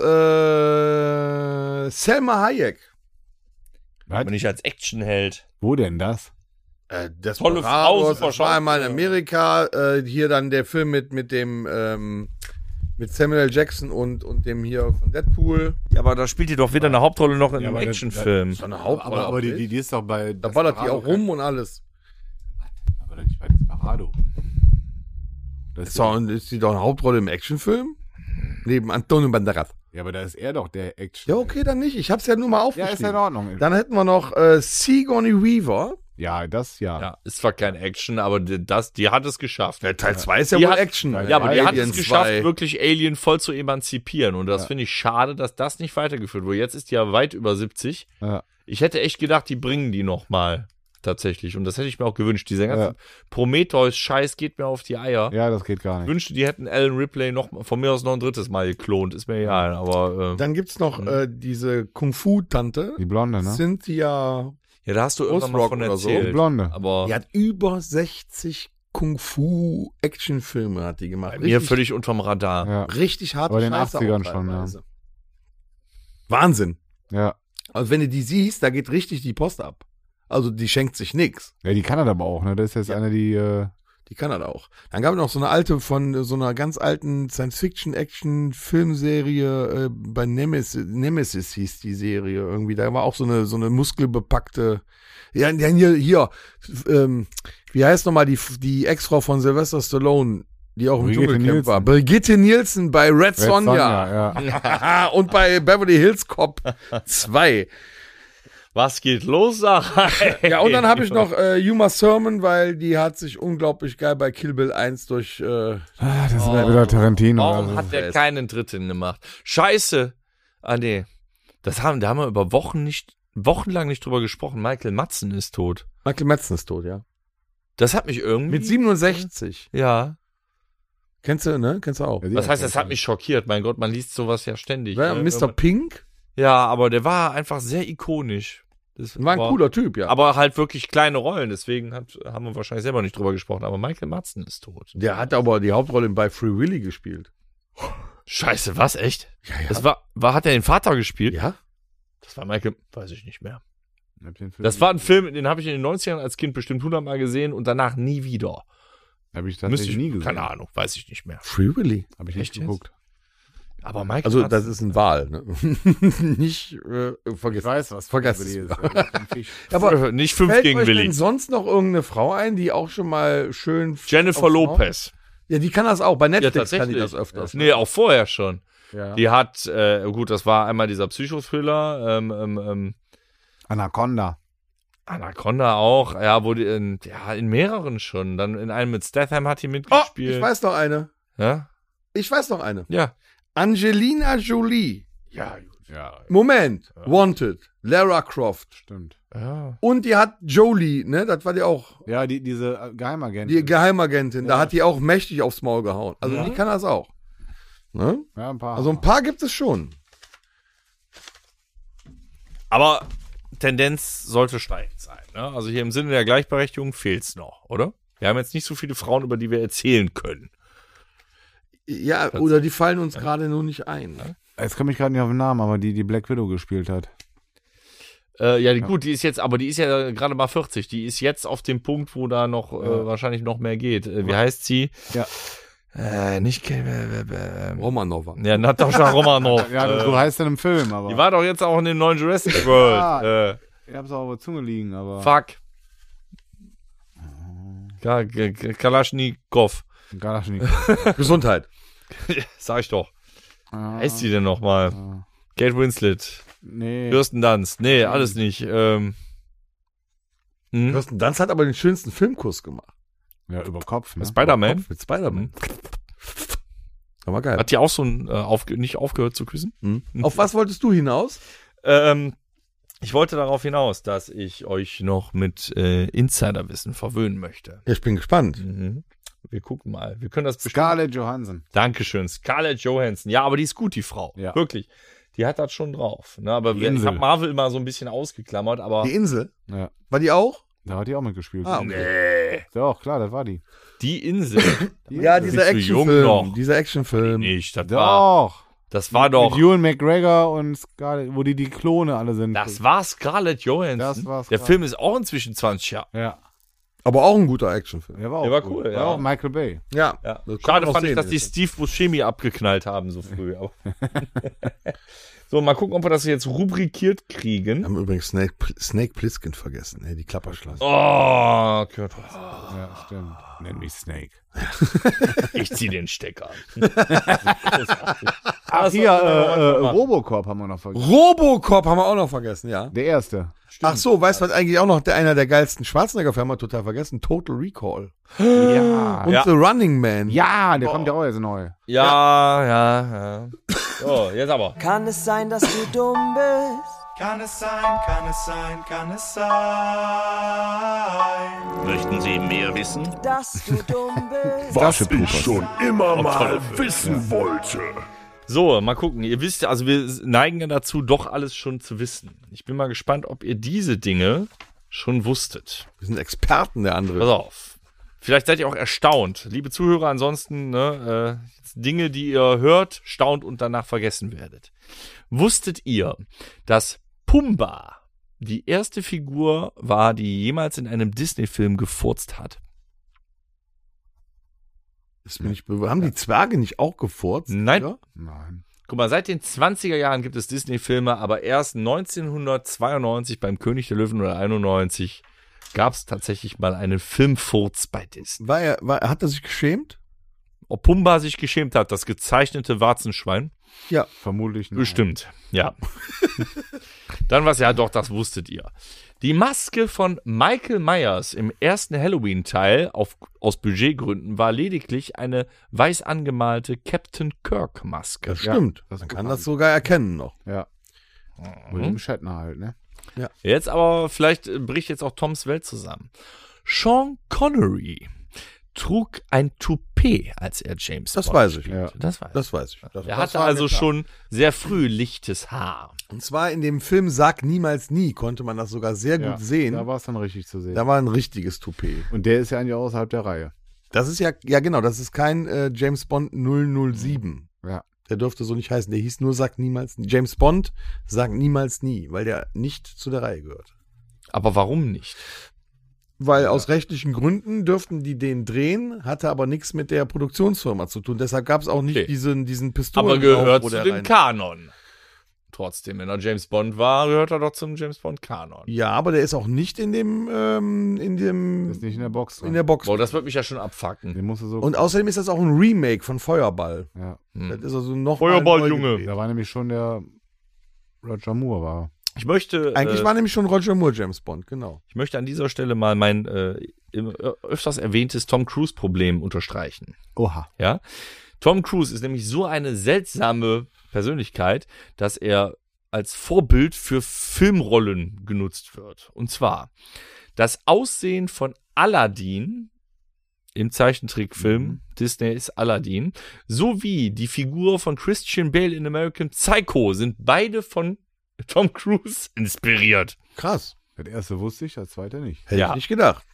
äh, Selma Hayek. Was? aber nicht als Actionheld. Wo denn das? Äh, das Tolle Frau, super das war einmal in Schauspielerin. Amerika. Äh, hier dann der Film mit, mit dem ähm, mit Samuel L. Jackson und, und dem hier von Deadpool. Ja, aber da spielt die doch wieder eine Hauptrolle noch in Ja, einem aber das- Actionfilm. So eine Aber, aber die, die, die ist doch bei... Da ballert die auch rum und alles. Aber nicht bei Desperado. Das Ist, doch, ist die doch eine Hauptrolle im Actionfilm? Neben Antonio Banderas. Ja, aber da ist er doch der Action. Ja, okay, dann nicht. Ich hab's ja nur mal Ja, aufgeschrieben. ist ja in Ordnung. Dann hätten wir noch äh, Sigourney Weaver. Ja, das ja. Ja, ist zwar kein Action, aber die, das, die hat es geschafft. Ja, Teil zwei ist ja Die wohl hat- Action. Ja, aber die hat Alien es geschafft, zwei. wirklich Alien voll zu emanzipieren. Und das Ja. finde ich schade, dass das nicht weitergeführt wurde. Jetzt ist die ja weit über siebzig. Ja. Ich hätte echt gedacht, die bringen die noch mal tatsächlich. Und das hätte ich mir auch gewünscht. Dieser ganze Ja. Prometheus-Scheiß geht mir auf die Eier. Ja, das geht gar Ich nicht. wünschte, die hätten Alan Ripley noch von mir aus noch ein drittes Mal geklont. Ist mir egal, aber äh, Dann gibt's noch Mhm. äh, diese Kung-Fu-Tante. Die Blonde, ne? Cynthia. ja, da hast du irgendwann mal Osrock von oder so. Die erzählt. Blonde. Aber Die hat über sechzig Kung-Fu-Actionfilme hat die gemacht. mir völlig unterm Radar. Ja. richtig hart. Aber in den achtzigern schon, ja. Wahnsinn. Ja. Also wenn du die siehst, da geht richtig die Post ab. Also die schenkt sich nix. Ja, die kann er aber auch, ne? Das ist jetzt eine, die, äh, Die kann das auch. Dann gab es noch so eine alte von äh, so einer ganz alten Science-Fiction-Action-Filmserie äh, bei Nemesis, Nemesis hieß die Serie irgendwie. Da war auch so eine so eine muskelbepackte. Ja, ja, hier, hier ähm, wie heißt nochmal die die Ex-Frau von Sylvester Stallone, die auch im Brigitte Dschungelcamp Nielsen. war. Brigitte Nielsen bei Red, Red Sonja. ja. Und bei Beverly Hills Cop zwei. Was geht los, Sarah? Ja, und dann habe ich noch äh, Uma Thurman, weil die hat sich unglaublich geil bei Kill Bill eins durch äh, Ah, das ist wieder Tarantino. Warum oder so. hat der Fest. keinen dritten gemacht? Scheiße. Ah, nee. Das haben, da haben wir über Wochen nicht, wochenlang nicht drüber gesprochen. Michael Madsen ist tot. Michael Madsen ist tot, ja. Das hat mich irgendwie. Mit siebenundsechzig. Ja. Kennst du, ne? Kennst du auch. Ja, die Was hat heißt, das hat mich schockiert. Mein Gott, man liest sowas ja ständig. Ja, ne? Mister Pink Ja, aber der war einfach sehr ikonisch. Das war ein cooler Typ, ja. Aber halt wirklich kleine Rollen. Deswegen hat, haben wir wahrscheinlich selber nicht drüber gesprochen. Aber Michael Madsen ist tot. Der hat aber die Hauptrolle bei Free Willy gespielt. Scheiße, was? Echt? Ja, ja. Das war, war, hat er den Vater gespielt? Ja? Das war Michael, weiß ich nicht mehr. Ich hab den Film- Das war ein Film, den habe ich in den neunzigern als Kind bestimmt hundertmal gesehen und danach nie wieder. Hab ich Müsste tatsächlich ich, nie gesehen. keine Ahnung, weiß ich nicht mehr. Free Willy. Hab ich Echt nicht jetzt? geguckt. Aber Michael Also, Madsen- das ist ein Wal, ne? Nicht, äh, vergiss. weiß, was Vergiss Willi es. ist. Ein Fisch. Aber nicht fünf fällt gegen euch Willi. denn sonst noch irgendeine Frau ein, die auch schon mal schön... Jennifer aufs Maul- Lopez. Ja, die kann das auch. Bei Ja, Netflix tatsächlich. kann die das öfters. Nee, auch vorher schon. Ja. Die hat, äh, gut, das war einmal dieser Psychothriller, ähm, ähm, ähm, Anaconda. Anaconda auch, ja, wo die in, ja, in mehreren schon. Dann in einem mit Statham hat die Oh, mitgespielt. ich weiß noch eine. Ja? Ich weiß noch eine. Ja. Angelina Jolie. Ja, gut. Ja, Moment. Wanted. Lara Croft. stimmt. Ja. Und die hat Jolie, ne? Das war die auch. Ja, die, diese äh, Geheimagentin. Die Geheimagentin. Da Ja. hat die auch mächtig aufs Maul gehauen. Also Ja. die kann das auch. Ne? ja, ein paar. Also ein paar gibt es schon. Aber Tendenz sollte steigend sein. Ne? Also hier im Sinne der Gleichberechtigung fehlt's noch, oder? Wir haben jetzt nicht so viele Frauen, über die wir erzählen können. Ja, oder die fallen uns gerade nur nicht ein. Jetzt komme ich gerade nicht auf den Namen, aber die, die Black Widow gespielt hat. Äh, ja, die, gut, die ist jetzt, aber die ist ja gerade mal vierzig. Die ist jetzt auf dem Punkt, wo da noch äh, Ja. wahrscheinlich noch mehr geht. Äh, wie heißt sie? Ja. Äh, nicht Ke- äh, äh, Romanova. Ja, Natascha Romanoff. Ja, äh, so heißt er im Film, aber. die war doch jetzt auch in dem neuen Jurassic World. Ja. äh, ich hab's auch auf der Zunge liegen, aber. fuck. Ka Ka Ka Kalaschnikow. Kalaschnikow. Gesundheit. Sag ich doch. Ah, Heißt sie denn nochmal? ah. Kate Winslet. Nee. Kirsten Dunst. Nee, alles nicht. Ähm, hm? Kirsten Dunst hat aber den schönsten Filmkurs gemacht. Ja, über Kopf, ne? Spider-Man? Mit Spider-Man. Aber geil. Hat die auch so ein, äh, aufge nicht aufgehört zu küssen? Hm. Auf was wolltest du hinaus? Ähm, ich wollte darauf hinaus, dass ich euch noch mit äh, Insiderwissen verwöhnen möchte. Ja, ich bin gespannt. Mhm. Wir gucken mal. Wir können das bestimmt. Scarlett Johansson. Dankeschön. Scarlett Johansson. Ja, aber die ist gut, die Frau. Ja. Wirklich. Die hat das schon drauf. Ne, aber Die wir, ich Insel. habe Marvel immer so ein bisschen ausgeklammert, aber. Die Insel. Ja. War die auch? Da hat die auch mitgespielt. Ah, okay. Nee. Doch, klar, das war die. Die Insel. Ja, Bist dieser du jung Actionfilm. noch? Dieser Actionfilm. nicht. Das war, Doch. das war doch. Mit Ewan McGregor und Scarlett, wo die die Klone alle sind. Das war Scarlett Johansson. Das war Der Scar- Film ist auch inzwischen zwanzig Jahre. Ja. Aber auch ein guter Actionfilm. Der war auch Der war gut. cool, ja. War auch Michael Bay. Ja. Ja. Das kann Schade man auch fand ich, sehen dass die jetzt. Steve Buscemi abgeknallt haben so früh. Aber so, mal gucken, ob wir das jetzt rubrikiert Wir kriegen. haben übrigens Snake, Snake Plissken vergessen, ey, die Klapperschlange. Oh, Kurt, Ja, stimmt. Nenn mich Snake. ich zieh den Stecker. Ach, hier, äh, äh, Robocop haben wir noch vergessen. Robocop haben wir auch noch vergessen, ja. Der erste. Ach so, weißt du, was eigentlich auch noch der, einer der geilsten Schwarzenegger-Filme total vergessen? Total Recall. Ja. Und Ja. The Running Man. Ja, der kommt ja auch jetzt neu. Ja, ja, ja. So, jetzt aber. Kann es sein, dass du dumm bist? Kann es sein, kann es sein, kann es sein? Möchten Sie mehr wissen? Dass du dumm bist? Was ich schon immer mal wissen wollte. So, mal gucken. Ihr wisst ja, also wir neigen ja dazu, doch alles schon zu wissen. Ich bin mal gespannt, ob ihr diese Dinge schon wusstet. Wir sind Experten, der andere. Pass auf. Vielleicht seid ihr auch erstaunt. Liebe Zuhörer, ansonsten ne, äh, Dinge, die ihr hört, staunt und danach vergessen werdet. Wusstet ihr, dass Pumba die erste Figur war, die jemals in einem Disney-Film gefurzt hat? Ist mir nicht be- haben die Zwerge nicht auch gefurzt? Nein. Ja? Nein. Guck mal, seit den zwanziger Jahren gibt es Disney-Filme, aber erst neunzehnhundertzweiundneunzig beim König der Löwen oder einundneunzig gab es tatsächlich mal einen Filmfurz bei Disney. War er, war, hat er sich geschämt? Ob Pumba sich geschämt hat, das gezeichnete Warzenschwein? Ja. Vermutlich nicht. Bestimmt, ja. Dann was, ja doch, das wusstet ihr. Die Maske von Michael Myers im ersten Halloween-Teil auf, aus Budgetgründen war lediglich eine weiß angemalte Captain Kirk-Maske. Das stimmt. das Man ist kann bekannt. das sogar erkennen noch. Ja. William Shatner halt, ne? Jetzt aber, vielleicht äh, bricht jetzt auch Toms Welt zusammen. Sean Connery trug ein Toupet, als er James Das Bond weiß ich. spielte. Ja. Das weiß ich. Das weiß ich. Das, Er das hatte war mir also klar. schon sehr früh lichtes Haar. Und zwar in dem Film Sag niemals nie konnte man das sogar sehr Ja, gut sehen. Da war es dann richtig zu sehen. Da war ein richtiges Toupet. Und der ist ja eigentlich außerhalb der Reihe. Das ist ja, ja genau, das ist kein äh, James Bond null null sieben. Ja. Der dürfte so nicht heißen. Der hieß nur Sag niemals nie. James Bond Sag niemals nie, weil der nicht zu der Reihe gehört. Aber warum nicht? Weil aus rechtlichen Gründen dürften die den drehen, hatte aber nichts mit der Produktionsfirma zu tun. Deshalb gab es auch nicht Okay. diesen, diesen Pistolen. Aber gehört wo zu der dem rein- Kanon. Trotzdem, wenn er James Bond war, gehört er doch zum James Bond Kanon. Ja, aber der ist auch nicht in dem, ähm, in dem, Ist nicht in der Box drin. in der Box. Boah, das wird mich ja schon abfacken. Den musst du so. Und außerdem ist das auch ein Remake von Feuerball. ja. Das ist also noch Feuerball, mal neu Junge. gedreht. Da war nämlich schon der Roger Moore war. Ich möchte, Eigentlich äh, war nämlich schon Roger Moore James Bond, genau. ich möchte an dieser Stelle mal mein äh, im- ö- öfters erwähntes Tom Cruise Problem unterstreichen. Oha. Ja, Tom Cruise ist nämlich so eine seltsame Persönlichkeit, dass er als Vorbild für Filmrollen genutzt wird. Und zwar das Aussehen von Aladdin im Zeichentrickfilm Disneys Aladdin sowie die Figur von Christian Bale in American Psycho sind beide von Tom Cruise inspiriert. Krass. Das erste wusste ich, das zweite nicht. Hätte Ja. ich nicht gedacht.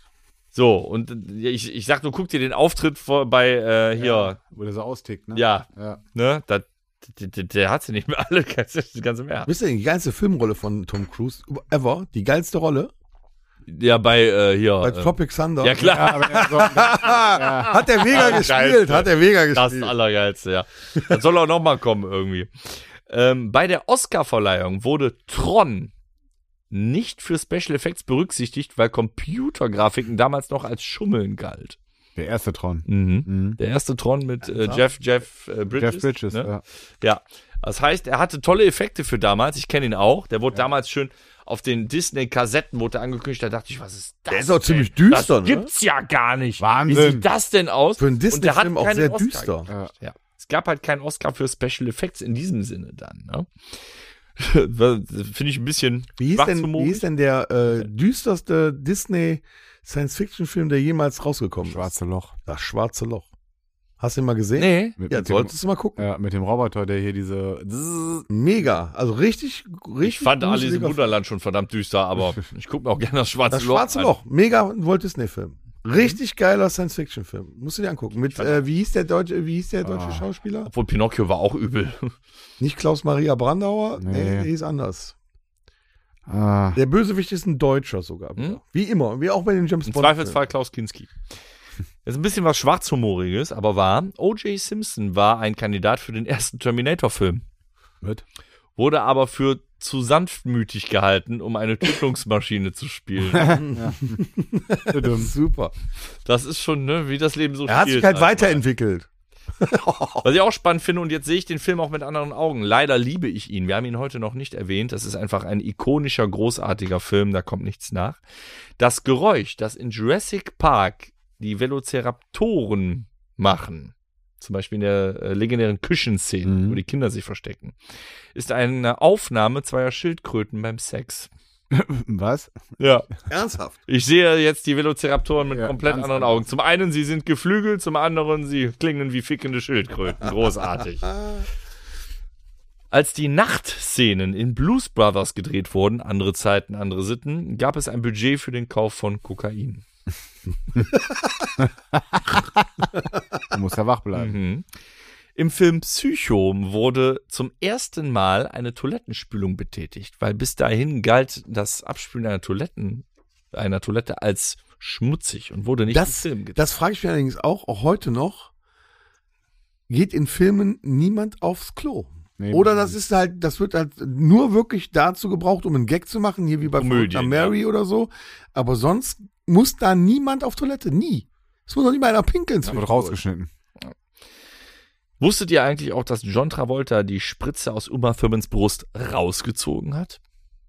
So, und äh, ich, ich sag nur, guck dir den Auftritt vor, bei äh, hier, Ja, wo der so austickt, ne? ja, Ja. ne, da, der, der, der hat sie nicht mehr alle, ganz, ganz im Ernst. Wisst ihr, die geilste Filmrolle von Tom Cruise ever, die geilste Rolle Ja, bei äh, hier. bei äh, Tropic Thunder. ja, klar. Ja, aber er so, ja. Hat der mega Ja, gespielt, geilste. hat der mega Das gespielt. Allergeilste, ja. Das soll auch nochmal kommen irgendwie. Ähm, bei der Oscar-Verleihung wurde Tron nicht für Special Effects berücksichtigt, weil Computergrafiken damals noch als Schummeln galt. Der erste Tron. Mhm. Mhm. Der erste Tron mit äh, Jeff, Jeff äh, Bridges. Jeff Bridges, ne? ja. Ja, das heißt, er hatte tolle Effekte für damals. Ich kenne ihn auch. Der wurde damals schön auf den Disney-Kassetten wurde angekündigt. Da dachte ich, was ist das? Der ist auch denn? ziemlich düster, Das ne? gibt's ja gar nicht. Wahnsinn. Wie sieht das denn aus? Für einen Und der hat Disney-Film auch keinen sehr Oscar düster. gekriegt. Ja. Ja. Es gab halt keinen Oscar für Special Effects in diesem Sinne dann. Ne? Finde ich ein bisschen Wie hieß, denn, schwachhumorig. wie hieß denn der äh, düsterste Disney Science-Fiction-Film, der jemals rausgekommen Schwarze Loch. ist? Das Schwarze Loch. Hast du ihn mal gesehen? Nee. Mit, Ja, mit solltest dem, du mal gucken. ja, mit dem Roboter, der hier diese. Mega. Also richtig, richtig. Ich fand Alice im gruseliger Wunderland schon verdammt düster, aber ich gucke mir auch gerne das Schwarze Das Loch Schwarze an. Loch. Mega Walt Disney-Film. Richtig geiler Science-Fiction-Film. Musst du dir angucken. Mit, äh, wie hieß der deutsche, wie hieß der deutsche Ah. Schauspieler? Obwohl Pinocchio war auch übel. Nicht Klaus-Maria Brandauer? Nee, Nee. der hieß anders. Ah, Der Bösewicht ist ein Deutscher sogar. wieder. Hm? Wie immer. Wie auch bei den James Im Bond. Zweifelsfall Klaus Kinski. Jetzt ein bisschen was Schwarzhumoriges, aber wahr. O J Simpson war ein Kandidat für den ersten Terminator-Film. mit. Wurde aber für zu sanftmütig gehalten, um eine Tötungsmaschine zu spielen. Super. Das ist schon, ne, wie das Leben so Er hat sich spielt. halt Also. weiterentwickelt. Was ich auch spannend finde, und jetzt sehe ich den Film auch mit anderen Augen. Leider liebe ich ihn. Wir haben ihn heute noch nicht erwähnt. Das ist einfach ein ikonischer, großartiger Film. Da kommt nichts nach. Das Geräusch, das in Jurassic Park die Velociraptoren machen, zum Beispiel in der äh, legendären Küchenszene, Mhm. wo die Kinder sich verstecken, ist eine Aufnahme zweier Schildkröten beim Sex. Was? Ja. Ernsthaft. Ich sehe jetzt die Velociraptoren mit Ja, komplett ganz anderen anders. Augen. Zum einen, sie sind geflügelt, zum anderen, sie klingen wie fickende Schildkröten. Großartig. Als die Nachtszenen in Blues Brothers gedreht wurden, andere Zeiten, andere Sitten, gab es ein Budget für den Kauf von Kokain. Du musst ja wach bleiben. Mhm. Im Film Psycho wurde zum ersten Mal eine Toilettenspülung betätigt, weil bis dahin galt das Abspülen einer Toiletten, einer Toilette als schmutzig und wurde nicht Das, im Film gezeigt. das frage ich mich allerdings auch, auch heute noch. Geht in Filmen niemand aufs Klo? Nee, Oder das ist halt, das wird halt nur wirklich dazu gebraucht, um einen Gag zu machen, hier wie bei Komödien, Verrückter Mary oder so. Aber sonst muss da niemand auf Toilette. Nie. Es muss doch nicht mal einer pinkeln. Das wird zwischendurch. rausgeschnitten. Wusstet ihr eigentlich auch, dass John Travolta die Spritze aus Uma Thurmans Brust rausgezogen hat?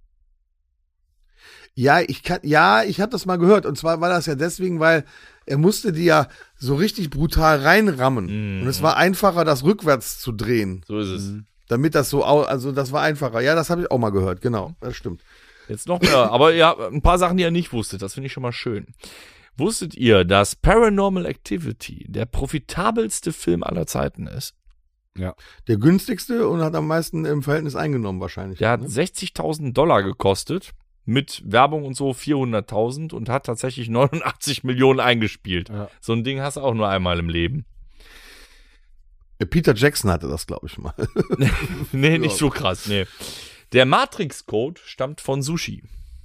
Ja, ich kann, ja, ich habe das mal gehört. Und zwar war das ja deswegen, weil er musste die ja so richtig brutal reinrammen. Mhm. Und es war einfacher, das rückwärts zu drehen. So ist es. Mhm. Damit das so, au- also das war einfacher. Ja, das habe ich auch mal gehört. Genau, das stimmt. Jetzt noch mehr. Aber ja, ein paar Sachen, die ihr nicht wusstet. Das finde ich schon mal schön. Wusstet ihr, dass Paranormal Activity der profitabelste Film aller Zeiten ist? Der günstigste und hat am meisten im Verhältnis eingenommen wahrscheinlich. Der hat ne? sechzigtausend Dollar gekostet. Mit Werbung und so vierhunderttausend und hat tatsächlich neunundachtzig Millionen eingespielt. Ja. So ein Ding hast du auch nur einmal im Leben. Äh, Peter Jackson hatte das, glaube ich, mal. Nee, nicht so krass, nee. Der Matrix-Code stammt von Sushi.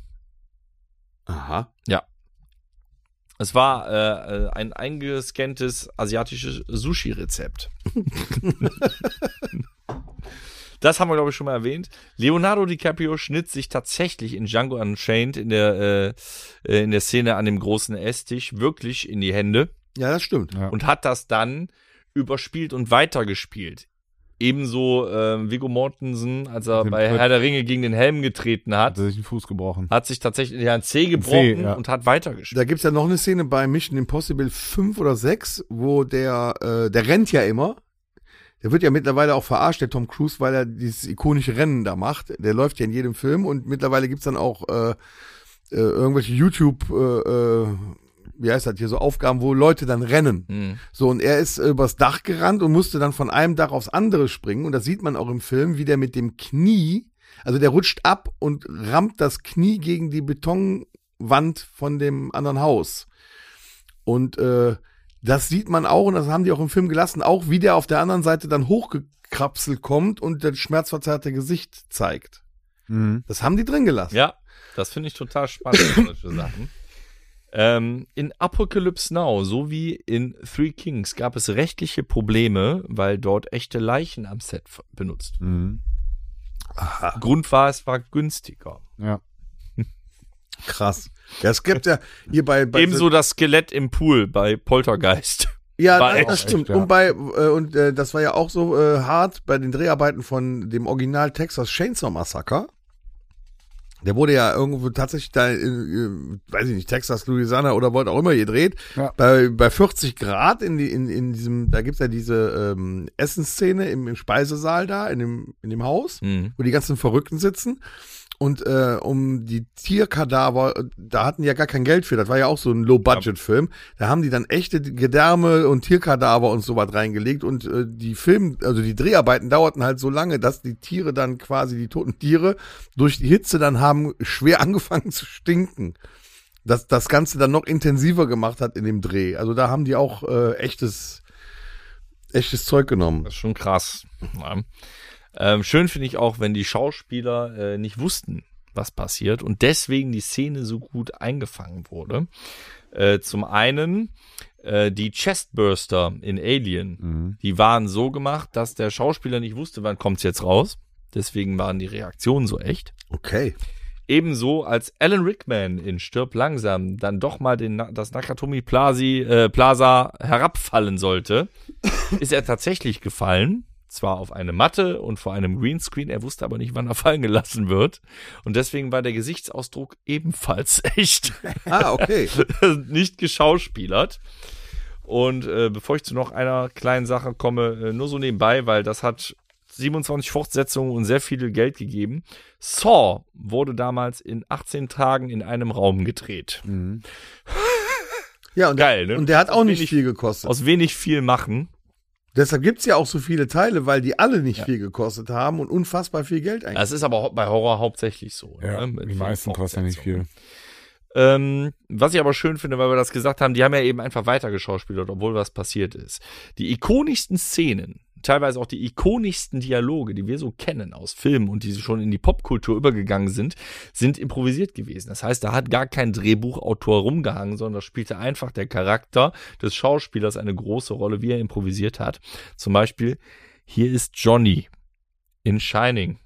Aha. Es war äh, ein eingescanntes asiatisches Sushi-Rezept. Das haben wir, glaube ich, schon mal erwähnt. Leonardo DiCaprio schnitt sich tatsächlich in Django Unchained in der, äh, in der Szene an dem großen Esstisch wirklich in die Hände Ja, das stimmt. Ja. und hat das dann überspielt und weitergespielt. Ebenso äh, Viggo Mortensen, als er Den bei Tritt. Herr der Ringe gegen den Helm getreten hat, Hat er sich den Fuß gebrochen. hat sich tatsächlich ja, ein Zeh gebrochen ja. und hat weitergespielt. Da gibt's ja noch eine Szene bei Mission Impossible fünf oder sechs, wo der, äh, der rennt ja immer. Der wird ja mittlerweile auch verarscht, der Tom Cruise, weil er dieses ikonische Rennen da macht. Der läuft ja in jedem Film und mittlerweile gibt's dann auch äh, äh, irgendwelche YouTube, äh, äh, wie heißt das hier, so Aufgaben, wo Leute dann rennen. Hm. So, und er ist äh, übers Dach gerannt und musste dann von einem Dach aufs andere springen. Und das sieht man auch im Film, wie der mit dem Knie, also der rutscht ab und rammt das Knie gegen die Betonwand von dem anderen Haus. Und äh, das sieht man auch, und das haben die auch im Film gelassen, auch wie der auf der anderen Seite dann hochgekrapselt kommt und das schmerzverzerrte Gesicht zeigt. Mhm. Das haben die drin gelassen. Ja, das finde ich total spannend, solche Sachen. Ähm, in Apocalypse Now sowie in Three Kings gab es rechtliche Probleme, weil dort echte Leichen am Set f- benutzt wurden. Mhm. Aha, Grund war, es war günstiger. Ja. krass. Ja, es gibt ja hier bei, bei Ebenso das Skelett im Pool bei Poltergeist. Ja, War das, echt. das stimmt. Echt, ja. Und bei äh, und äh, das war ja auch so äh, hart bei den Dreharbeiten von dem Original Texas Chainsaw Massacre. Der wurde ja irgendwo tatsächlich da, in, äh, weiß ich nicht, Texas, Louisiana oder wollte auch immer gedreht. Ja. Bei, bei vierzig Grad in, die, in, in diesem, da gibt's ja diese ähm, Essensszene im, im Speisesaal da, in dem, in dem Haus, Mhm. wo die ganzen Verrückten sitzen. Und äh, um die Tierkadaver, da hatten die ja gar kein Geld für, das war ja auch so ein Low-Budget-Film. Da haben die dann echte Gedärme und Tierkadaver und so was reingelegt. Und äh, die Film, also die Dreharbeiten dauerten halt so lange, dass die Tiere dann quasi, die toten Tiere, durch die Hitze dann haben schwer angefangen zu stinken. Dass das Ganze dann noch intensiver gemacht hat in dem Dreh. Also da haben die auch äh, echtes, echtes Zeug genommen. Das ist schon krass. Ja. Ähm, schön finde ich auch, wenn die Schauspieler äh, nicht wussten, was passiert und deswegen die Szene so gut eingefangen wurde. Äh, zum einen äh, die Chestburster in Alien, Mhm. die waren so gemacht, dass der Schauspieler nicht wusste, wann kommt's jetzt raus. Deswegen waren die Reaktionen so echt. Okay. Ebenso als Alan Rickman in Stirb langsam dann doch mal den, Na- das Nakatomi Plasi, äh, Plaza herabfallen sollte, ist er tatsächlich gefallen. Zwar auf eine Matte und vor einem Greenscreen, er wusste aber nicht, wann er fallen gelassen wird. Und deswegen war der Gesichtsausdruck ebenfalls echt. Ah, okay. Nicht geschauspielert. Und äh, bevor ich zu noch einer kleinen Sache komme, äh, nur so nebenbei, weil das hat siebenundzwanzig Fortsetzungen und sehr viel Geld gegeben. Saw wurde damals in achtzehn Tagen in einem Raum gedreht. Mhm. Ja, und, Geil, ne? und der hat auch nicht Wenig- viel gekostet. Aus wenig viel machen. Deshalb gibt's ja auch so viele Teile, weil die alle nicht viel gekostet haben und unfassbar viel Geld eigentlich. Das ist aber bei Horror hauptsächlich so. Ja, ne? Mit die vielen meisten kosten ja nicht viel. Ähm, was ich aber schön finde, weil wir das gesagt haben, die haben ja eben einfach weiter geschauspielert, obwohl was passiert ist. Die ikonischsten Szenen, teilweise auch die ikonischsten Dialoge, die wir so kennen aus Filmen und die schon in die Popkultur übergegangen sind, sind improvisiert gewesen. Das heißt, da hat gar kein Drehbuchautor rumgehangen, sondern da spielte einfach der Charakter des Schauspielers eine große Rolle, wie er improvisiert hat. Zum Beispiel, hier ist Johnny in Shining.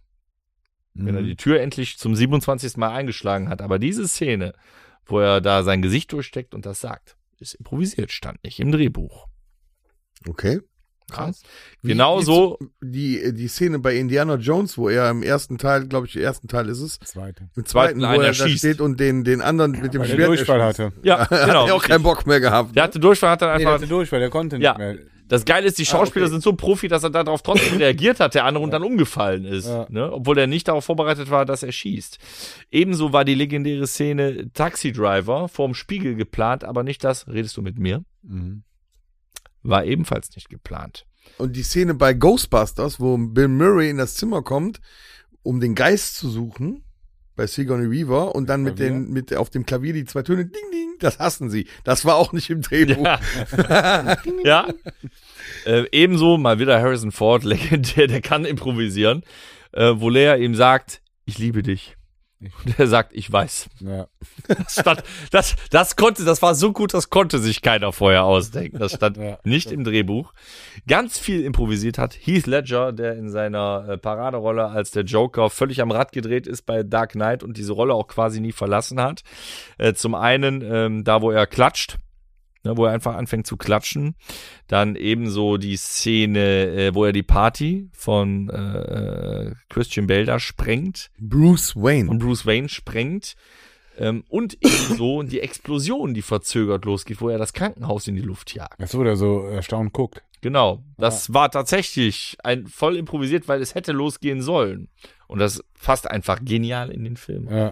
Wenn er die Tür endlich zum siebenundzwanzigsten Mal eingeschlagen hat. Aber diese Szene, wo er da sein Gesicht durchsteckt und das sagt, ist improvisiert, stand nicht im Drehbuch. Okay. Ja. Wie- Genauso, wie Die, die Szene bei Indiana Jones, wo er im ersten Teil, glaube ich, im ersten Teil ist es, Zweite. im zweiten, wo einer er da schießt. steht und den, den anderen mit dem Weil der Schwert Durchfall erschießt. hatte. ja, Hat genau. er auch keinen Bock mehr gehabt. Der hatte Durchfall, hat dann Nee, der einfach. hatte Durchfall, der konnte nicht Ja. mehr. Das Geile ist, die Schauspieler Ah, okay. sind so Profi, dass er darauf trotzdem reagiert hat, der andere und dann umgefallen ist. Ja. Ne? Obwohl er nicht darauf vorbereitet war, dass er schießt. Ebenso war die legendäre Szene Taxi Driver vorm Spiegel geplant, aber nicht das, redest du mit mir? Mhm. War ebenfalls nicht geplant. Und die Szene bei Ghostbusters, wo Bill Murray in das Zimmer kommt, um den Geist zu suchen, bei Sigourney Weaver, und dann mit Klavier? den, mit auf dem Klavier die zwei Töne, ding, ding, das hassen sie. Das war auch nicht im Drehbuch. Ja. ja. Äh, ebenso mal wieder Harrison Ford, legendär, der kann improvisieren, äh, wo Lea ihm sagt, ich liebe dich. Und er sagt, ich weiß. Ja. Das, stand, das, das konnte, das war so gut, das konnte sich keiner vorher ausdenken. Das stand Ja. nicht im Drehbuch. Ganz viel improvisiert hat Heath Ledger, der in seiner äh, Paraderolle als der Joker völlig am Rad gedreht ist bei Dark Knight und diese Rolle auch quasi nie verlassen hat. Äh, zum einen ähm, da, wo er klatscht, ne, wo er einfach anfängt zu klatschen. Dann ebenso die Szene, äh, wo er die Party von äh, Christian Bale da sprengt. Bruce Wayne. Und Bruce Wayne sprengt. Ähm, und ebenso die Explosion, die verzögert losgeht, wo er das Krankenhaus in die Luft jagt. Achso, der so erstaunt guckt. Genau. Das war tatsächlich ein voll improvisiert, weil es hätte losgehen sollen. Und das passt einfach genial in den Film. Ja.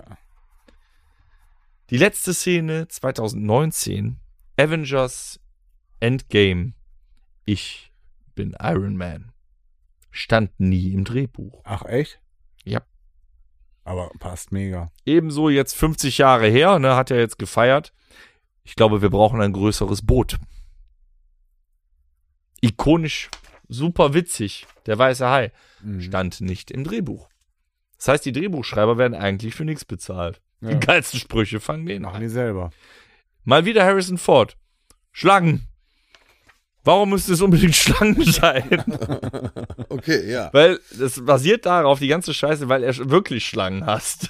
Die letzte Szene zwanzig neunzehn, Avengers Endgame. Ich bin Iron Man. Stand nie im Drehbuch. Ach, echt? Ja. Aber passt mega. Ebenso jetzt fünfzig Jahre her, ne, hat er jetzt gefeiert. Ich glaube, wir brauchen ein größeres Boot. Ikonisch, super witzig, der weiße Hai, Mhm. stand nicht im Drehbuch. Das heißt, die Drehbuchschreiber werden eigentlich für nichts bezahlt. Ja. Die geilsten Sprüche fangen denen Machen an. die selber. Mal wieder Harrison Ford. Schlangen. Warum müsste es unbedingt Schlangen sein? Okay, ja. Weil das basiert darauf, die ganze Scheiße, weil er sch- wirklich Schlangen hasst.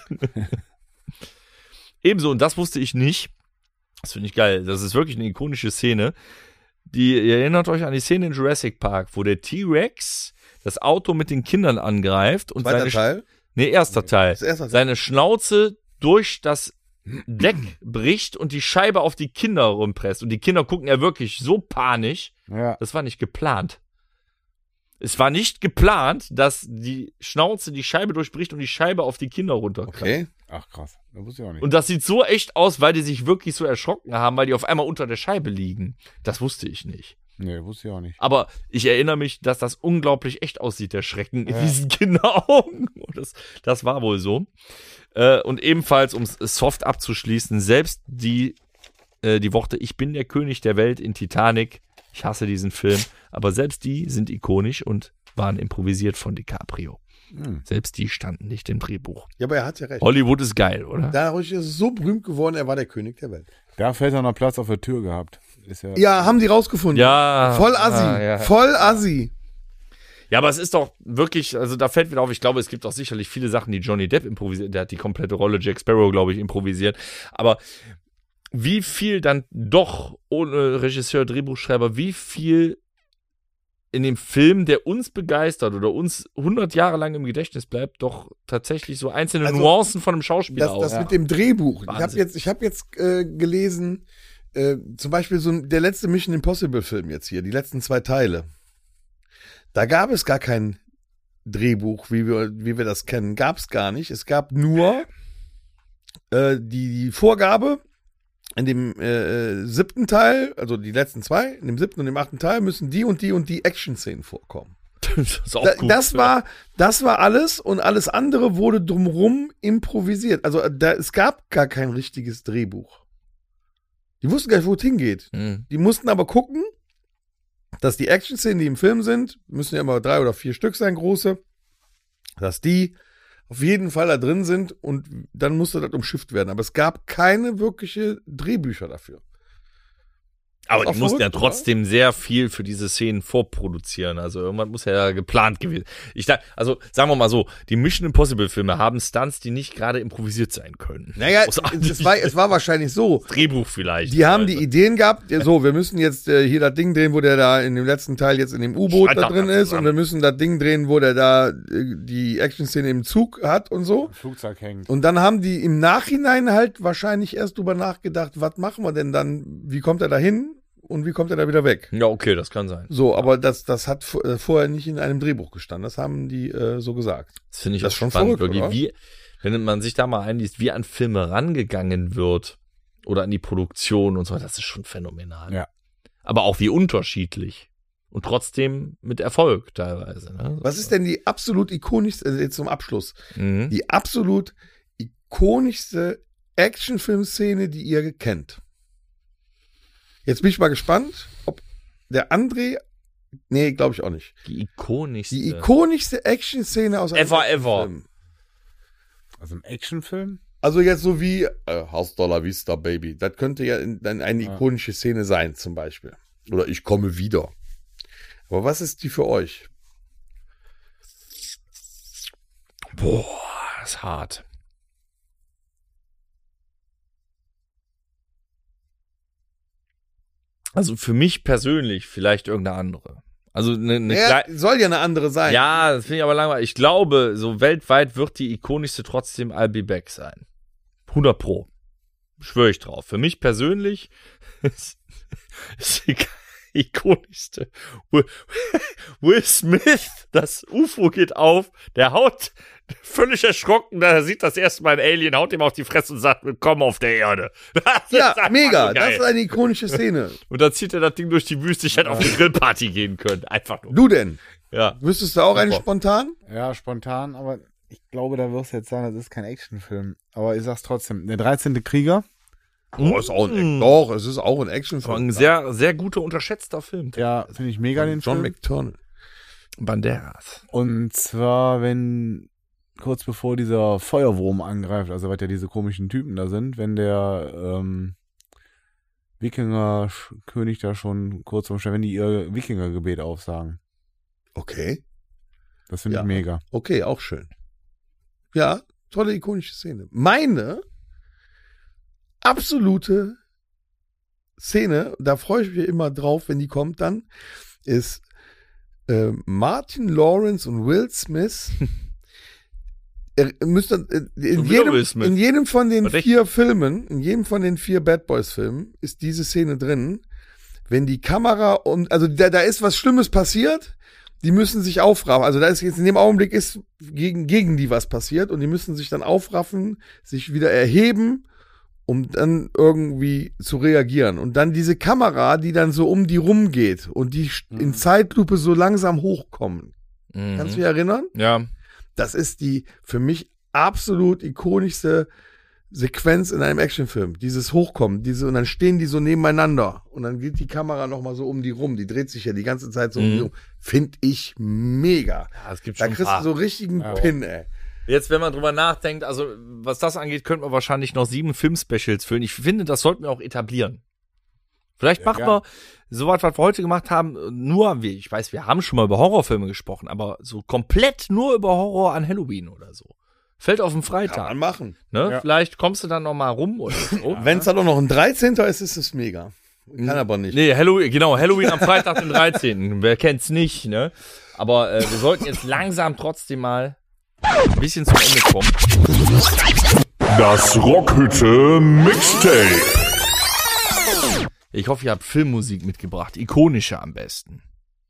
Ebenso, und das wusste ich nicht. Das finde ich geil. Das ist wirklich eine ikonische Szene. Die, ihr erinnert euch an die Szene in Jurassic Park, wo der T-Rex das Auto mit den Kindern angreift und Zweiter seine Sch- Teil. Nee, erster Teil. Das erste Teil. Seine Schnauze durch das Deck bricht und die Scheibe auf die Kinder rumpresst. Und die Kinder gucken ja wirklich so panisch. Ja. Das war nicht geplant. Es war nicht geplant, dass die Schnauze die Scheibe durchbricht und die Scheibe auf die Kinder runterkommt. Okay. Ach krass. Das wusste ich auch nicht. Und das sieht so echt aus, weil die sich wirklich so erschrocken haben, weil die auf einmal unter der Scheibe liegen. Das wusste ich nicht. Nee, wusste ich auch nicht. Aber ich erinnere mich, dass das unglaublich echt aussieht, der Schrecken in diesen Kinderaugen. Und das, das war wohl so. Äh, und ebenfalls, um es soft abzuschließen, selbst die, äh, die Worte "Ich bin der König der Welt" in Titanic, ich hasse diesen Film, aber selbst die sind ikonisch und waren improvisiert von DiCaprio. Hm. Selbst die standen nicht im Drehbuch. Ja, aber er hat ja recht. Hollywood ist geil, oder? Dadurch ist es so berühmt geworden, er war der König der Welt. Dafür hätte er noch Platz auf der Tür gehabt. Ist ja, Ja, haben die rausgefunden. Ja. Voll assi. Ah, ja. Voll assi. Ja, aber es ist doch wirklich, also da fällt wieder auf, ich glaube, es gibt auch sicherlich viele Sachen, die Johnny Depp improvisiert, der hat die komplette Rolle Jack Sparrow, glaube ich, improvisiert, aber wie viel dann doch ohne Regisseur, Drehbuchschreiber, wie viel in dem Film, der uns begeistert oder uns hundert Jahre lang im Gedächtnis bleibt, doch tatsächlich so einzelne Also, Nuancen von einem Schauspieler Das, aus. das mit dem Drehbuch. Ich habe Wahnsinn. jetzt, ich hab jetzt äh, gelesen, äh, zum Beispiel so ein- der letzte Mission Impossible Film jetzt hier, die letzten zwei Teile. Da gab es gar kein Drehbuch, wie wir, wie wir das kennen. Gab es gar nicht. Es gab nur äh, die, die Vorgabe, in dem äh, siebten Teil, also die letzten zwei, in dem siebten und dem achten Teil müssen die und die und die Action-Szenen vorkommen. Das ist auch Da, gut. das war, das war alles und alles andere wurde drumrum improvisiert. Also da, es gab gar kein richtiges Drehbuch. Die wussten gar nicht, wo es hingeht. Mhm. Die mussten aber gucken, dass die Action-Szenen, die im Film sind, müssen ja immer drei oder vier Stück sein, große, dass die auf jeden Fall da drin sind und dann musste das umschifft werden. Aber es gab keine wirkliche Drehbücher dafür. Aber Ist auch die mussten ja verrückt, trotzdem sehr viel für diese Szenen vorproduzieren. Also irgendwann muss ja geplant gewesen. Ich da, also sagen wir mal so, die Mission Impossible Filme haben Stunts, die nicht gerade improvisiert sein können. Naja, Großartig. es war, es war wahrscheinlich so. Drehbuch vielleicht. Die haben die Also, Ideen gehabt, ja, so, wir müssen jetzt äh, hier das Ding drehen, wo der da in dem letzten Teil jetzt in dem U-Boot da Schreit drin doch ist zusammen. und wir müssen das Ding drehen, wo der da äh, die Action-Szene im Zug hat und so. Flugzeug hängt. Und dann haben die im Nachhinein halt wahrscheinlich erst drüber nachgedacht, was machen wir denn dann, wie kommt er da hin und wie kommt er da wieder weg? Ja, okay, das kann sein. So, aber das, das hat v- äh, vorher nicht in einem Drehbuch gestanden, das haben die äh, so gesagt. Das finde ich Das auch ist schon spannend, verrückt, wirklich. oder? Wie, wenn man sich da mal einliest, wie an Filme rangegangen wird oder an die Produktion und so, das ist schon phänomenal. Ja. Aber auch wie unterschiedlich. Und trotzdem mit Erfolg teilweise. Ne? Was ist denn die absolut ikonischste, also jetzt zum Abschluss, Mhm. die absolut ikonischste Actionfilmszene, die ihr kennt? Jetzt bin ich mal gespannt, ob der André, nee, glaube ich auch nicht. Die ikonischste. Die ikonischste Action-Szene aus einem Ever, ever. Film. Also im Actionfilm? Also jetzt so wie äh, Hasta la Vista, Baby. Das könnte ja in, dann eine Ja. ikonische Szene sein, zum Beispiel. Oder Ich komme wieder. Aber was ist die für euch? Boah, das ist hart. Also für mich persönlich vielleicht irgendeine andere. Also eine, eine Ja, klei- soll ja eine andere sein. Ja, das finde ich aber langweilig. Ich glaube, so weltweit wird die ikonischste trotzdem I'll Be Back sein. hundert Pro. Schwöre ich drauf. Für mich persönlich ist, ist die ikonischste Will, Will Smith, das U F O geht auf, der haut völlig erschrocken, da sieht das erste Mal ein Alien, haut ihm auf die Fresse und sagt, willkommen auf der Erde. Das Ja, ist einfach mega. so Das geil. ist eine ikonische Szene. Und dann zieht er das Ding durch die Wüste, ich hätte auf eine Grillparty gehen können. Einfach nur. Du denn? Ja. Wüsstest du auch eine Super. spontan? Ja, spontan, aber ich glaube, da wirst du jetzt sagen, das ist kein Actionfilm. Aber ich sag's trotzdem. Der dreizehnte Krieger Oh, ist auch ein, doch, es ist auch ein Actionfilm. Ein sehr, sehr guter, unterschätzter Film. Ja, finde ich mega den John Film. McTiernan. Banderas. Und zwar, wenn kurz bevor dieser Feuerwurm angreift, also was ja diese komischen Typen da sind, wenn der ähm, Wikinger-König da schon kurz vorm Stern, wenn die ihr Wikinger-Gebet aufsagen. Okay. Das finde Ja. ich mega. Okay, auch schön. Ja, tolle ikonische Szene. Meine absolute Szene, da freue ich mich immer drauf, wenn die kommt dann, ist äh, Martin Lawrence und Will Smith. Er müsste äh, in, Und wieder jedem, Will Smith. in jedem von den Verdächtig. vier Filmen, in jedem von den vier Bad Boys Filmen ist diese Szene drin, wenn die Kamera und also da, da ist was Schlimmes passiert, die müssen sich aufraffen. Also da ist jetzt in dem Augenblick ist gegen gegen die was passiert und die müssen sich dann aufraffen, sich wieder erheben, um dann irgendwie zu reagieren. Und dann diese Kamera, die dann so um die rumgeht und die Mhm. in Zeitlupe so langsam hochkommen. Mhm. Kannst du dich erinnern? Ja. Das ist die für mich absolut ikonischste Sequenz in einem Actionfilm. Dieses Hochkommen, diese, und dann stehen die so nebeneinander und dann geht die Kamera nochmal so um die rum. Die dreht sich ja die ganze Zeit so um die rum. Finde ich mega. Ja, es gibt Da schon ein kriegst paar. du so richtigen Ja. Pin, ey. Jetzt, wenn man drüber nachdenkt, also was das angeht, könnte man wahrscheinlich noch sieben Film-Specials füllen. Ich finde, das sollten wir auch etablieren. Vielleicht machen gern. wir so was, was wir heute gemacht haben, nur, wie ich weiß, wir haben schon mal über Horrorfilme gesprochen, aber so komplett nur über Horror an Halloween oder so. Fällt auf den Kann man Freitag. machen. Ne? Ja. Vielleicht kommst du dann noch mal rum oder so. Wenn es dann auch noch ein dreizehnter ist, ist es mega. Kann aber nicht. Nee, Halloween, genau, Halloween am Freitag, den dreizehnten Wer kennt's nicht, ne? Aber äh, wir sollten jetzt langsam trotzdem mal ein bisschen zum Ende kommen. Das Rockhütte Mixtape. Ich hoffe, ihr habt Filmmusik mitgebracht. Ikonische am besten.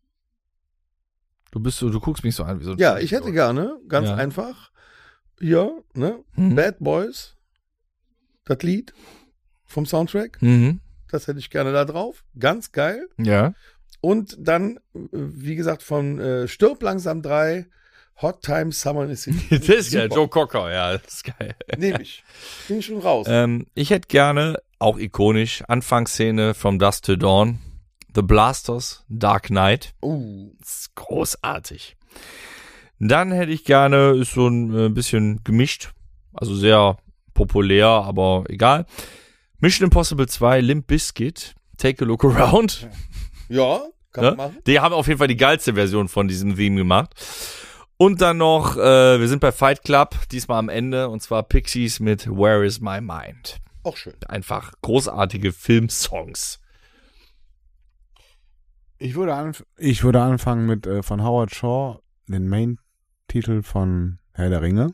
Du bist so, du guckst mich so an wie so ein Ja, ich hätte gerne, ganz Ja. einfach, hier, ne, Mhm. Bad Boys, das Lied vom Soundtrack, Mhm. das hätte ich gerne da drauf. Ganz geil. Ja. Und dann, äh, wie gesagt, von äh, Stirb langsam drei, Hot Time Summer in the City. Das ist geil. Super. Joe Cocker, ja, das ist geil. Nehme ich. Bin schon raus. Ähm, ich hätte gerne, auch ikonisch, Anfangsszene From Dusk Till Dawn, The Blasters, Dark Knight. Uh, Das ist großartig. Dann hätte ich gerne, ist so ein äh, bisschen gemischt, also sehr populär, aber egal. Mission Impossible zwei, Limp Bizkit, Take a Look Around. ja, kann Ne? man machen. Die haben auf jeden Fall die geilste Version von diesem Theme gemacht. Und dann noch, äh, wir sind bei Fight Club, diesmal am Ende, und zwar Pixies mit Where Is My Mind. Auch schön. Einfach großartige Filmsongs. Ich würde, anf- ich würde anfangen mit äh, von Howard Shaw, den Main-Titel von Herr der Ringe.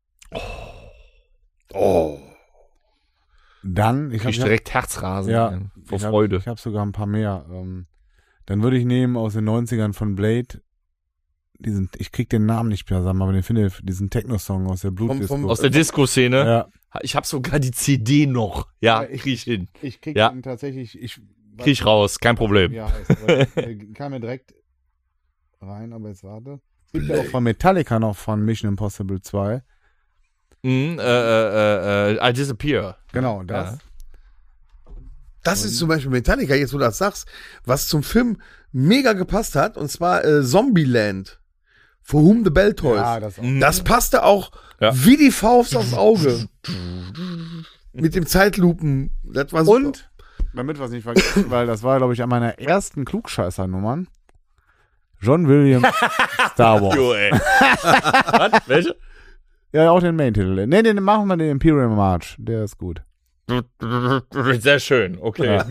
Oh. Dann, ich Krieg ich habe direkt Herzrasen ja, äh, vor ich hab, Freude. Ich habe sogar ein paar mehr. Ähm, dann würde ich nehmen aus den neunzigern von Blade, diesen, ich krieg den Namen nicht mehr zusammen, aber den finde ich, diesen Techno-Song aus der Blutdisco. vom- Aus der Disco-Szene. ja, Ich habe sogar die C D noch. Ja, Ja, ich- krieg ich hin. ich krieg Ja. den tatsächlich, ich Krieg ich raus, kein Problem. Ja, heißt, aber der kam mir direkt rein, aber jetzt warte. Es gibt ja auch von Metallica noch von Mission Impossible zwei. Mhm, äh, äh, äh, I Disappear. Genau, das. Ja. Das ist zum Beispiel Metallica, jetzt wo du das sagst, was zum Film mega gepasst hat, und zwar äh, Zombieland. For Whom the Bell Tolls. Ja, das auch. Mhm. Das passte auch Ja. wie die Faust aufs Auge. Mit dem Zeitlupen. Das war super. Und, damit wir es nicht vergessen, weil das war, glaube ich, an meiner ersten Klugscheißer-Nummern. John Williams, Star Wars. Jo, ey. Was? Welche? Ja, auch den Main-Titel. Ne, den machen wir den Imperial March. Der ist gut. Sehr schön, okay.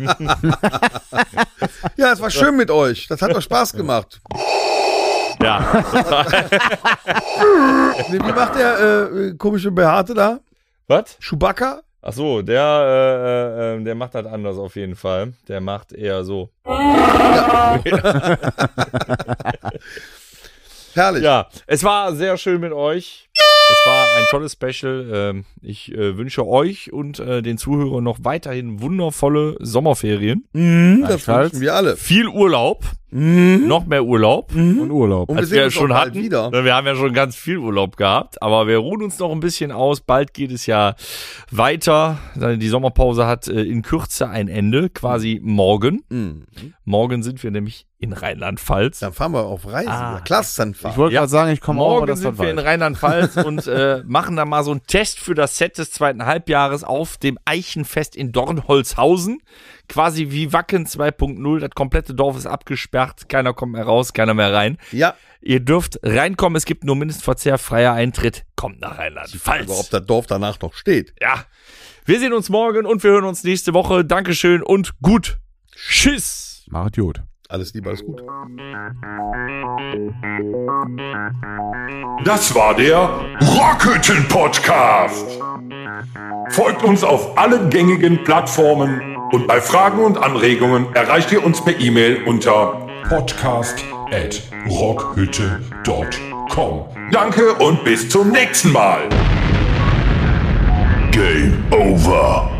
Ja, es war schön mit euch. Das hat doch Spaß gemacht. Ja. Nee, wie macht der äh, komische Behaarte da? Was? Chewbacca? Ach so, der, äh, äh, der macht das anders auf jeden Fall. Der macht eher so. Herrlich. Ja, es war sehr schön mit euch. Es war ein tolles Special. Ähm, Ich äh, wünsche euch und äh, den Zuhörern noch weiterhin wundervolle Sommerferien. Mhm, das Gleichfalls. wünschen wir alle. Viel Urlaub. noch mehr Urlaub. Und Urlaub. Und wir Als sehen wir uns schon auch bald hatten. wieder. Wir haben ja schon ganz viel Urlaub gehabt, aber wir ruhen uns noch ein bisschen aus. Bald geht es ja weiter. Die Sommerpause hat äh, in Kürze ein Ende, quasi morgen. Mhm. Morgen sind wir nämlich in Rheinland-Pfalz. Dann fahren wir auf Reise. Ah. Klassenfahrt. Ich wollte Ja. gerade sagen, ich komme auch, aber Morgen das sind wird wir in weit. Rheinland-Pfalz und äh, machen da mal so einen Test für das Set des zweiten Halbjahres auf dem Eichenfest in Dornholzhausen. Quasi wie Wacken zwei Punkt null. Das komplette Dorf ist abgesperrt. Keiner kommt mehr raus, keiner mehr rein. Ja. Ihr dürft reinkommen. Es gibt nur Mindestverzehr, freier Eintritt. Kommt nach Aber ob Rheinland-Pfalz. das Dorf danach noch steht. Ja. Wir sehen uns morgen und wir hören uns nächste Woche. Dankeschön und gut. Tschüss. Macht gut. Alles Liebe, alles gut. Das war der Rockhütten-Podcast. Folgt uns auf allen gängigen Plattformen und bei Fragen und Anregungen erreicht ihr uns per E-Mail unter podcast at rockhütte punkt com. Danke und bis zum nächsten Mal. Game over.